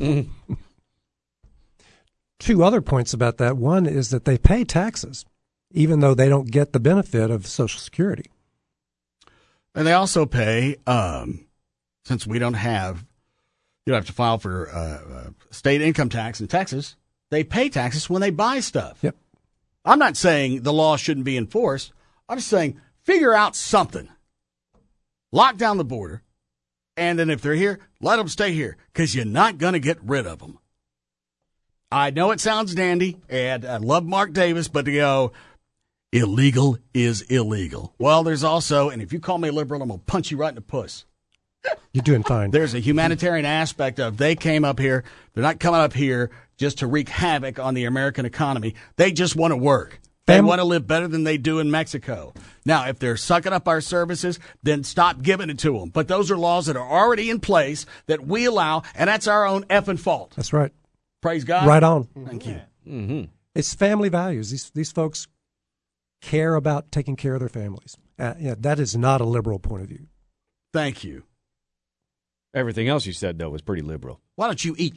Two other points about that. One is that they pay taxes, even though they don't get the benefit of Social Security. And they also pay, since we don't have, you don't have to file for state income tax in Texas, they pay taxes when they buy stuff. Yep. I'm not saying the law shouldn't be enforced. I'm just saying figure out something. Lock down the border, and then if they're here, let them stay here, because you're not going to get rid of them. I know it sounds dandy, and I love Mark Davis, but to go, illegal is illegal. Well, there's also, and if you call me a liberal, I'm going to punch you right in the puss. You're doing fine. There's a humanitarian aspect of they came up here. They're not coming up here just to wreak havoc on the American economy. They just want to work. They want to live better than they do in Mexico. Now, if they're sucking up our services, then stop giving it to them. But those are laws that are already in place that we allow, and that's our own effing fault. That's right. Praise God. Right on. Thank you. Mm-hmm. It's family values. These folks care about taking care of their families. That is not a liberal point of view. Thank you. Everything else you said, though, was pretty liberal. Why don't you eat?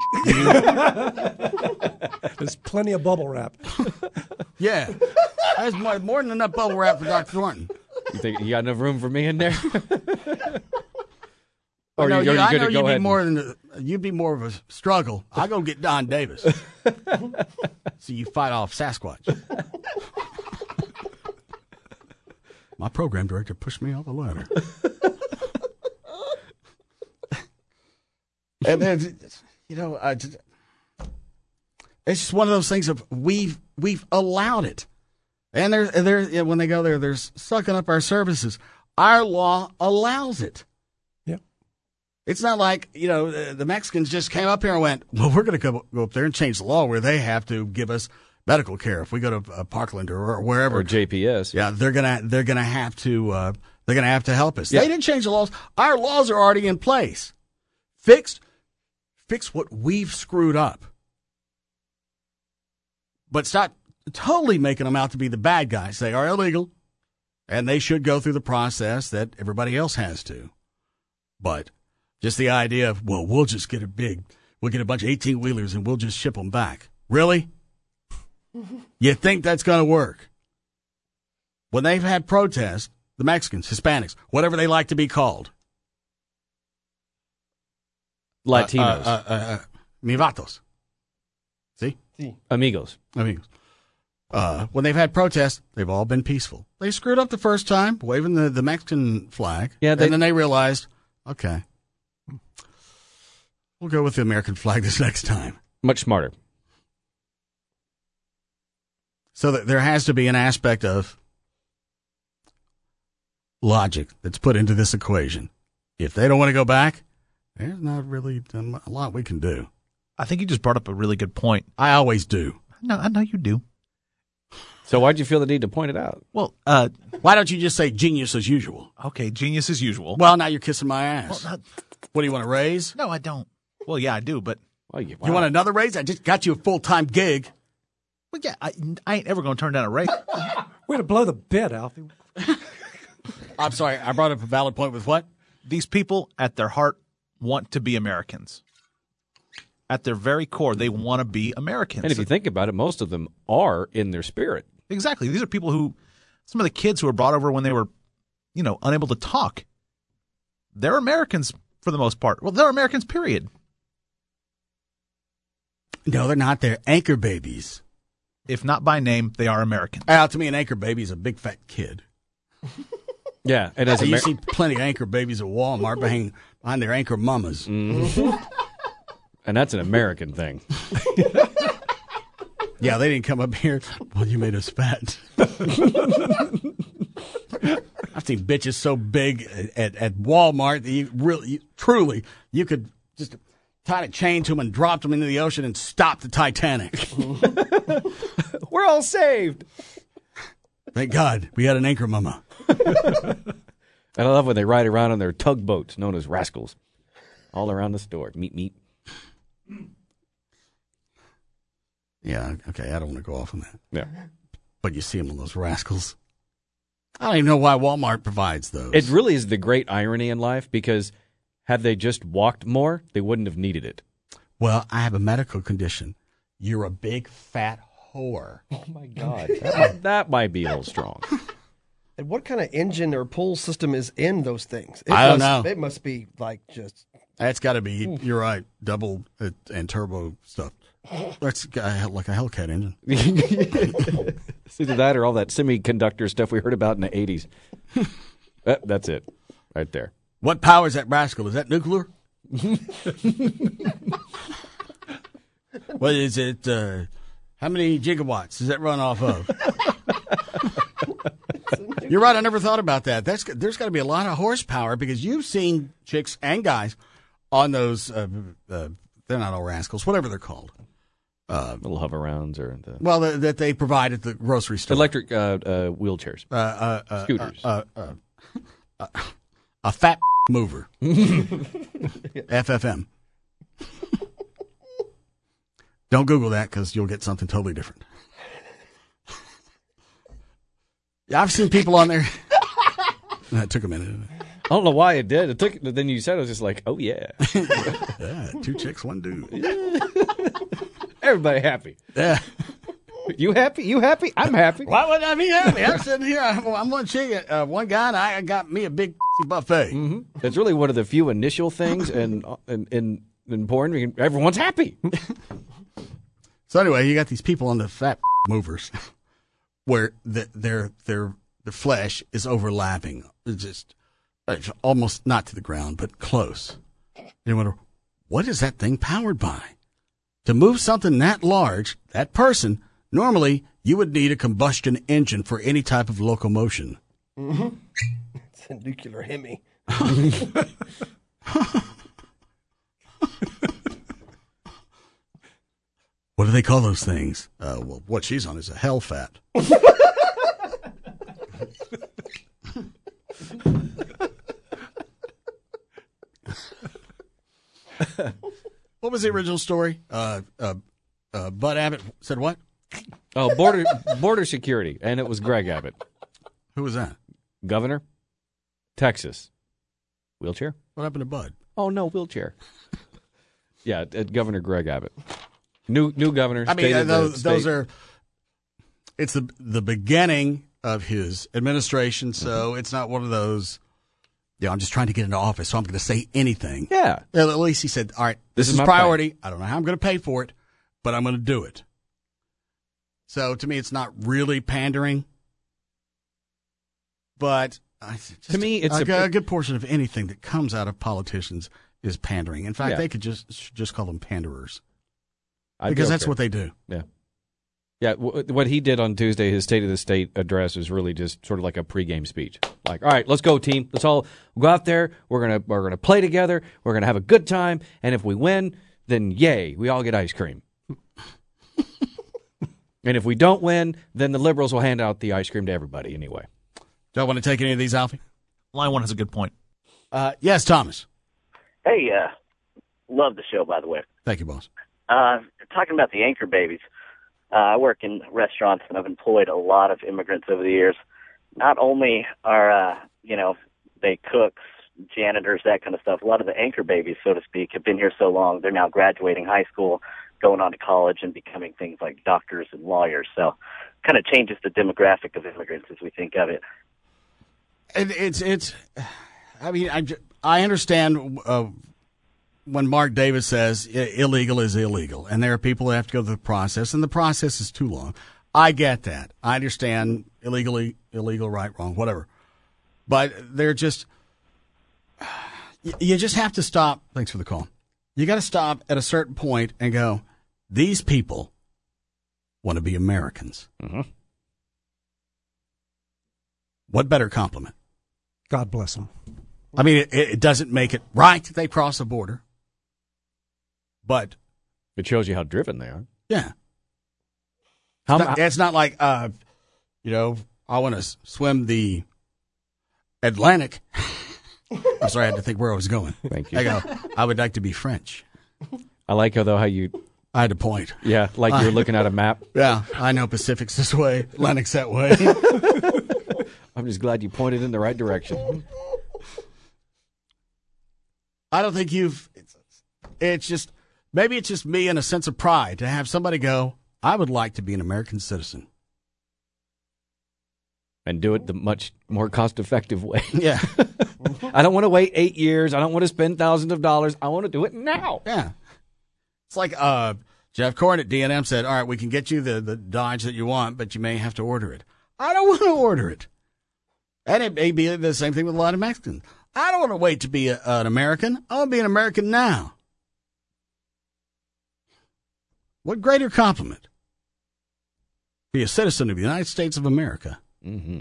There's plenty of bubble wrap. Yeah. That's more than enough bubble wrap for Dr. Thornton. You think you got enough room for me in there? I know you'd be more than you'd be more of a struggle. I go get Don Davis. So you fight off Sasquatch. My program director pushed me off the ladder. And then, it's just one of those things of we've allowed it, and they're when they go there, they're sucking up our services. Our law allows it. Yep. It's not like the Mexicans just came up here and went, well, we're going to go up there and change the law where they have to give us medical care if we go to Parkland or wherever or JPS. Yeah, they're gonna have to help us. Yeah. They didn't change the laws. Our laws are already in place. Fix what we've screwed up. But stop totally making them out to be the bad guys. They are illegal, and they should go through the process that everybody else has to. But just the idea of, well, we'll get a bunch of 18-wheelers and we'll just ship them back. Really? You think that's going to work? When they've had protests, the Mexicans, Hispanics, whatever they like to be called, Latinos. Mi vatos. See? Amigos. When they've had protests, they've all been peaceful. They screwed up the first time, waving the Mexican flag. Yeah, and then they realized, okay, We'll go with the American flag this next time. Much smarter. So that there has to be an aspect of logic that's put into this equation. If they don't want to go back, there's not really a lot we can do. I think you just brought up a really good point. I always do. No, I know you do. So why'd you feel the need to point it out? Well, why don't you just say genius as usual? Okay, genius as usual. Well, now you're kissing my ass. Well, what do you want to raise? No, I don't. Well, yeah, I do, but You want another raise? I just got you a full-time gig. Well, yeah, I ain't ever going to turn down a raise. Way to blow the bed, Alfie. I'm sorry, I brought up a valid point with what? These people, at their heart, want to be Americans. At their very core, they want to be Americans. And if you think about it, most of them are in their spirit. Exactly. These are people who, some of the kids who were brought over when they were, unable to talk. They're Americans for the most part. Well, they're Americans, period. No, they're not. They're anchor babies. If not by name, they are Americans. To me, an anchor baby is a big fat kid. Yeah, and as you see plenty of anchor babies at Walmart behind their anchor mamas. Mm-hmm. And that's an American thing. Yeah, they didn't come up here. Well, you made us fat. I've seen bitches so big at Walmart that you could just tie a chain to them and drop them into the ocean and stop the Titanic. We're all saved. Thank God we had an anchor mama. And I love when they ride around on their tugboats known as rascals all around the store. Meet. Yeah, okay, I don't want to go off on that. Yeah. But you see them on those rascals. I don't even know why Walmart provides those. It really is the great irony in life, because had they just walked more, they wouldn't have needed it. Well, I have a medical condition. You're a big fat whore. Oh, my God. That might be a little strong. And what kind of engine or pull system is in those things? I don't know. It must be like just... That's got to be, you're right, double and turbo stuff. That's like a Hellcat engine. It's either that or all that semiconductor stuff we heard about in the 80s. That's it, right there. What powers that rascal? Is that nuclear? What is it? How many gigawatts does that run off of? You're right. I never thought about that. There's got to be a lot of horsepower, because you've seen chicks and guys on those. They're not all rascals, whatever they're called. Little hover-rounds or that they provide at the grocery store. Electric wheelchairs, scooters, a fat mover, FFM. Don't Google that, because you'll get something totally different. Yeah, I've seen people on there. That took a minute. I don't know why it did. It took. Then you said it was just like, oh yeah, yeah, 2 chicks, 1 dude. Everybody happy. Yeah. You happy? You happy? I'm happy. Why would I be happy? I'm sitting here. I'm one chick, one guy, and I got me a big buffet. Mm-hmm. It's really one of the few initial things in porn. Everyone's happy. So anyway, you got these people on the fat movers, where their flesh is overlapping, it's almost not to the ground, but close. And you wonder, what is that thing powered by? To move something that large, that person, normally you would need a combustion engine for any type of locomotion. Mm-hmm. It's a nuclear Hemi. What do they call those things? Well, what she's on is a Hellfat. What was the original story? Bud Abbott said what? Oh, border security, and it was Greg Abbott. Who was that? Governor, Texas. Wheelchair? What happened to Bud? Oh no, wheelchair. Yeah, Governor Greg Abbott. New governor. I mean, those are. It's the beginning of his administration, so it's not one of those. Yeah, I'm just trying to get into office, so I'm going to say anything. Yeah. Well, at least he said, all right, this is my priority. plan. I don't know how I'm going to pay for it, but I'm going to do it. So to me, it's not really pandering. But to me, it's a good portion of anything that comes out of politicians is pandering. In fact, Yeah. they could just call them panderers. I'd be Because that's okay. what they do. Yeah. Yeah, what he did on Tuesday, his State of the State address, was really just sort of like a pregame speech. Like, all right, let's go, team. Let's all go out there. We're gonna play together. We're gonna have a good time. And if we win, then yay, we all get ice cream. And if we don't win, then the liberals will hand out the ice cream to everybody anyway. Do I want to take any of these, Alfie? Line 1 has a good point. Yes, Thomas. Hey, love the show, by the way. Thank you, boss. Talking about the anchor babies, I work in restaurants and I've employed a lot of immigrants over the years. Not only are, they cooks, janitors, that kind of stuff, a lot of the anchor babies, so to speak, have been here so long, they're now graduating high school, going on to college, and becoming things like doctors and lawyers. So kind of changes the demographic of immigrants as we think of it. I understand when Mark Davis says illegal is illegal, and there are people that have to go through the process, and the process is too long. I get that. I understand illegal, right, wrong, whatever. But they're just, you just have to stop. Thanks for the call. You got to stop at a certain point and go, these people want to be Americans. Mm-hmm. What better compliment? God bless them. I mean, it doesn't make it right that they cross a border, but it shows you how driven they are. Yeah. It's not like, I want to swim the Atlantic. I'm sorry, I had to think where I was going. Thank you. I go, I would like to be French. I like how you... I had to point. Yeah, like you're looking at a map. Yeah, I know Pacific's this way, Atlantic's that way. I'm just glad you pointed in the right direction. I don't think maybe it's just me and a sense of pride to have somebody go, I would like to be an American citizen. And do it the much more cost-effective way. Yeah. I don't want to wait 8 years. I don't want to spend thousands of dollars. I want to do it now. Yeah. It's like Jeff Corn at D&M said, all right, we can get you the Dodge that you want, but you may have to order it. I don't want to order it. And it may be the same thing with a lot of Mexicans. I don't want to wait to be an American. I want to be an American now. What greater compliment? Be a citizen of the United States of America. Mm-hmm.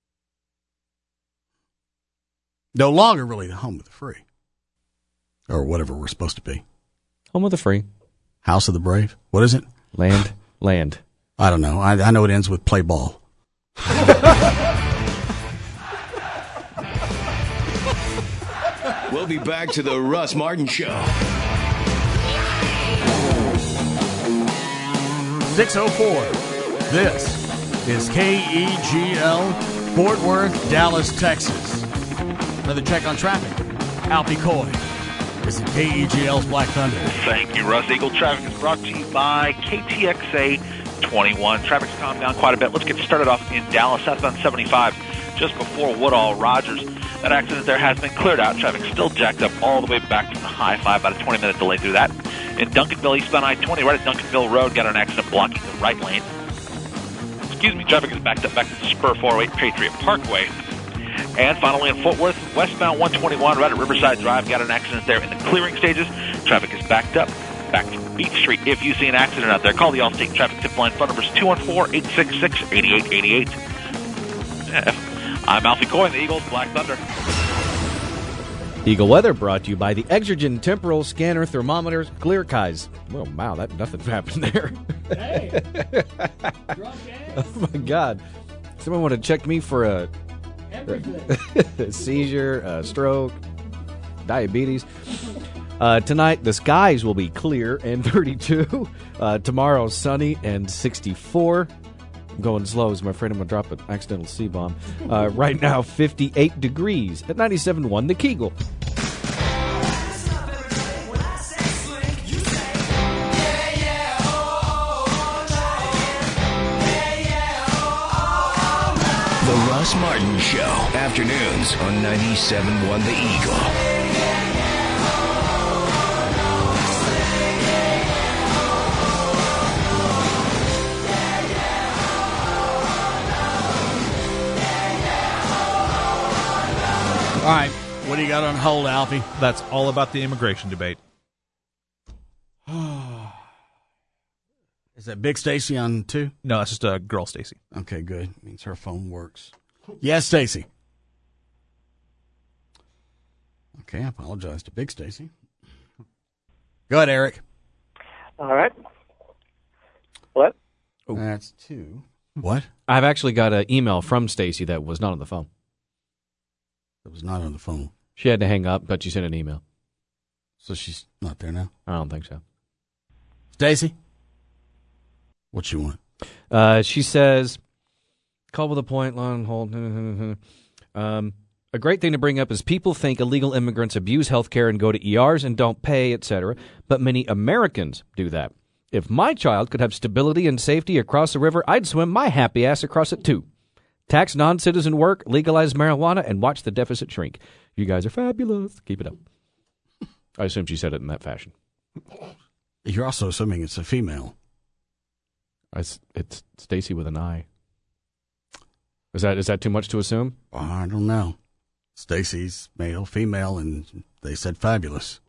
No longer really the home of the free. Or whatever we're supposed to be. Home of the free. House of the brave. What is it? Land. I don't know. I know it ends with play ball. We'll be back to the Russ Martin Show. 6:04. This is KEGL, Fort Worth, Dallas, Texas. Another check on traffic. Alfie Coy. This is KEGL's Black Thunder. Thank you, Russ. Eagle Traffic is brought to you by KTXA 21. Traffic's calmed down quite a bit. Let's get started off in Dallas, southbound 75, just before Woodall Rogers. That accident there has been cleared out. Traffic still jacked up all the way back from the High-5, about a 20-minute delay through that. In Duncanville, eastbound I-20, right at Duncanville Road, got an accident blocking the right lane. Traffic is backed up back to the Spur 408 Patriot Parkway. And finally in Fort Worth, westbound 121, right at Riverside Drive, got an accident there in the clearing stages. Traffic is backed up back from Beach Street. If you see an accident out there, call the Allstate Traffic Tip Line. Phone number is 214-866-8888. I'm Alfie Coy in the Eagles Black Thunder. Eagle Weather brought to you by the Exergen Temporal Scanner Thermometers Clear Skies. Well, wow, nothing happened there. Hey, Oh, my God. Someone want to check me for a seizure, a stroke, diabetes. Tonight, the skies will be clear and 32. Tomorrow, sunny and 64. I'm going slow as my friend. I'm going to drop an accidental C-bomb. Right now, 58 degrees at 97.1 The Kegel. The Russ Martin Show. Afternoons on 97.1 The Eagle. All right. What do you got on hold, Alfie? That's all about the immigration debate. Is that Big Stacy on 2? No, that's just a girl Stacy. Okay, good. Means her phone works. Yes, Stacy. Okay, I apologize to Big Stacy. Go ahead, Eric. All right. What? That's 2. What? I've actually got an email from Stacy that was not on the phone. It was not on the phone. She had to hang up, but she sent an email. So she's not there now? I don't think so. Stacy? What you want? She says, call with a point, long hold. A great thing to bring up is people think illegal immigrants abuse health care and go to ERs and don't pay, etc. But many Americans do that. If my child could have stability and safety across the river, I'd swim my happy ass across it too. Tax non-citizen work, legalize marijuana, and watch the deficit shrink. You guys are fabulous. Keep it up. I assume she said it in that fashion. You're also assuming it's a female. It's Stacy with an I. Is that too much to assume? I don't know. Stacy's male, female, and they said fabulous.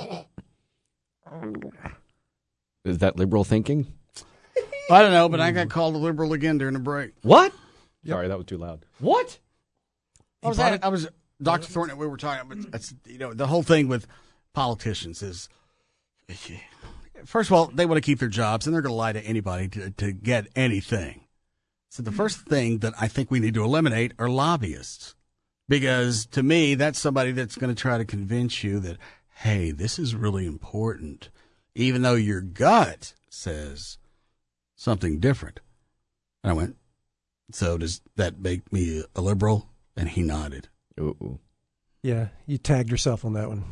Is that liberal thinking? I don't know, but I got called a liberal again during the break. What? Yep. Sorry, that was too loud. What? I was Dr. Thornton. We were talking about the whole thing with politicians is, first of all, they want to keep their jobs and they're going to lie to anybody to get anything. So the first thing that I think we need to eliminate are lobbyists, because to me that's somebody that's going to try to convince you that, hey, this is really important, even though your gut says something different. And I went, so does that make me a liberal? And he nodded. Ooh. Yeah, you tagged yourself on that one.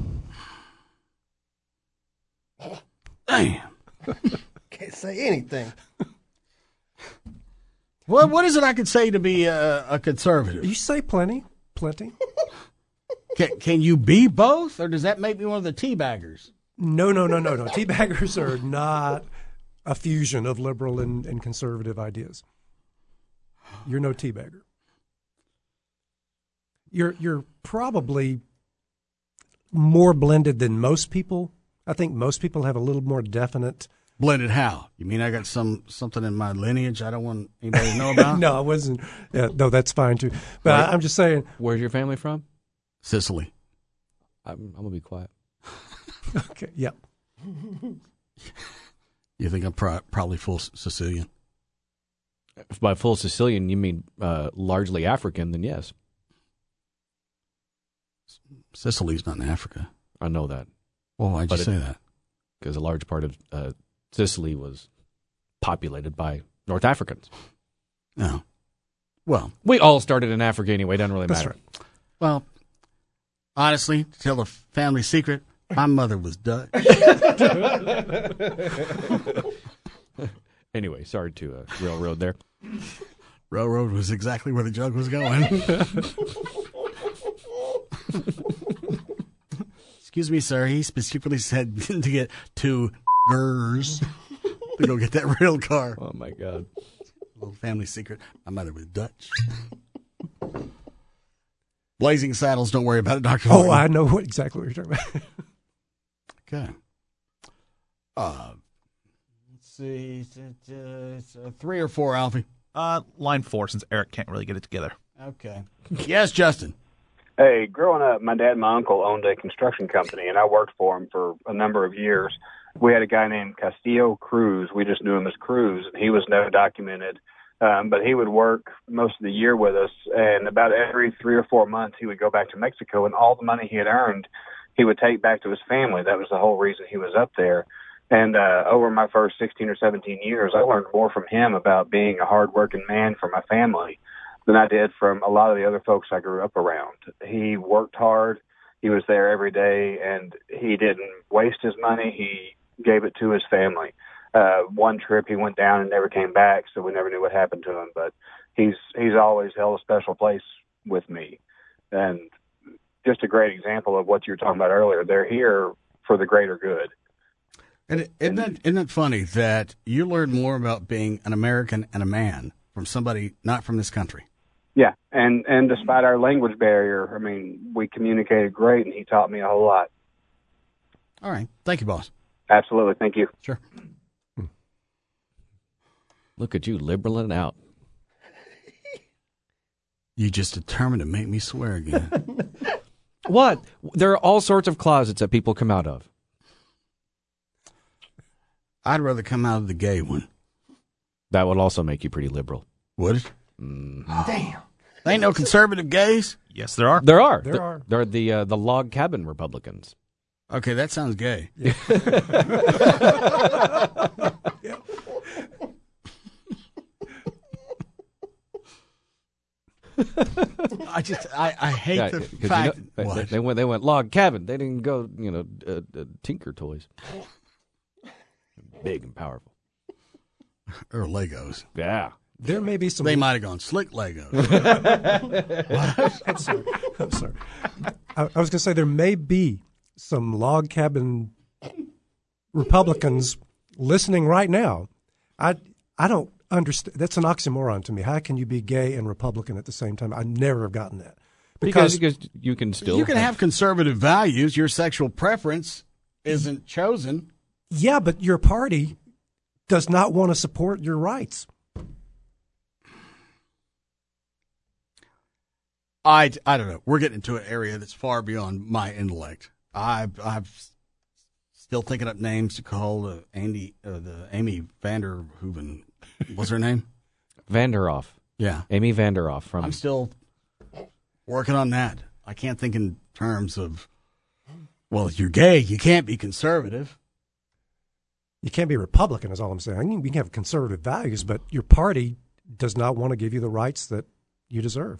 Damn. Can't say anything. What is it I could say to be a conservative? You say plenty. Can you be both, or does that make me one of the teabaggers? No. Teabaggers are not a fusion of liberal and conservative ideas. You're no teabagger. You're probably more blended than most people. I think most people have a little more definite. Blended how? You mean I got something in my lineage I don't want anybody to know about? No, I wasn't. Yeah, no, that's fine too. But I'm just saying. Where's your family from? Sicily. I'm going to be quiet. Okay, yeah. You think I'm probably full Sicilian? If by full Sicilian you mean largely African, then yes. Sicily's not in Africa. I know that. Well, why'd you say that? Because a large part of Sicily was populated by North Africans. No. Well, we all started in Africa anyway. Doesn't really matter. Right. Well, honestly, to tell a family secret, my mother was Dutch. Anyway, sorry to railroad there. Railroad was exactly where the joke was going. Excuse me, sir. He specifically said to get 2 girls to go get that rail car. Oh, my God. Little family secret. My mother was Dutch. Blazing Saddles, don't worry about it, Dr. Oh, I know exactly what you're talking about. Okay. Let's see. 3 or 4, Alfie? Line 4, since Eric can't really get it together. Okay. Yes, Justin. Hey, growing up, my dad and my uncle owned a construction company, and I worked for him for a number of years. We had a guy named Castillo Cruz. We just knew him as Cruz, and he was no documented. But he would work most of the year with us, and about every 3 or 4 months, he would go back to Mexico, and all the money he had earned, he would take back to his family. That was the whole reason he was up there. And over my first 16 or 17 years, I learned more from him about being a hardworking man for my family than I did from a lot of the other folks I grew up around. He worked hard. He was there every day, and he didn't waste his money. He gave it to his family. One trip he went down and never came back, so we never knew what happened to him. But he's always held a special place with me. And just a great example of what you were talking about earlier. They're here for the greater good. And isn't that funny that you learn more about being an American and a man from somebody not from this country? Yeah, and despite our language barrier, I mean, we communicated great, and he taught me a whole lot. All right. Thank you, boss. Absolutely. Thank you. Sure. Look at you liberaling out. You just determined to make me swear again. What? There are all sorts of closets that people come out of. I'd rather come out of the gay one. That would also make you pretty liberal. Would it? Mm. Damn. There ain't no conservative gays? Yes, there are. There are. There are. They're the log cabin Republicans. Okay, that sounds gay. Yeah. I hate the fact. They went log cabin. They didn't go, Tinker Toys. Big and powerful. Or Legos. Yeah. There may be some. They might have gone slick Legos. I'm sorry. I was going to say there may be some log cabin Republicans listening right now. I don't understand. That's an oxymoron to me. How can you be gay and Republican at the same time? I never have gotten that. Because you can still have conservative values. Your sexual preference isn't chosen. Yeah, but your party does not want to support your rights. I don't know. We're getting into an area that's far beyond my intellect. I'm still thinking up names to call the Amy Vanderhoeven. What's her name? Vanderhoff. Yeah. Amy Vanderhoff. I'm still working on that. I can't think in terms of, well, if you're gay, you can't be conservative. You can't be Republican is all I'm saying. You can have conservative values, but your party does not want to give you the rights that you deserve.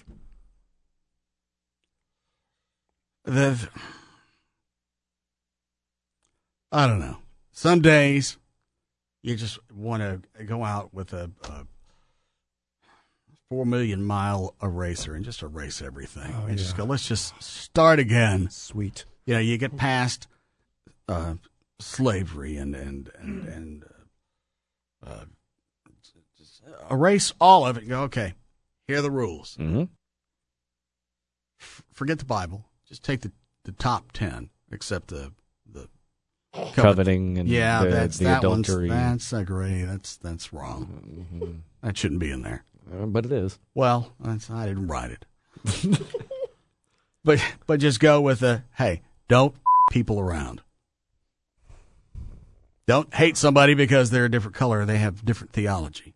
I don't know. Some days you just want to go out with a 4 million mile eraser and just erase everything. Just go, let's just start again. Sweet. You get past slavery and just erase all of it and go, okay, here are the rules. Mm-hmm. Forget the Bible. Just take the top 10, except the coveting and the adultery. That's great. That's wrong. Mm-hmm. That shouldn't be in there. But it is. Well, I didn't write it. but just go with hey, don't people around. Don't hate somebody because they're a different color or they have different theology.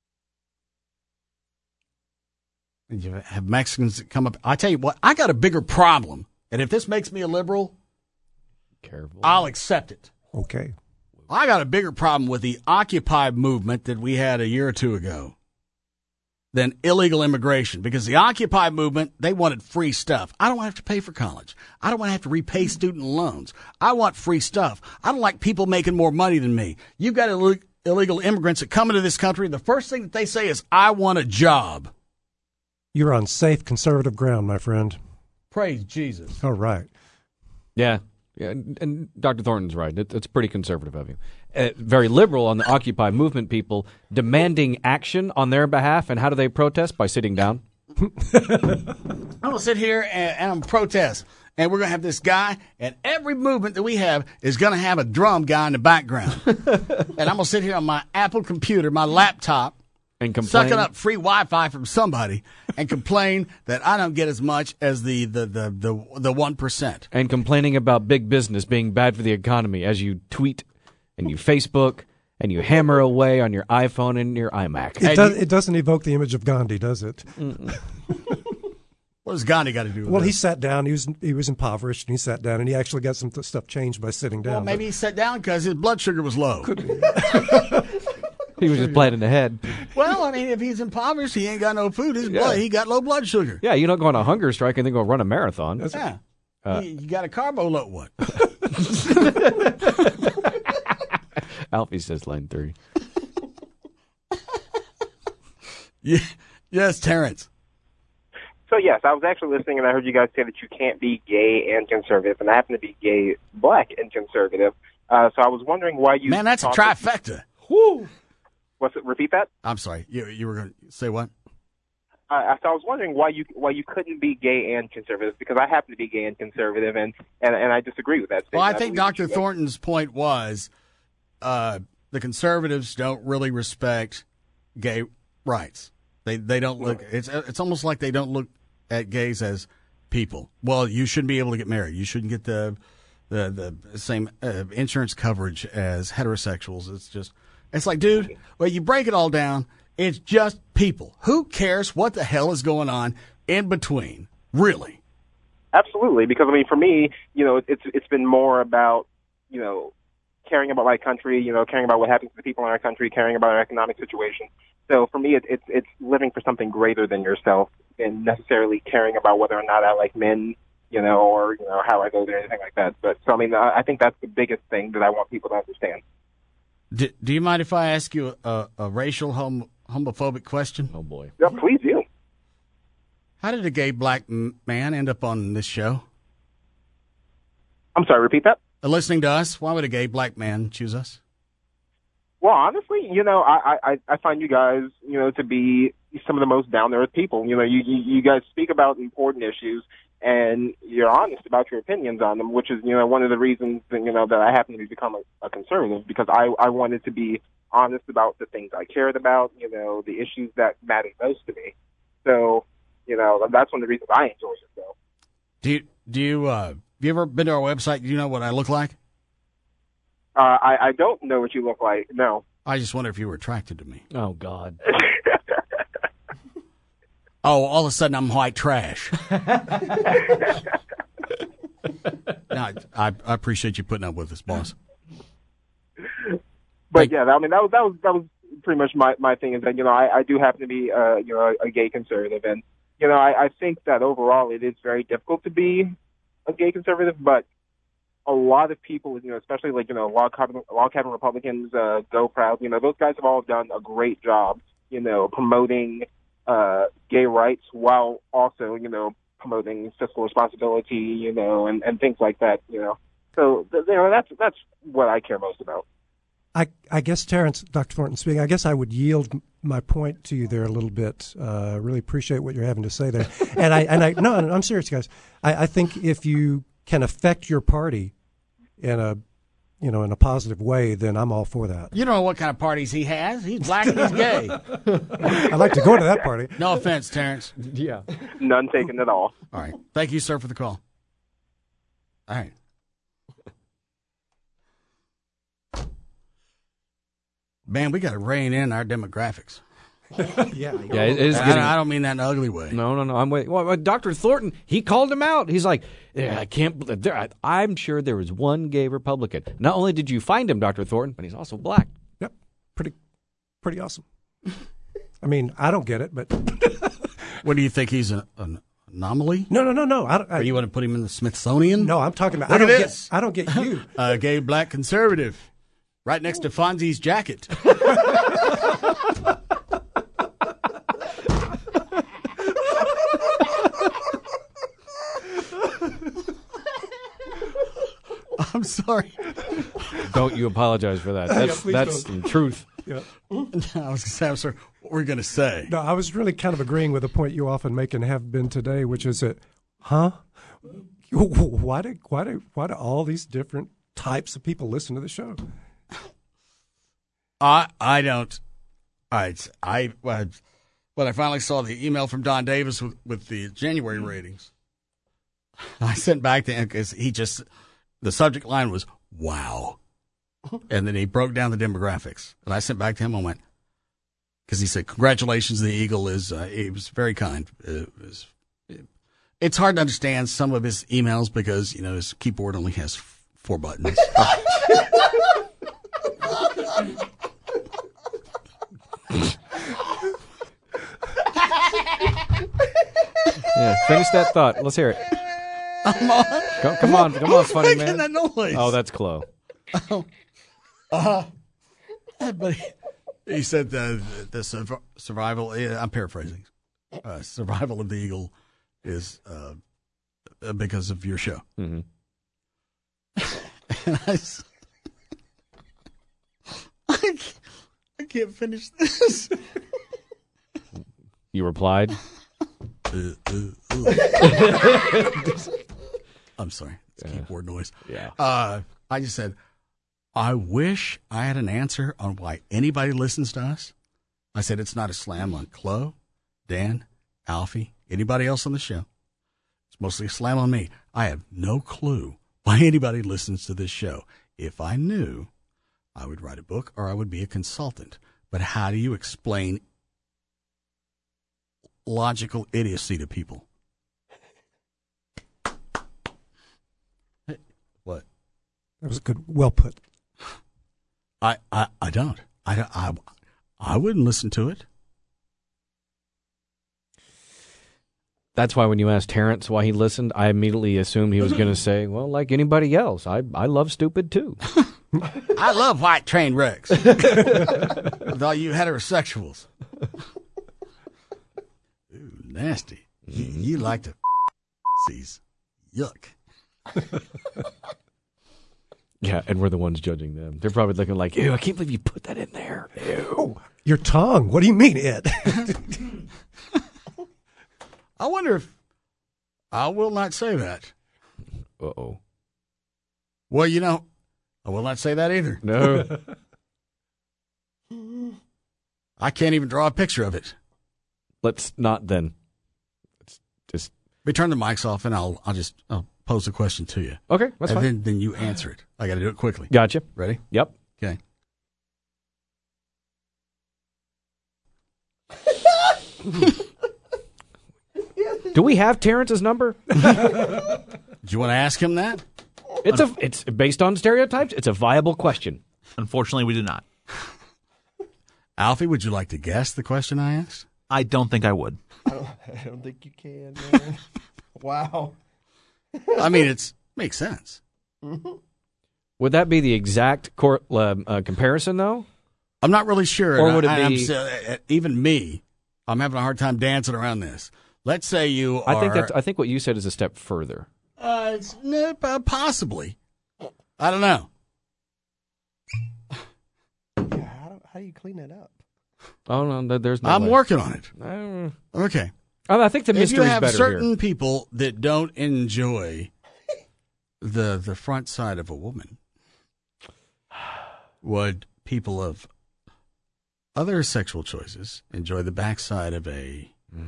And you have Mexicans that come up. I tell you what, I got a bigger problem. And if this makes me a liberal, careful, I'll accept it. Okay. I got a bigger problem with the Occupy movement that we had a year or two ago than illegal immigration. Because the Occupy movement, they wanted free stuff. I don't want to have to pay for college. I don't want to have to repay student loans. I want free stuff. I don't like people making more money than me. You've got illegal immigrants that come into this country. The first thing that they say is, I want a job. You're on safe conservative ground, my friend. Praise Jesus. All right. Yeah. And Dr. Thornton's right. It's pretty conservative of you. Very liberal on the Occupy movement people demanding action on their behalf. And how do they protest? By sitting down. I'm going to sit here and I'm going to protest. And we're going to have this guy, and every movement that we have is going to have a drum guy in the background. And I'm going to sit here on my Apple computer, my laptop, and complain, sucking up free Wi-Fi from somebody, and complain that I don't get as much as the 1%. And complaining about big business being bad for the economy as you tweet and you Facebook and you hammer away on your iPhone and your iMac. It doesn't evoke the image of Gandhi, does it? What does Gandhi got to do with Well, this? he sat down. He was impoverished, and he sat down, and he actually got some stuff changed by sitting down. Well, maybe he sat down because his blood sugar was low. Could be. He was just planning ahead. Well, I mean, if he's impoverished, he ain't got no food. He got low blood sugar. Yeah, you don't go on a hunger strike and then go run a marathon. Yeah. You got a carbo load, what? Alfie says line 3. Yes, Terrence. So, yes, I was actually listening, and I heard you guys say that you can't be gay and conservative, and I happen to be gay, black, and conservative. So I was wondering why you... Man, that's a trifecta. Woo! Repeat that? I'm sorry. You were going to say what? I was wondering why you couldn't be gay and conservative, because I happen to be gay and conservative, and I disagree with that statement. Well, I think Dr. Thornton's point was the conservatives don't really respect gay rights. They don't look. It's almost like they don't look at gays as people. Well, you shouldn't be able to get married. You shouldn't get the same insurance coverage as heterosexuals. It's like, dude, well, you break it all down. It's just people. Who cares what the hell is going on in between? Really? Absolutely, because I mean, for me, it's been more about caring about my country, caring about what happens to the people in our country, caring about our economic situation. So for me, it's living for something greater than yourself, and necessarily caring about whether or not I like men, or how I go there, anything like that. But so I mean, I think that's the biggest thing that I want people to understand. Do you mind if I ask you a racial homophobic question? Oh boy! Yeah, please do. How did a gay black man end up on this show? I'm sorry, repeat that. Listening to us, why would a gay black man choose us? Well, honestly, I find you guys, to be some of the most down to earth people. You guys speak about important issues, and you're honest about your opinions on them, which is, one of the reasons that I happen to become a conservative, because I wanted to be honest about the things I cared about, the issues that mattered most to me. So, that's one of the reasons I enjoy your show. Do you have you ever been to our website? Do you know what I look like? I don't know what you look like, no. I just wonder if you were attracted to me. Oh, God. Oh, all of a sudden I'm white trash. No, I appreciate you putting up with us, boss. But yeah, I mean that was pretty much my thing, is that I do happen to be a gay conservative, and I think that overall it is very difficult to be a gay conservative, but a lot of people, especially log cabin Republicans, Go Proud, those guys have all done a great job, promoting gay rights while also, promoting fiscal responsibility, and things like that, So, that's what I care most about. I guess, Terrence, Dr. Thornton speaking, I guess I would yield my point to you there a little bit. Really appreciate what you're having to say there. And no, I'm serious, guys. I think if you can affect your party in a positive way, then I'm all for that. You don't know what kind of parties he has. He's black and he's gay. I'd like to go to that party. No offense, Terrence. Yeah. None taken at all. All right. Thank you, sir, for the call. All right. Man, we got to rein in our demographics. Yeah, it is getting, I don't mean that in an ugly way. No. I'm waiting. Well, Dr. Thornton, he called him out. He's like, I can't. I'm sure there was one gay Republican. Not only did you find him, Dr. Thornton, but he's also black. Yep, pretty awesome. I mean, I don't get it, but what do you think? He's an anomaly? No. Or you want to put him in the Smithsonian? No, I'm talking about. Look at this. I don't get you. A gay black conservative, right next to Fonzie's jacket. I'm sorry. Don't you apologize for that. That's the truth. Yeah. I was going to say, I'm sorry, what were you going to say? No, I was really kind of agreeing with a point you often make and have been today, which is that, why do all these different types of people listen to the show? I don't. When I finally saw the email from Don Davis with the January ratings, I sent back to him because the subject line was, wow. And then he broke down the demographics. And I sent back to him and went, because he said, congratulations, the Eagle is, he was very kind. It's hard to understand some of his emails because, his keyboard only has 4 buttons. Yeah, finish that thought. Let's hear it. I'm on. Come on, funny man. That noise. Oh, that's Chloe. But he said the survival. I'm paraphrasing. Survival of the Eagle is because of your show. Mm-hmm. And I can't finish this. You replied? I'm sorry. It's keyboard noise. Yeah. I just said, I wish I had an answer on why anybody listens to us. I said it's not a slam on Chloe, Dan, Alfie, anybody else on the show. It's mostly a slam on me. I have no clue why anybody listens to this show. If I knew, I would write a book or I would be a consultant. But how do you explain logical idiocy to people? Hey, what? That was good. Well put. I don't. I wouldn't listen to it. That's why when you asked Terrence why he listened, I immediately assumed he was going to say, well, like anybody else, I love stupid too. I love white train wrecks. With all you heterosexuals. Ooh, nasty. You like to seize. Yuck. Yeah, and we're the ones judging them. They're probably looking like, ew, I can't believe you put that in there. Ew. Your tongue. What do you mean, Ed? I wonder if I will not say that. Uh-oh. Well, you know, I will not say that either. No. I can't even draw a picture of it. Let's not then. Let's just... We turn the mics off and I'll pose the question to you. Okay, that's fine. And then you answer it. I got to do it quickly. Gotcha. Ready? Yep. Okay. Do we have Terrence's number? Do you want to ask him that? It's based on stereotypes. It's a viable question. Unfortunately, we do not. Alfie, would you like to guess the question I asked? I don't think I would. I don't think you can, man. Wow. I mean, it makes sense. Would that be the exact comparison, though? I'm not really sure. Or would it be... even me, I'm having a hard time dancing around this. Let's say you are... I think what you said is a step further. Possibly. I don't know. Yeah, how do you clean that up? Oh, no, there's no I'm way. working on it. Okay. I think the mystery's better here. If you have certain people that don't enjoy the front side of a woman, would people of other sexual choices enjoy the backside of a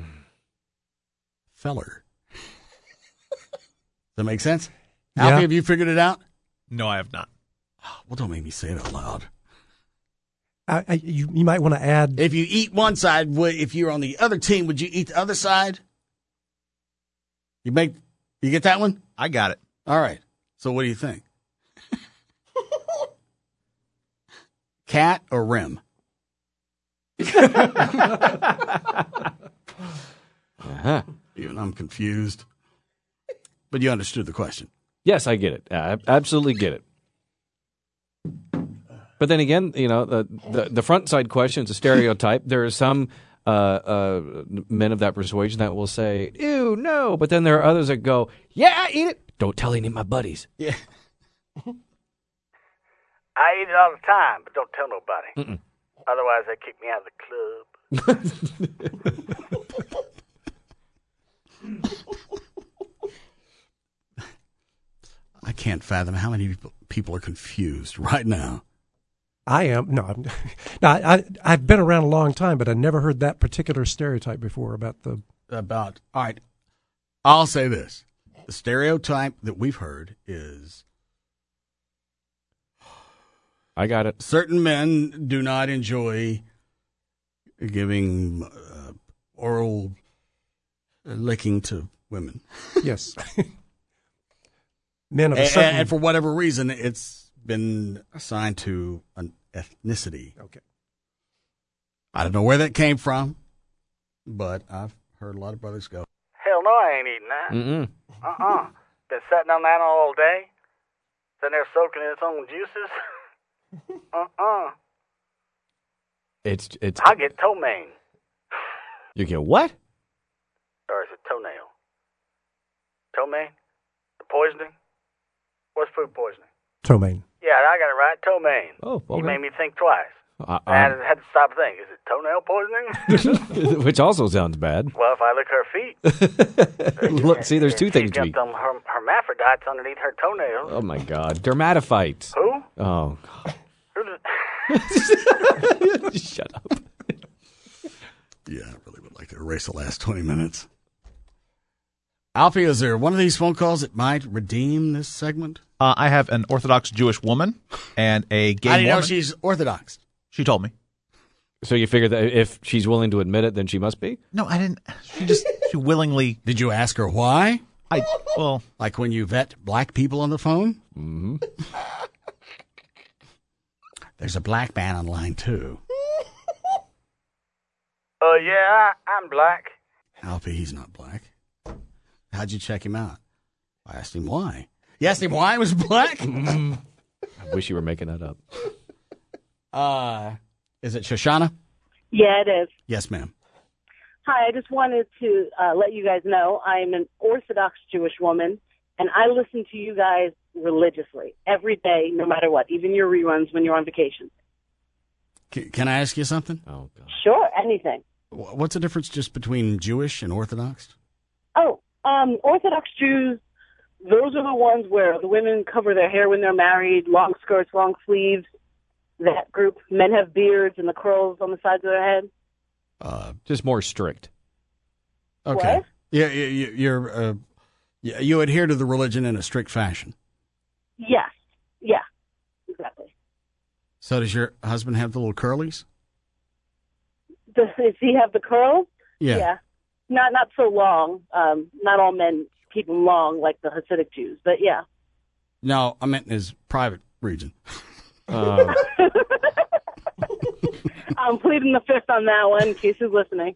feller? Does that make sense? Yeah. Alfie, have you figured it out? No, I have not. Well, don't make me say it out loud. You might want to add... If you eat one side, if you're on the other team, would you eat the other side? You get that one? I got it. All right. So what do you think? Cat or rim? Uh-huh. Even I'm confused. But you understood the question. Yes, I get it. I absolutely get it. But then again, you know, the front side question is a stereotype. There are some men of that persuasion that will say, ew, no. But then there are others that go, yeah, eat it. Don't tell any of my buddies. Yeah. I eat it all the time, but don't tell nobody. Mm-mm. Otherwise, they kick me out of the club. I can't fathom how many people are confused right now. I am. No, I've been around a long time, but I never heard that particular stereotype before about. All right, I'll say this. The stereotype that we've heard is... I got it. Certain men do not enjoy giving oral licking to women. Yes. Men of a certain... And for whatever reason, it's been assigned to an ethnicity. Okay. I don't know where that came from, but I've heard a lot of brothers go, Hell no, I ain't eating that. Mm-mm. Been sitting on that all day. Sitting there soaking in its own juices. It's. I get ptomaine. You get what? Or is it toenail? Ptomaine? The poisoning? What's food poisoning? Ptomaine. Yeah, I got it right. Ptomaine. Oh, okay. You made me think twice. I had to stop and think, is it toenail poisoning? Which also sounds bad. Well, if I lick her feet. Look, see, there's two things to She's be. got them hermaphrodites underneath her toenails. Oh, my God. Dermatophytes. Who? Oh, Who does- God. Shut up. Yeah, I really would like to erase the last 20 minutes. Alfie, is there one of these phone calls that might redeem this segment? I have an Orthodox Jewish woman and a gay How do you know Mormon. she's Orthodox? She told me. So you figure that if she's willing to admit it, then she must be? No, I didn't. She willingly. Did you ask her why? Well, like when you vet black people on the phone? Mm-hmm. There's a black man on line 2. yeah, I'm black. Alfie, he's not black. How'd you check him out? I asked him why. You asked him why he was black? I wish you were making that up. Is it Shoshana? Yeah, it is. Yes, ma'am. Hi, I just wanted to let you guys know I'm an Orthodox Jewish woman, and I listen to you guys religiously every day, no matter what, even your reruns when you're on vacation. Can I ask you something? Oh, God. Sure, anything. What's the difference just between Jewish and Orthodox? Oh, Orthodox Jews, those are the ones where the women cover their hair when they're married, long skirts, long sleeves. That group. Men have beards and the curls on the sides of their head. Just more strict. Okay. What? Yeah, you adhere to the religion in a strict fashion. Yes. Yeah. Exactly. So does your husband have the little curlies? Does he have the curls? Yeah. Not so long. Not all men keep them long like the Hasidic Jews, but yeah. No, I meant in his private region. I'm pleading the fifth on that one in case he's listening.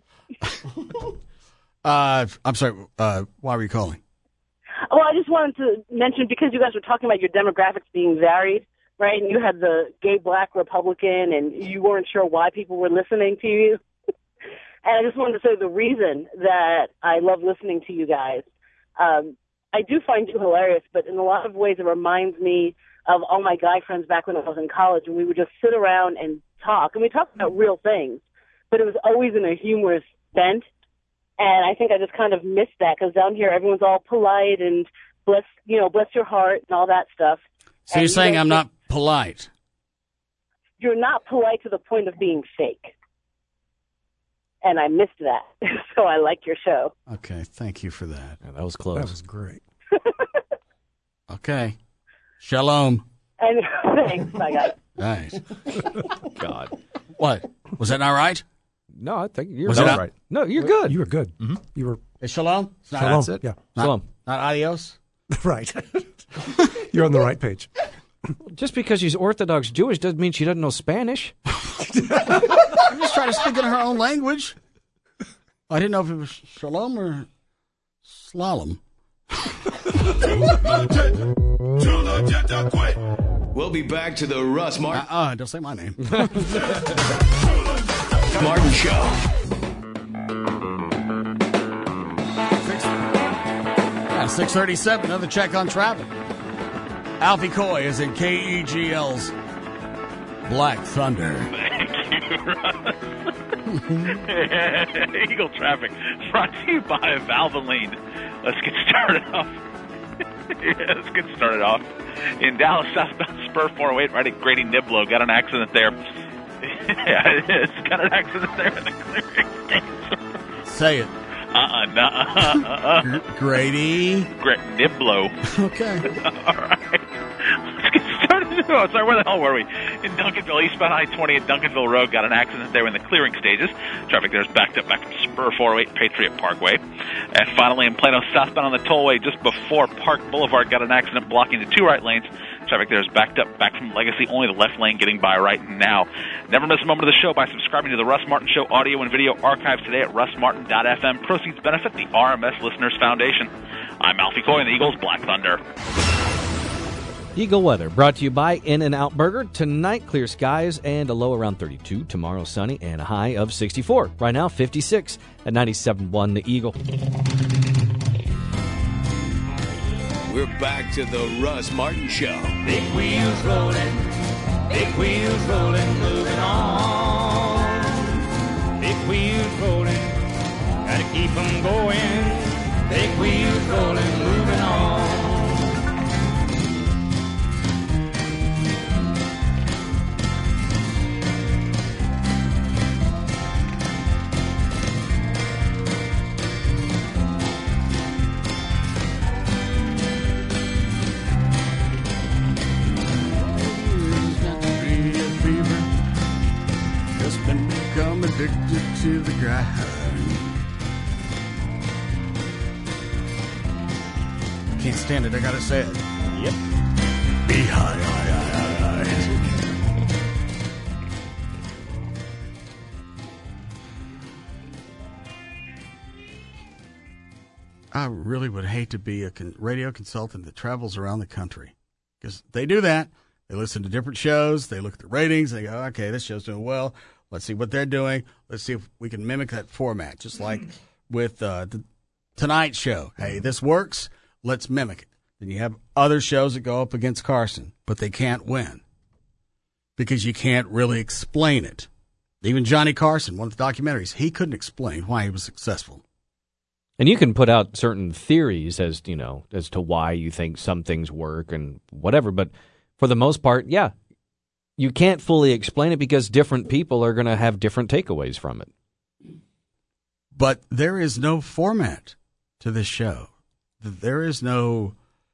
I'm sorry. Why were you calling? Oh, I just wanted to mention, because you guys were talking about your demographics being varied, right? And you had the gay black Republican, and you weren't sure why people were listening to you. And I just wanted to say the reason that I love listening to you guys. I do find you hilarious, but in a lot of ways it reminds me of all my guy friends back when I was in college, and we would just sit around and talk. And we talked about real things, but it was always in a humorous bent. And I think I just kind of missed that, because down here everyone's all polite and bless your heart and all that stuff. So you're saying I'm not polite? You're not polite to the point of being fake. And I missed that. So I like your show. Okay, thank you for that. Yeah, that was close. That was great. Okay. Shalom. And thanks. Bye, guys. Nice. God. What? Was that not right? No, I think you're right. No, you're good. You were good. Mm-hmm. You were. It's shalom? It's not, Shalom. That's it? Yeah. Shalom. Not adios? Right. You're on the right page. Just because she's Orthodox Jewish doesn't mean she doesn't know Spanish. I'm just trying to speak in her own language. I didn't know if it was shalom or slalom. We'll be back to the Russ Martin. Don't say my name. Martin Show. 6:37. Another check on traffic. Alfie Coy is in KEGL's Black Thunder. Thank you, Russ. Eagle Traffic brought to you by Valvoline. Let's get started off. Let's get started off. In Dallas, southbound Spur 408, right at Grady Niblo. Got an accident there. Yeah, it is. Got an accident there in the clearing stage. Say it. Grady. Niblo. Okay. All right. Let's get started. Oh, sorry, where the hell were we? In Duncanville, eastbound I-20 at Duncanville Road. Got an accident there in the clearing stages. Traffic there is backed up back from Spur 408 Patriot Parkway. And finally, in Plano, southbound on the tollway just before Park Boulevard. Got an accident blocking the two right lanes. Traffic there is backed up back from Legacy. Only the left lane getting by right now. Never miss a moment of the show by subscribing to the Russ Martin Show audio and video archives today at russmartin.fm. Proceeds benefit the RMS Listeners Foundation. I'm Alfie Coy in the Eagles Black Thunder. Eagle weather brought to you by In-N-Out Burger. Tonight, clear skies and a low around 32. Tomorrow, sunny and a high of 64. Right now, 56 at 97.1 The Eagle. We're back to the Russ Martin Show. Big wheels rolling Big wheels rolling, moving on. Big wheels rolling, gotta keep 'em going. Big wheels rolling, moving on. Become addicted to the grind. Can't stand it, I gotta say it. Yep. Be high. I really would hate to be a radio consultant that travels around the country, because they do that. They listen to different shows, they look at the ratings, they go, okay, this show's doing well. Let's see what they're doing. Let's see if we can mimic that format, just like with the Tonight Show. Hey, this works. Let's mimic it. Then you have other shows that go up against Carson, but they can't win because you can't really explain it. Even Johnny Carson, one of the documentaries, he couldn't explain why he was successful. And you can put out certain theories as to why you think some things work and whatever, but for the most part, yeah. You can't fully explain it because different people are going to have different takeaways from it. But there is no format to this show. There is no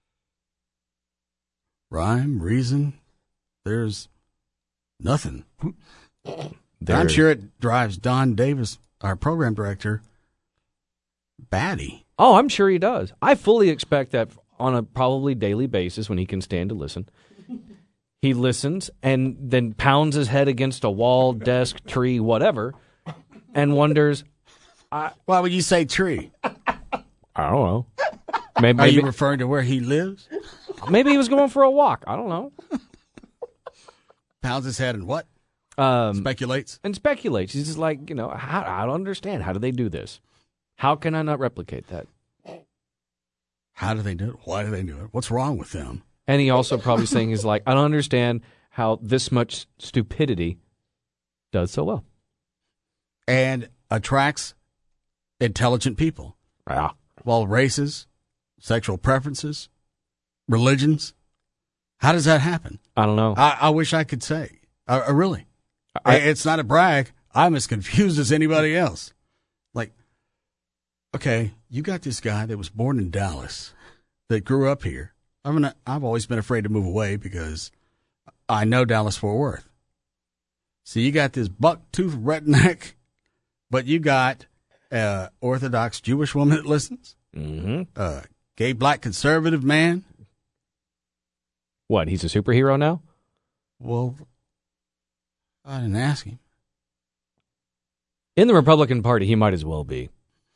rhyme, reason. There's nothing. I'm sure it drives Don Davis, our program director, batty. Oh, I'm sure he does. I fully expect that on a probably daily basis when he can stand to listen. He listens and then pounds his head against a wall, desk, tree, whatever, and wonders, why would you say tree? I don't know. Maybe, are you referring to where he lives? Maybe he was going for a walk. I don't know. Pounds his head and what? Speculates? And speculates. He's just like, I don't understand. How do they do this? How can I not replicate that? How do they do it? Why do they do it? What's wrong with them? And he also probably saying is like, I don't understand how this much stupidity does so well. And attracts intelligent people. Yeah. Well, races, sexual preferences, religions. How does that happen? I don't know. I wish I could say. Really. It's not a brag. I'm as confused as anybody else. Like, okay, you got this guy that was born in Dallas that grew up here. I've always been afraid to move away because I know Dallas-Fort Worth. So you got this buck-toothed redneck, but you got Orthodox Jewish woman that listens, gay black conservative man. What, he's a superhero now? Well, I didn't ask him. In the Republican Party, he might as well be.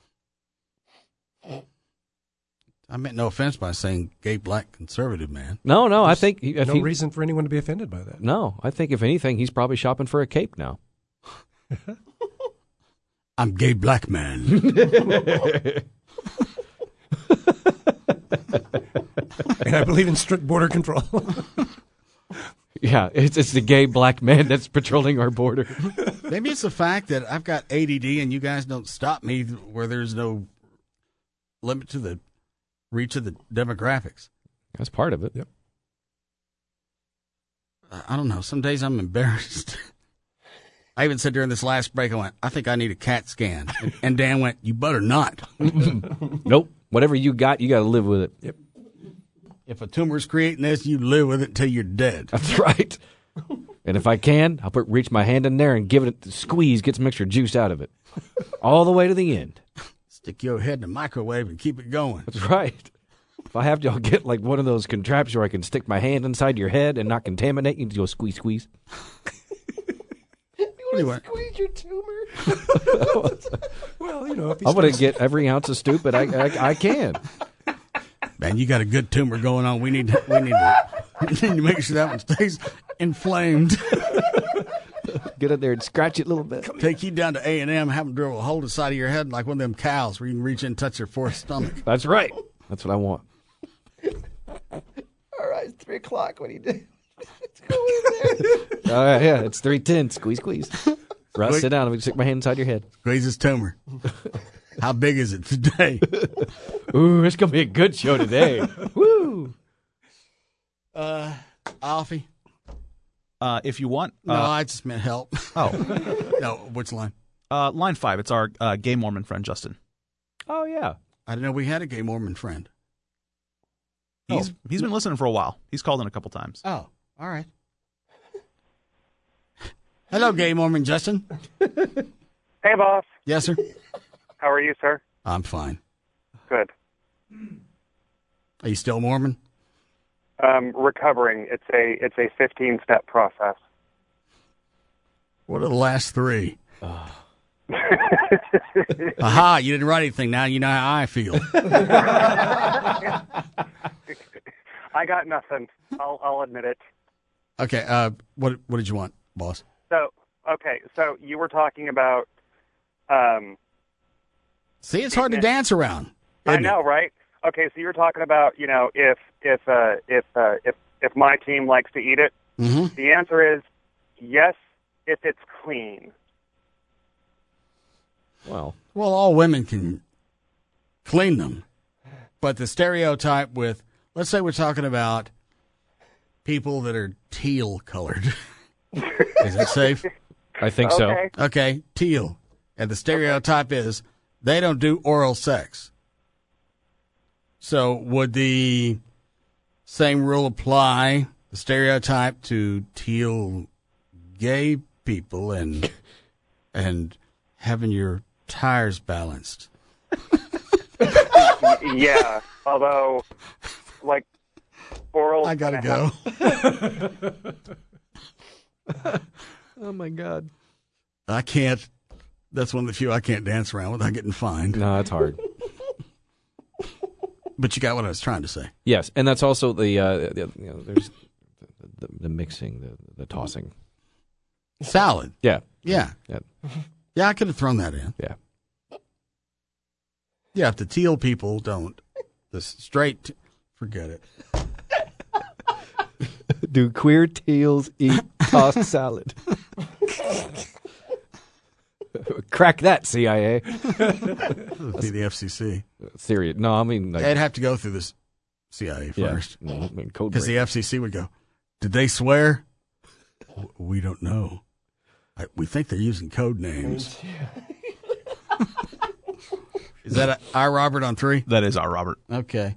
I meant no offense by saying gay black conservative man. No, I think... no reason for anyone to be offended by that. No, I think if anything, he's probably shopping for a cape now. I'm gay black man. And I believe in strict border control. Yeah, it's the gay black man that's patrolling our border. Maybe it's the fact that I've got ADD and you guys don't stop me where there's no limit to the reach of the demographics. That's part of it. Yep. I don't know. Some days I'm embarrassed. I even said during this last break, I went, I think I need a CAT scan. And Dan went, you better not. Nope. Whatever you got to live with it. Yep. If a tumor's creating this, you live with it until you're dead. That's right. And if I can, I'll reach my hand in there and give it a squeeze, get some extra juice out of it. All the way to the end. Stick your head in the microwave and keep it going. That's right. If I have to, I'll get like one of those contraptions where I can stick my hand inside your head and not contaminate you. Go squeeze, squeeze. You want to squeeze your tumor? Well, if I'm going to get every ounce of stupid I can. Man, you got a good tumor going on. We need to make sure that one stays inflamed. Get in there and scratch it a little bit. Take you down to A&M, have them drill a hole in the side of your head like one of them cows where you can reach in and touch their fourth stomach. That's right. That's what I want. All right, it's 3:00. What do you do? Yeah, it's 310. Squeeze. Russ, sit down. Let me stick my hand inside your head. Squeeze his tumor. How big is it today? Ooh, it's going to be a good show today. Woo! Alfie? If you want. No, I just meant help. Oh. No, which line? Line 5. It's our gay Mormon friend, Justin. Oh, yeah. I didn't know we had a gay Mormon friend. He's been listening for a while. He's called in a couple times. Oh, all right. Hello, gay Mormon Justin. Hey, boss. Yes, sir. How are you, sir? I'm fine. Good. Are you still Mormon? Recovering. It's a 15-step process. What are the last 3? Aha, you didn't write anything. Now you know how I feel. I got nothing. I'll admit it. Okay, what did you want, boss? So you were talking about See, it's hard to dance around. I know, right? Okay, so you're talking about, if my team likes to eat it. Mm-hmm. The answer is yes, if it's clean. Well, all women can clean them, but the stereotype with, let's say we're talking about people that are teal colored. Is that safe? I think so. Okay, teal. And the stereotype is they don't do oral sex. So would the same rule apply, the stereotype, to teal gay people and having your tires balanced? Yeah, although, like, oral... I gotta go. Oh, my God. I can't. That's one of the few I can't dance around without getting fined. No, it's hard. But you got what I was trying to say. Yes, and that's also there's the mixing, the tossing. Salad. Yeah. Yeah, I could have thrown that in. Yeah. Yeah, if the teal people don't, the straight, forget it. Do queer teals eat tossed salad? Crack that, CIA. It would be the FCC. Serious? No, I mean they'd have to go through this CIA first. Yeah. No, I mean, code because the FCC would go, "Did they swear? We don't know. We think they're using code names." Is that our Robert on 3? That is our Robert. Okay.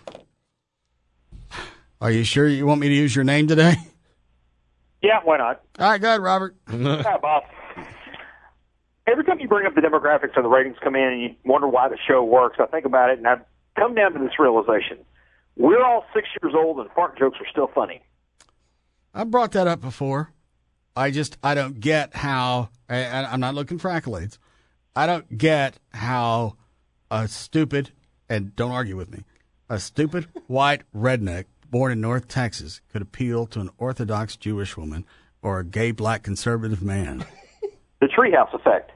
Are you sure you want me to use your name today? Yeah, why not? All right, go ahead, Robert. Hi, Bob. Every time you bring up the demographics or the ratings come in and you wonder why the show works, I think about it, and I've come down to this realization. We're all 6 years old and fart jokes are still funny. I brought that up before. I don't get how, I'm not looking for accolades, I don't get how a stupid, and don't argue with me, a stupid white redneck born in North Texas could appeal to an Orthodox Jewish woman or a gay black conservative man. The treehouse effect.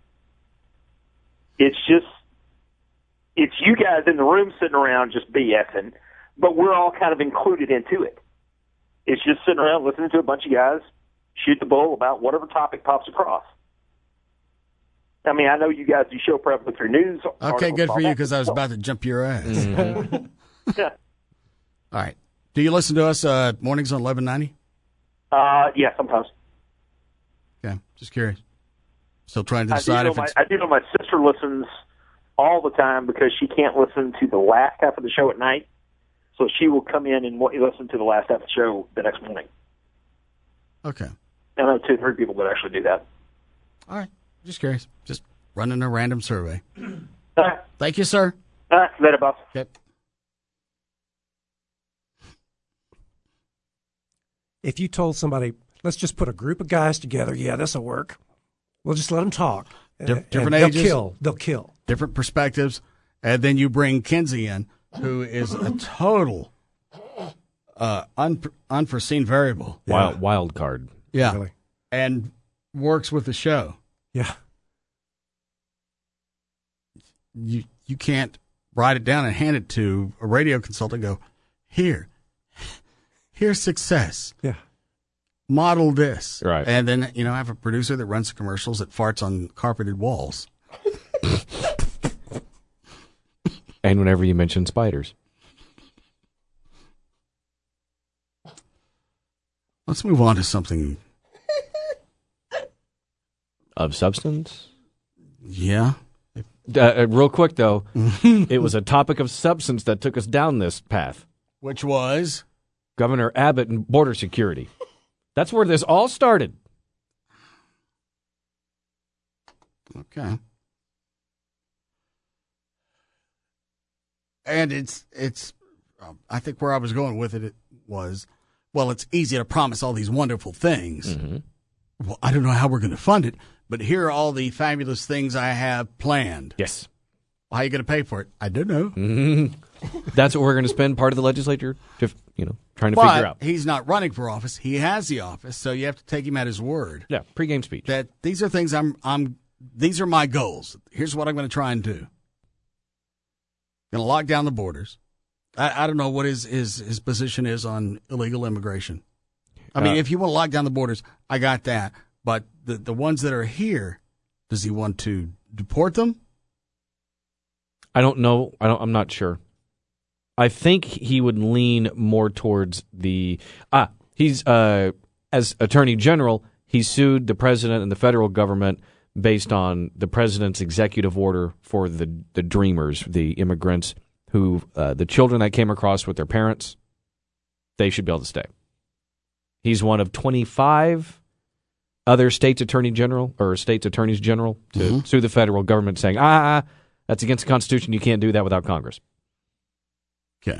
It's you guys in the room sitting around just BSing, but we're all kind of included into it. It's just sitting around listening to a bunch of guys shoot the bull about whatever topic pops across. I mean, I know you guys do show prep with your news. Okay, good for you, because I was about to jump your ass. Mm-hmm. Yeah. All right. Do you listen to us mornings on 1190? Yeah, sometimes. Okay, just curious. Still trying to decide if it's... I do know my sister listens all the time because she can't listen to the last half of the show at night. So she will come in and listen to the last half of the show the next morning. Okay. I know 2 or 3 people that actually do that. All right. Just curious. Just running a random survey. Thank you, sir. Later, boss. Okay. If you told somebody, let's just put a group of guys together, yeah, this will work. We'll just let them talk. Different and ages. They'll kill. Different perspectives. And then you bring Kinsey in, who is a total unforeseen variable. Wild card. Yeah. Really. And works with the show. Yeah. You can't write it down and hand it to a radio consultant and go, here's success. Yeah. model this. Right. And then, I have a producer that runs commercials that farts on carpeted walls. And whenever you mention spiders. Let's move on to something. Of substance? Yeah. Real quick, though, it was a topic of substance that took us down this path. Which was? Governor Abbott and border security. That's where this all started. Okay. And it's. I think where I was going with it was, well, it's easy to promise all these wonderful things. Mm-hmm. Well, I don't know how we're going to fund it, but here are all the fabulous things I have planned. Yes. Well, how are you going to pay for it? I don't know. Mm-hmm. That's what we're going to spend part of the legislature, trying to figure out. He's not running for office. He has the office, so you have to take him at his word. Yeah, pregame speech. That these are things these are my goals. Here's what I'm going to try and do. Going to lock down the borders. I don't know what his position is on illegal immigration. I mean, if you want to lock down the borders, I got that. But the ones that are here, does he want to deport them? I don't know. I'm not sure. I think he would lean more towards he's as Attorney General, he sued the president and the federal government based on the president's executive order for the dreamers, the immigrants who the children that came across with their parents, they should be able to stay. He's one of 25 other states' attorneys general to sue the federal government saying, that's against the Constitution. You can't do that without Congress. Okay.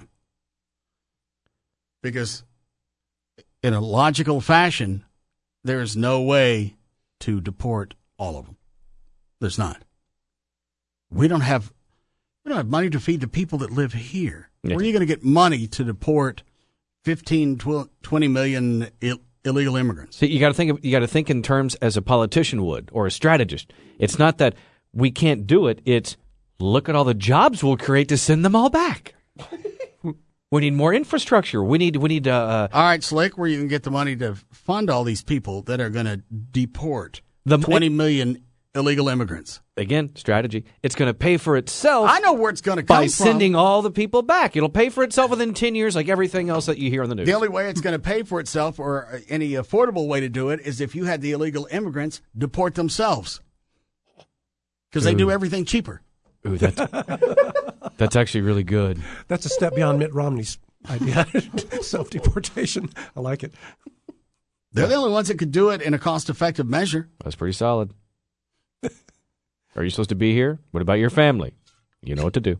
Because in a logical fashion, there is no way to deport all of them. There's not. We don't have money to feed the people that live here. Yeah. Where are you going to get money to deport 15, 20 million illegal immigrants? See, you got to think in terms as a politician would or a strategist. It's not that we can't do it. It's look at all the jobs we'll create to send them all back. We need more infrastructure. We need. All right, Slick, where you can get the money to fund all these people that are going to deport 20 million illegal immigrants. Again, strategy. It's going to pay for itself. I know where it's going to come by from. Sending all the people back. It'll pay for itself within 10 years, like everything else that you hear on the news. The only way it's going to pay for itself, or any affordable way to do it, is if you had the illegal immigrants deport themselves, because they do everything cheaper. Ooh, that's actually really good. That's a step beyond Mitt Romney's idea. Self-deportation. I like it. They're the only ones that could do it in a cost-effective measure. That's pretty solid. Are you supposed to be here? What about your family? You know what to do.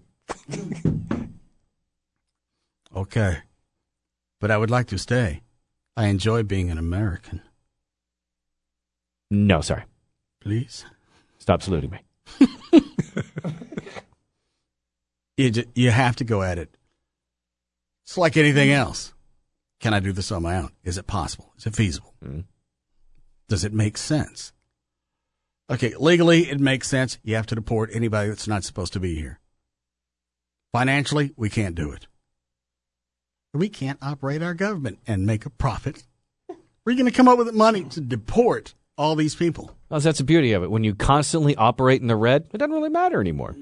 Okay. But I would like to stay. I enjoy being an American. No, sorry. Please? Stop saluting me. You have to go at it. It's like anything else. Can I do this on my own? Is it possible? Is it feasible? Mm-hmm. Does it make sense? Okay, legally it makes sense. You have to deport anybody that's not supposed to be here. Financially, we can't do it. We can't operate our government and make a profit. We're going to come up with money to deport all these people. Well, that's the beauty of it. When you constantly operate in the red, it doesn't really matter anymore.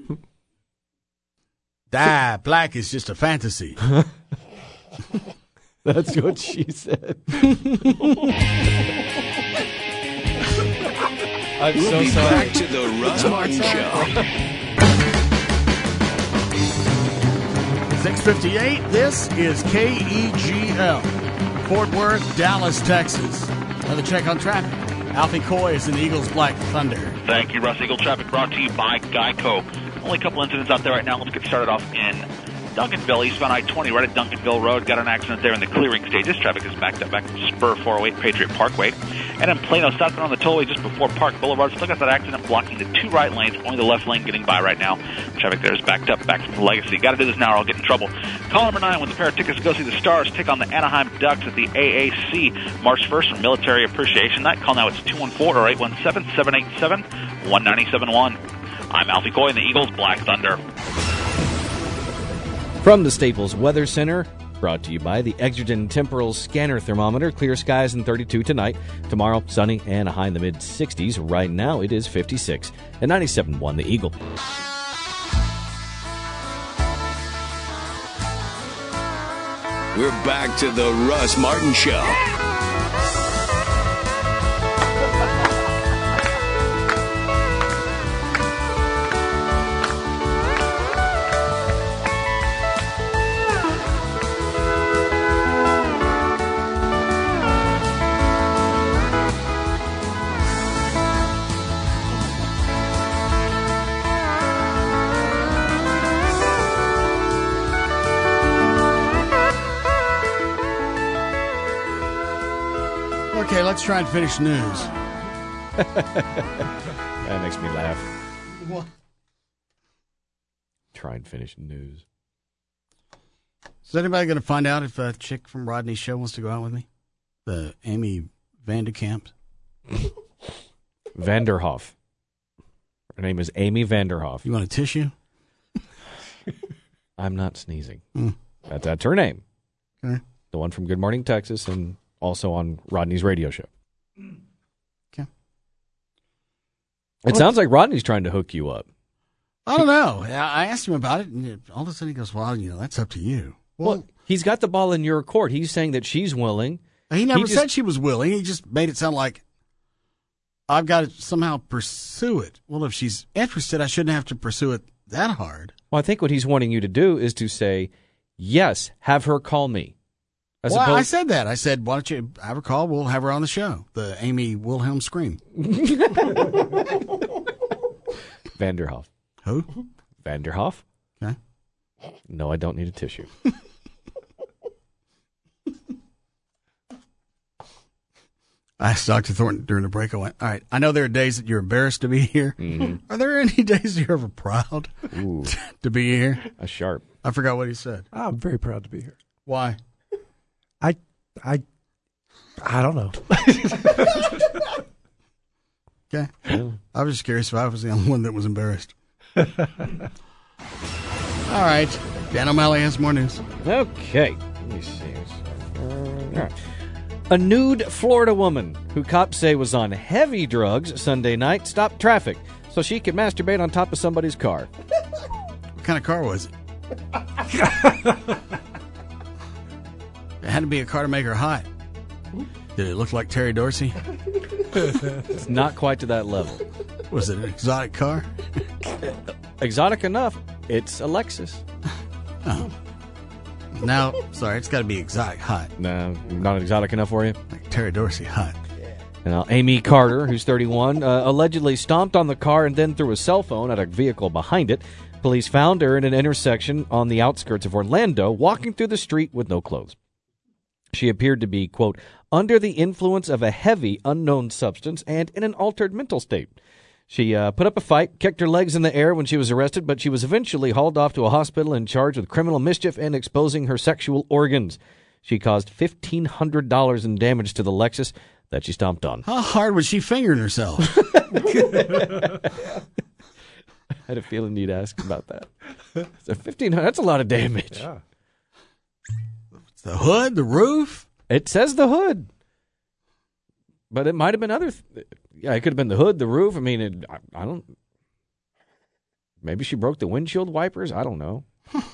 Black is just a fantasy. That's what she said. I'm we'll so be sorry. Back to the Russ Martin Show. 6:58. This is KEGL, Fort Worth, Dallas, Texas. Another check on traffic. Alfie Coy is in the Eagles Black Thunder. Thank you, Russ. Eagle Traffic brought to you by Geico. Only a couple incidents out there right now. Let's get started off in Duncanville, eastbound I-20, right at Duncanville Road. Got an accident there in the clearing stages. Traffic is backed up back from Spur 408 Patriot Parkway. And in Plano, southbound on the tollway just before Park Boulevard. Still got that accident blocking the two right lanes. Only the left lane getting by right now. Traffic there is backed up back from Legacy. Got to do this now or I'll get in trouble. Call number 9 with a pair of tickets to go see the Stars take on the Anaheim Ducks at the AAC March 1st for Military Appreciation Night. Call now. It's 214 or 817-787-1971. I'm Alfie Coy in the Eagles Black Thunder. From the Staples Weather Center, brought to you by the Exergen Temporal Scanner Thermometer. Clear skies and 32 tonight. Tomorrow, sunny and a high in the mid-60s. Right now, it is 56 and 97.1 The Eagle. We're back to the Russ Martin Show. Okay, let's try and finish news. That makes me laugh. What? Try and finish news. Is anybody going to find out if a chick from Rodney's show wants to go out with me? The Amy Vanderkamp? Vanderhoff. Her name is Amy Vanderhoff. You want a tissue? I'm not sneezing. That's her name. Okay. The one from Good Morning Texas and also on Rodney's radio show. Okay. It sounds like Rodney's trying to hook you up. I don't know. I asked him about it, and all of a sudden he goes, well, that's up to you. Well, he's got the ball in your court. He's saying that she's willing. He never said she was willing. He just made it sound like I've got to somehow pursue it. Well, if she's interested, I shouldn't have to pursue it that hard. Well, I think what he's wanting you to do is to say, yes, have her call me. I said that. I said, why don't you have her call? We'll have her on the show. The Amy Wilhelm Scream. Vanderhoff. Who? Vanderhoff. Okay. No, I don't need a tissue. I asked Dr. Thornton during the break. I went, all right, I know there are days that you're embarrassed to be here. Mm-hmm. Are there any days you're ever proud to be here? A sharp. I forgot what he said. I'm very proud to be here. Why? I don't know. Okay. Yeah. I was just curious if I was the only one that was embarrassed. All right. Dan O'Malley has more news. Okay. Let me see. All right. A nude Florida woman who cops say was on heavy drugs Sunday night stopped traffic so she could masturbate on top of somebody's car. What kind of car was it? It had to be a car to make her hot. Did it look like Terry Dorsey? It's not quite to that level. Was it an exotic car? Exotic enough. It's a Lexus. Oh. Now, sorry, it's got to be exotic hot. No, not exotic enough for you? Like Terry Dorsey hot. Now, Amy Carter, who's 31, allegedly stomped on the car and then threw a cell phone at a vehicle behind it. Police found her in an intersection on the outskirts of Orlando, walking through the street with no clothes. She appeared to be, quote, under the influence of a heavy, unknown substance and in an altered mental state. She put up a fight, kicked her legs in the air when she was arrested, but she was eventually hauled off to a hospital and charged with criminal mischief and exposing her sexual organs. She caused $1,500 in damage to the Lexus that she stomped on. How hard was she fingering herself? I had a feeling you'd ask about that. So $1,500, that's a lot of damage. Yeah. The hood, the roof? It says the hood. But it might have been other... Yeah, it could have been the hood, the roof. I mean, I don't... Maybe she broke the windshield wipers? I don't know.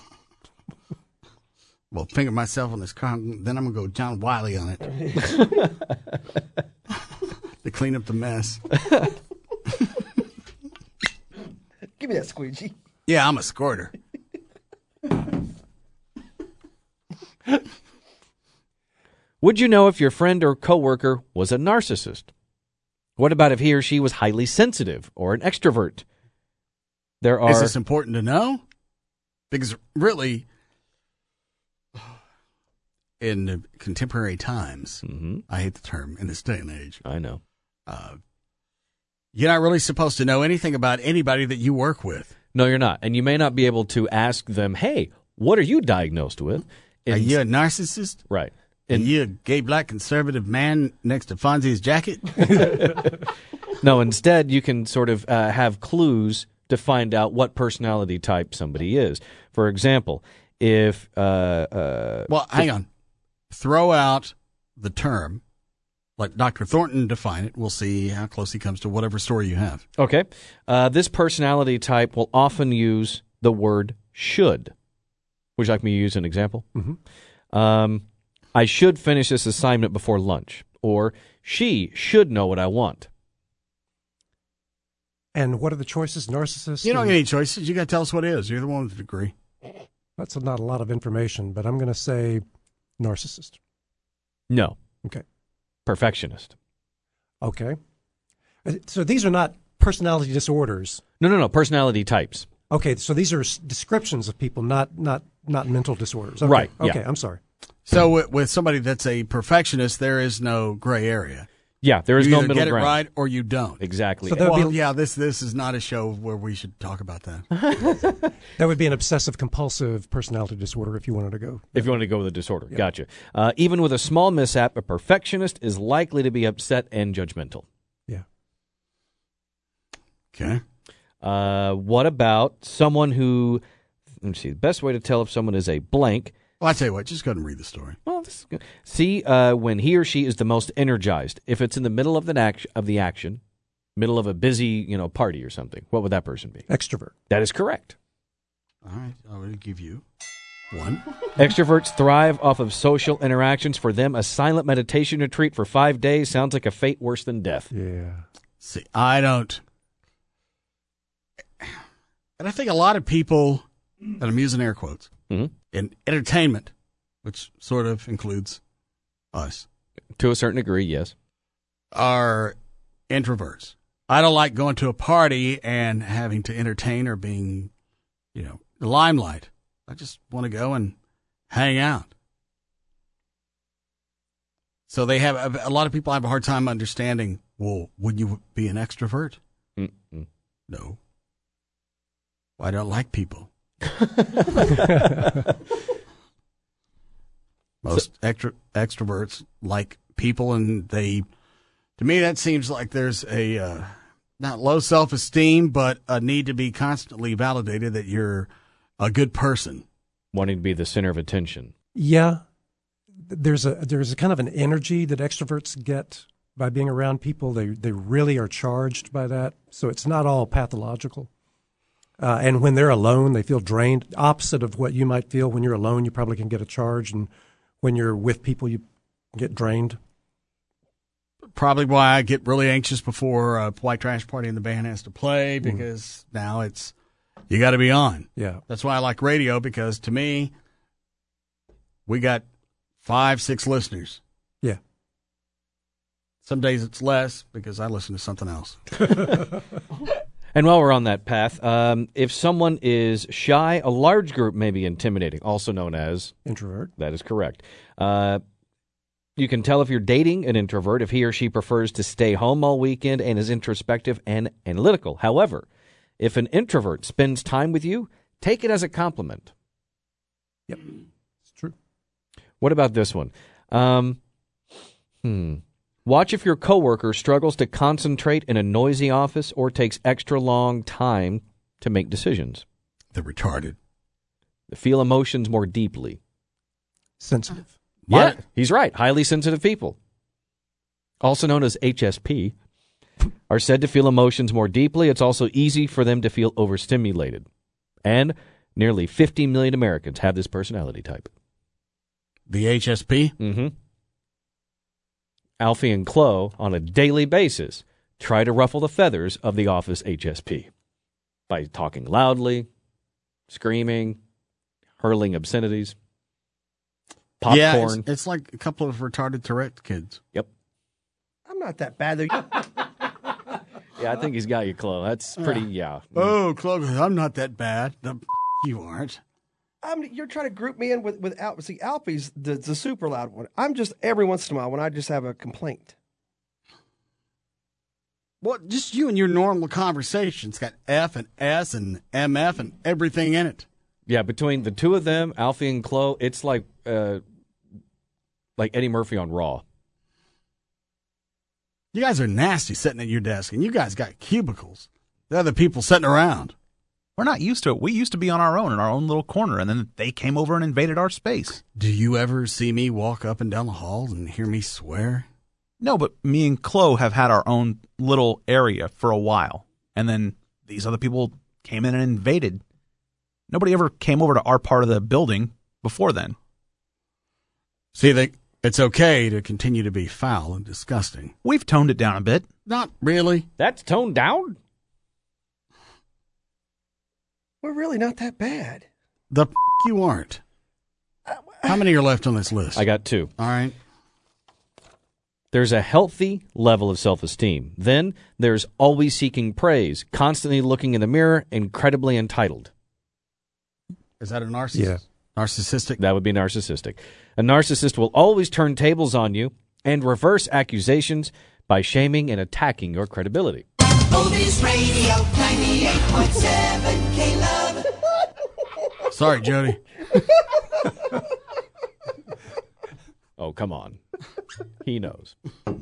Well, finger myself on this car, then I'm going to go John Wiley on it. To clean up the mess. Give me that squeegee. Yeah, I'm a squirter. Would you know if your friend or coworker was a narcissist? What about if he or she was highly sensitive or an extrovert? Is this important to know? Because really, in the contemporary times, I hate the term in this day and age. I know. You're not really supposed to know anything about anybody that you work with. No, you're not. And you may not be able to ask them, hey, what are you diagnosed with? Are you a narcissist? Right. Are you a gay black conservative man next to Fonzie's jacket? No, instead you can sort of have clues to find out what personality type somebody is. For example, if well, hang on, throw out the term. Let Dr. Thornton define it. We'll see how close he comes to whatever story you have. Okay. This personality type will often use the word should. Would you like me to use an example? Mm-hmm. I should finish this assignment before lunch. Or she should know what I want. And what are the choices? Narcissist? You don't get any choices. You got to tell us what it is. You're the one with the degree. That's not a lot of information, but I'm going to say narcissist. No. Okay. Perfectionist. Okay. So these are not personality disorders. No. Personality types. Okay, so these are descriptions of people, not mental disorders. Okay. Right. Okay, yeah. I'm sorry. So with somebody that's a perfectionist, there is no gray area. Yeah, there is you no either middle get ground. it right or you don't. Exactly. So yeah, this is not a show where we should talk about that. That would be an obsessive-compulsive personality disorder if you wanted to go. If you wanted to go with a disorder. Yeah. Gotcha. Even with a small mishap, a perfectionist is likely to be upset and judgmental. Yeah. Okay. What about someone who, let me see, the best way to tell if someone is a blank. Well, I tell you what, just go ahead and read the story. Well, this is good. See when he or she is the most energized. If it's in the middle of the action, middle of a busy party or something, what would that person be? Extrovert. That is correct. All right, I will give you one. Extroverts thrive off of social interactions. For them, a silent meditation retreat for 5 days sounds like a fate worse than death. Yeah. See, I don't. And I think a lot of people, and I'm using air quotes, in entertainment, which sort of includes us. To a certain degree, yes. Are introverts. I don't like going to a party and having to entertain or being, the limelight. I just want to go and hang out. So they have a lot of people have a hard time understanding, well, would you be an extrovert? Mm-mm. No. Well, I don't like people. Most extroverts like people, and to me, that seems like there's a not low self-esteem, but a need to be constantly validated that you're a good person. Wanting to be the center of attention. Yeah. There's a kind of an energy that extroverts get by being around people. They really are charged by that. So it's not all pathological. And when they're alone, they feel drained. Opposite of what you might feel when you're alone, you probably can get a charge. And when you're with people, you get drained. Probably why I get really anxious before a white trash party and the band has to play, because now you got to be on. Yeah. That's why I like radio, because to me, we got 5-6 listeners. Yeah. Some days it's less because I listen to something else. And while we're on that path, if someone is shy, a large group may be intimidating, also known as introvert. That is correct. You can tell if you're dating an introvert if he or she prefers to stay home all weekend and is introspective and analytical. However, if an introvert spends time with you, take it as a compliment. Yep, it's true. What about this one? Watch if your coworker struggles to concentrate in a noisy office or takes extra long time to make decisions. They're retarded. They feel emotions more deeply. Sensitive. Yeah, he's right. Highly sensitive people, also known as HSP, are said to feel emotions more deeply. It's also easy for them to feel overstimulated. And nearly 50 million Americans have this personality type. The HSP? Mm-hmm. Alfie and Chloe, on a daily basis, try to ruffle the feathers of the office HSP by talking loudly, screaming, hurling obscenities, popcorn. Yeah, it's like a couple of retarded Tourette kids. Yep. I'm not that bad. Yeah, I think he's got you, Chloe. That's pretty, yeah. Oh, Chloe, I'm not that bad. You aren't. You're trying to group me in with Alfie. See, Alfie's the super loud one. I'm just every once in a while when I just have a complaint. Well, just you and your normal conversation. It's got F and S and MF and everything in it. Yeah, between the two of them, Alfie and Chloe, it's like Eddie Murphy on Raw. You guys are nasty sitting at your desk, and you guys got cubicles. The other people sitting around. We're not used to it. We used to be on our own in our own little corner, and then they came over and invaded our space. Do you ever see me walk up and down the halls and hear me swear? No, but me and Chloe have had our own little area for a while, and then these other people came in and invaded. Nobody ever came over to our part of the building before then. See, it's okay to continue to be foul and disgusting. We've toned it down a bit. Not really. That's toned down? We're really not that bad. You aren't. How many are left on this list? I got 2. All right. There's a healthy level of self-esteem. Then there's always seeking praise, constantly looking in the mirror, incredibly entitled. Is that a narcissist? Yeah. Narcissistic? That would be narcissistic. A narcissist will always turn tables on you and reverse accusations by shaming and attacking your credibility. Oldies Radio 98.7 K-Love. Sorry, Jody. Oh, come on. He knows.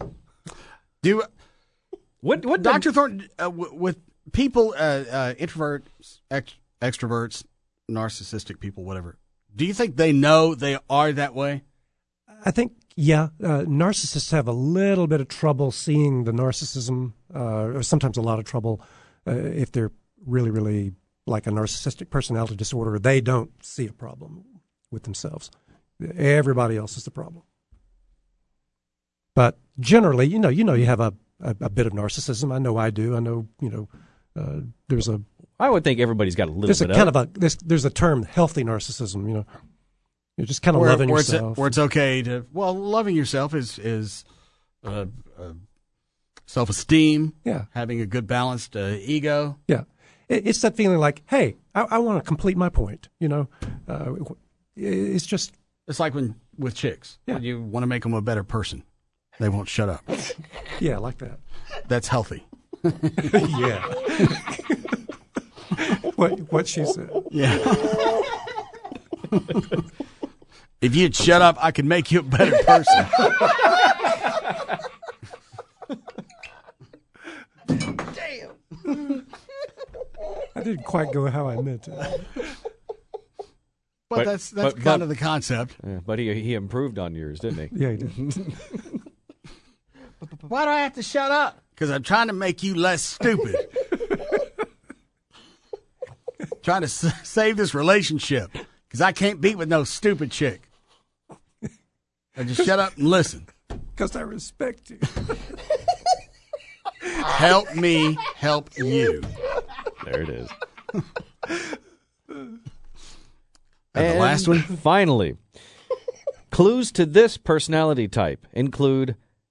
What Dr. Thornton, with people, introverts, extroverts, narcissistic people, whatever, do you think they know they are that way? I think, yeah. Narcissists have a little bit of trouble seeing the narcissism, or sometimes a lot of trouble if they're really, really like a narcissistic personality disorder. They don't see a problem with themselves. Everybody else is the problem. But generally, you have a bit of narcissism. I know I do. I know, there's a... I would think everybody's got a little there's bit a kind of a there's a term, healthy narcissism. You're just kind of loving yourself. Where it's okay to loving yourself is self-esteem. Yeah, having a good balanced ego. Yeah, it's that feeling like, hey, I want to complete my point. It's just it's like with chicks. Yeah, when you want to make them a better person, they won't shut up. Yeah, like that. That's healthy. Yeah. What she said. Yeah. If you'd shut up, I could make you a better person. Damn. I didn't quite go how I meant it. But that's kind of the concept. Yeah, but he improved on yours, didn't he? Yeah, he did. Why do I have to shut up? Because I'm trying to make you less stupid. Trying to save this relationship. Because I can't beat with no stupid chick. I just shut up and listen. Because I respect you. Help me help you. There it is. And the last one? Finally, clues to this personality type include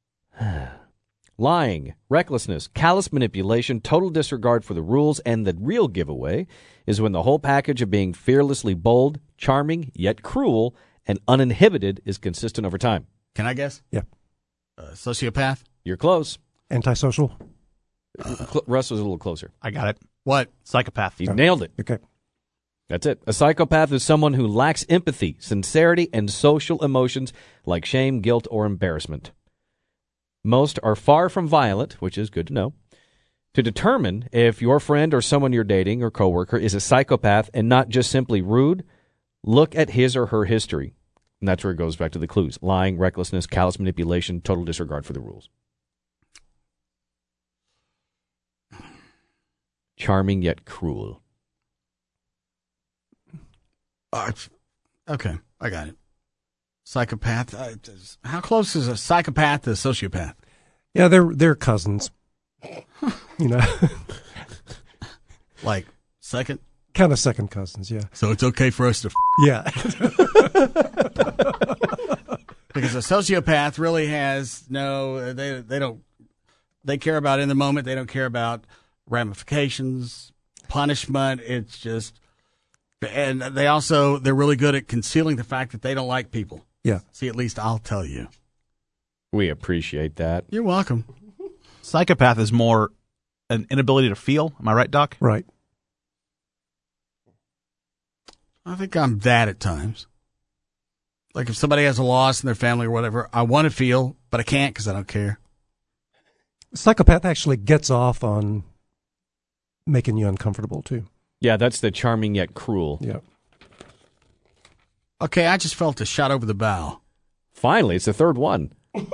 lying, recklessness, callous manipulation, total disregard for the rules, and the real giveaway is when the whole package of being fearlessly bold, charming, yet cruel, and uninhibited is consistent over time. Can I guess? Yeah. Sociopath? You're close. Antisocial? Russ was a little closer. I got it. What? Psychopath. You nailed it. Okay. That's it. A psychopath is someone who lacks empathy, sincerity, and social emotions like shame, guilt, or embarrassment. Most are far from violent, which is good to know. To determine if your friend or someone you're dating or coworker is a psychopath and not just simply rude, look at his or her history. And that's where it goes back to the clues. Lying, recklessness, callous manipulation, total disregard for the rules. Charming yet cruel. Okay, I got it. Psychopath. How close is a psychopath to a sociopath? Yeah, they're cousins. Like second? Kind of second cousins, yeah. So it's okay for us to yeah. Because a sociopath really has they care about in the moment. They don't care about ramifications, punishment. It's just, and they're really good at concealing the fact that they don't like people. Yeah. See, at least I'll tell you. We appreciate that. You're welcome. Psychopath is more an inability to feel. Am I right, Doc? Right. I think I'm that at times. Like if somebody has a loss in their family or whatever, I want to feel, but I can't because I don't care. Psychopath actually gets off on making you uncomfortable, too. Yeah, that's the charming yet cruel. Yep. Okay, I just felt a shot over the bow. Finally, it's the third one.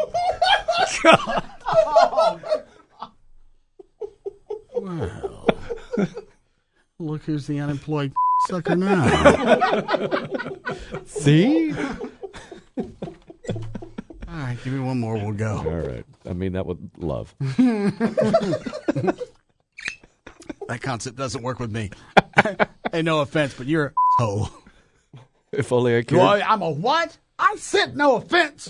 Well, look who's the unemployed sucker now. See? All right, give me one more, we'll go. All right. I mean that with love. That concept doesn't work with me. Hey, no offense, but you're a hole. If only I could. Well, I'm a what? I said no offense.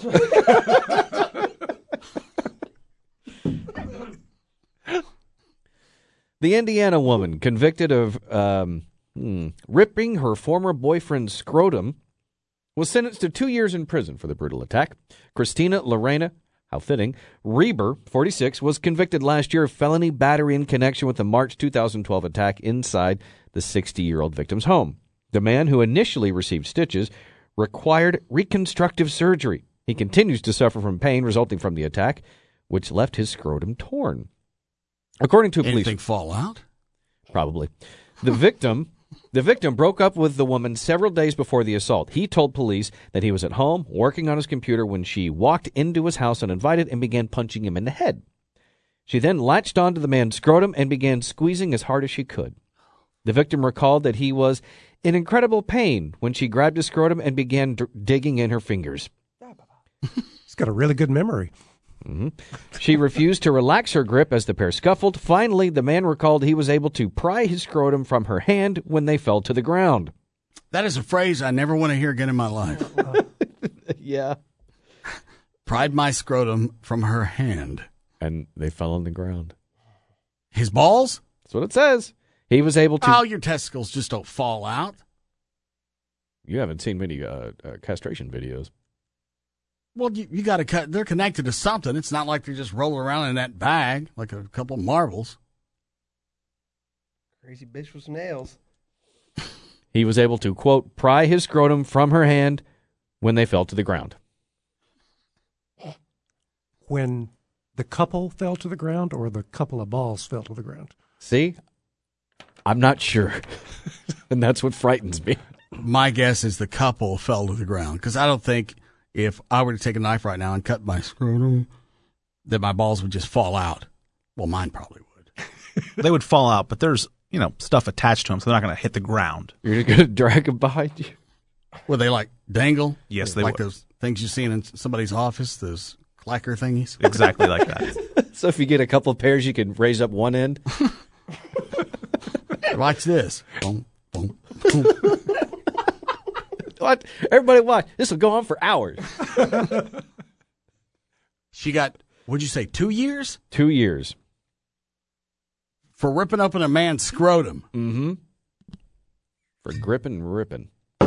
The Indiana woman convicted of ripping her former boyfriend's scrotum was sentenced to 2 years in prison for the brutal attack. Christina Lorena, how fitting, Reber, 46, was convicted last year of felony battery in connection with the March 2012 attack inside the 60-year-old victim's home. The man, who initially received stitches, required reconstructive surgery. He continues to suffer from pain resulting from the attack, which left his scrotum torn. According to police, anything fall out? Probably. The victim broke up with the woman several days before the assault. He told police that he was at home working on his computer when she walked into his house uninvited and began punching him in the head. She then latched onto the man's scrotum and began squeezing as hard as she could. The victim recalled that he was in incredible pain when she grabbed his scrotum and began digging in her fingers. He's got a really good memory. Mm-hmm. She refused to relax her grip as the pair scuffled. Finally, the man recalled he was able to pry his scrotum from her hand when they fell to the ground. That is a phrase I never want to hear again in my life. Yeah. Pried my scrotum from her hand. And they fell on the ground. His balls? That's what it says. He was able to... Oh, your testicles just don't fall out. You haven't seen many castration videos. Well, you got to cut. They're connected to something. It's not like they're just rolling around in that bag like a couple of marbles. Crazy bitch with nails. He was able to, quote, pry his scrotum from her hand when they fell to the ground. When the couple fell to the ground or the couple of balls fell to the ground? See? I'm not sure. And that's what frightens me. My guess is the couple fell to the ground, because I don't think if I were to take a knife right now and cut my scrotum, that my balls would just fall out. Well, mine probably would. They would fall out, but there's, stuff attached to them, so they're not going to hit the ground. You're going to drag them behind you? Will they, dangle? Yes, they like would. Those things you've seen in somebody's office, those clacker thingies? Exactly like that. So if you get a couple of pairs, you can raise up one end? Watch this. Boom, boom, boom. What? Everybody watch. This will go on for hours. She got, what'd you say, 2 years? 2 years. For ripping open a man's scrotum. Mm-hmm. For gripping and ripping.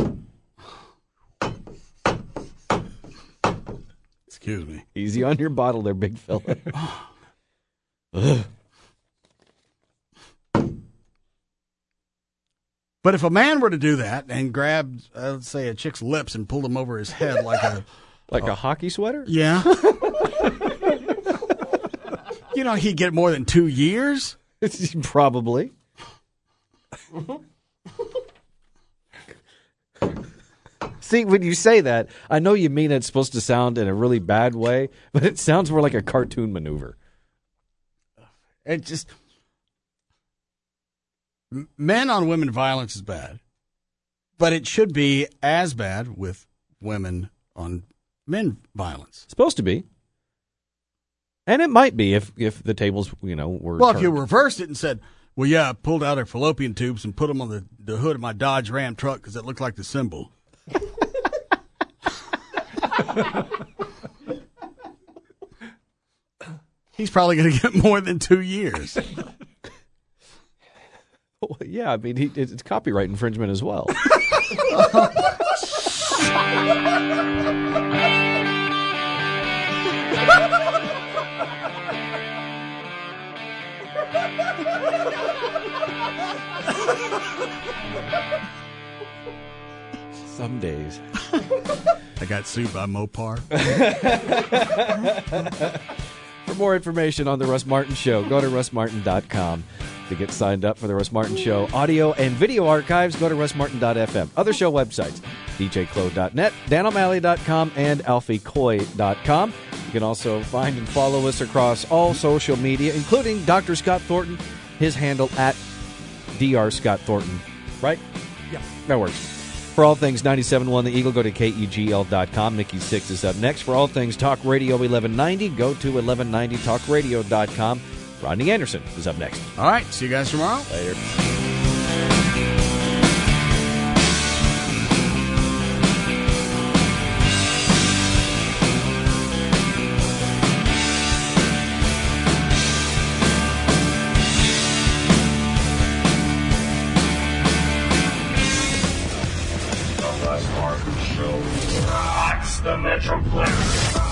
Excuse me. Easy on your bottle there, big fella. Ugh. But if a man were to do that and grab, let's say, a chick's lips and pull them over his head like a... a hockey sweater? Yeah. He'd get more than 2 years? Probably. See, when you say that, I know you mean it's supposed to sound in a really bad way, but it sounds more like a cartoon maneuver. It just... Men on women violence is bad, but it should be as bad with women on men violence. It's supposed to be. And it might be if the tables, were Well, turned. if you reversed it and said, well, yeah, I pulled out her fallopian tubes and put them on the hood of my Dodge Ram truck because it looked like the symbol. He's probably going to get more than 2 years. Well, yeah, I mean, it's copyright infringement as well. Some days. I got sued by Mopar. For more information on The Russ Martin Show, go to russmartin.com. To get signed up for the Russ Martin Show audio and video archives, go to russmartin.fm. Other show websites, djclo.net, danO'Malley.com, and alfiecoy.com. You can also find and follow us across all social media, including Dr. Scott Thornton, his handle at Dr. Scott Thornton. Right? Yeah. That works. For all things 97.1 The Eagle, go to KEGL.com. Nikki Sixx is up next. For all things Talk Radio 1190, go to 1190talkradio.com. Rodney Anderson is up next. All right. See you guys tomorrow. Later. The Metroplex.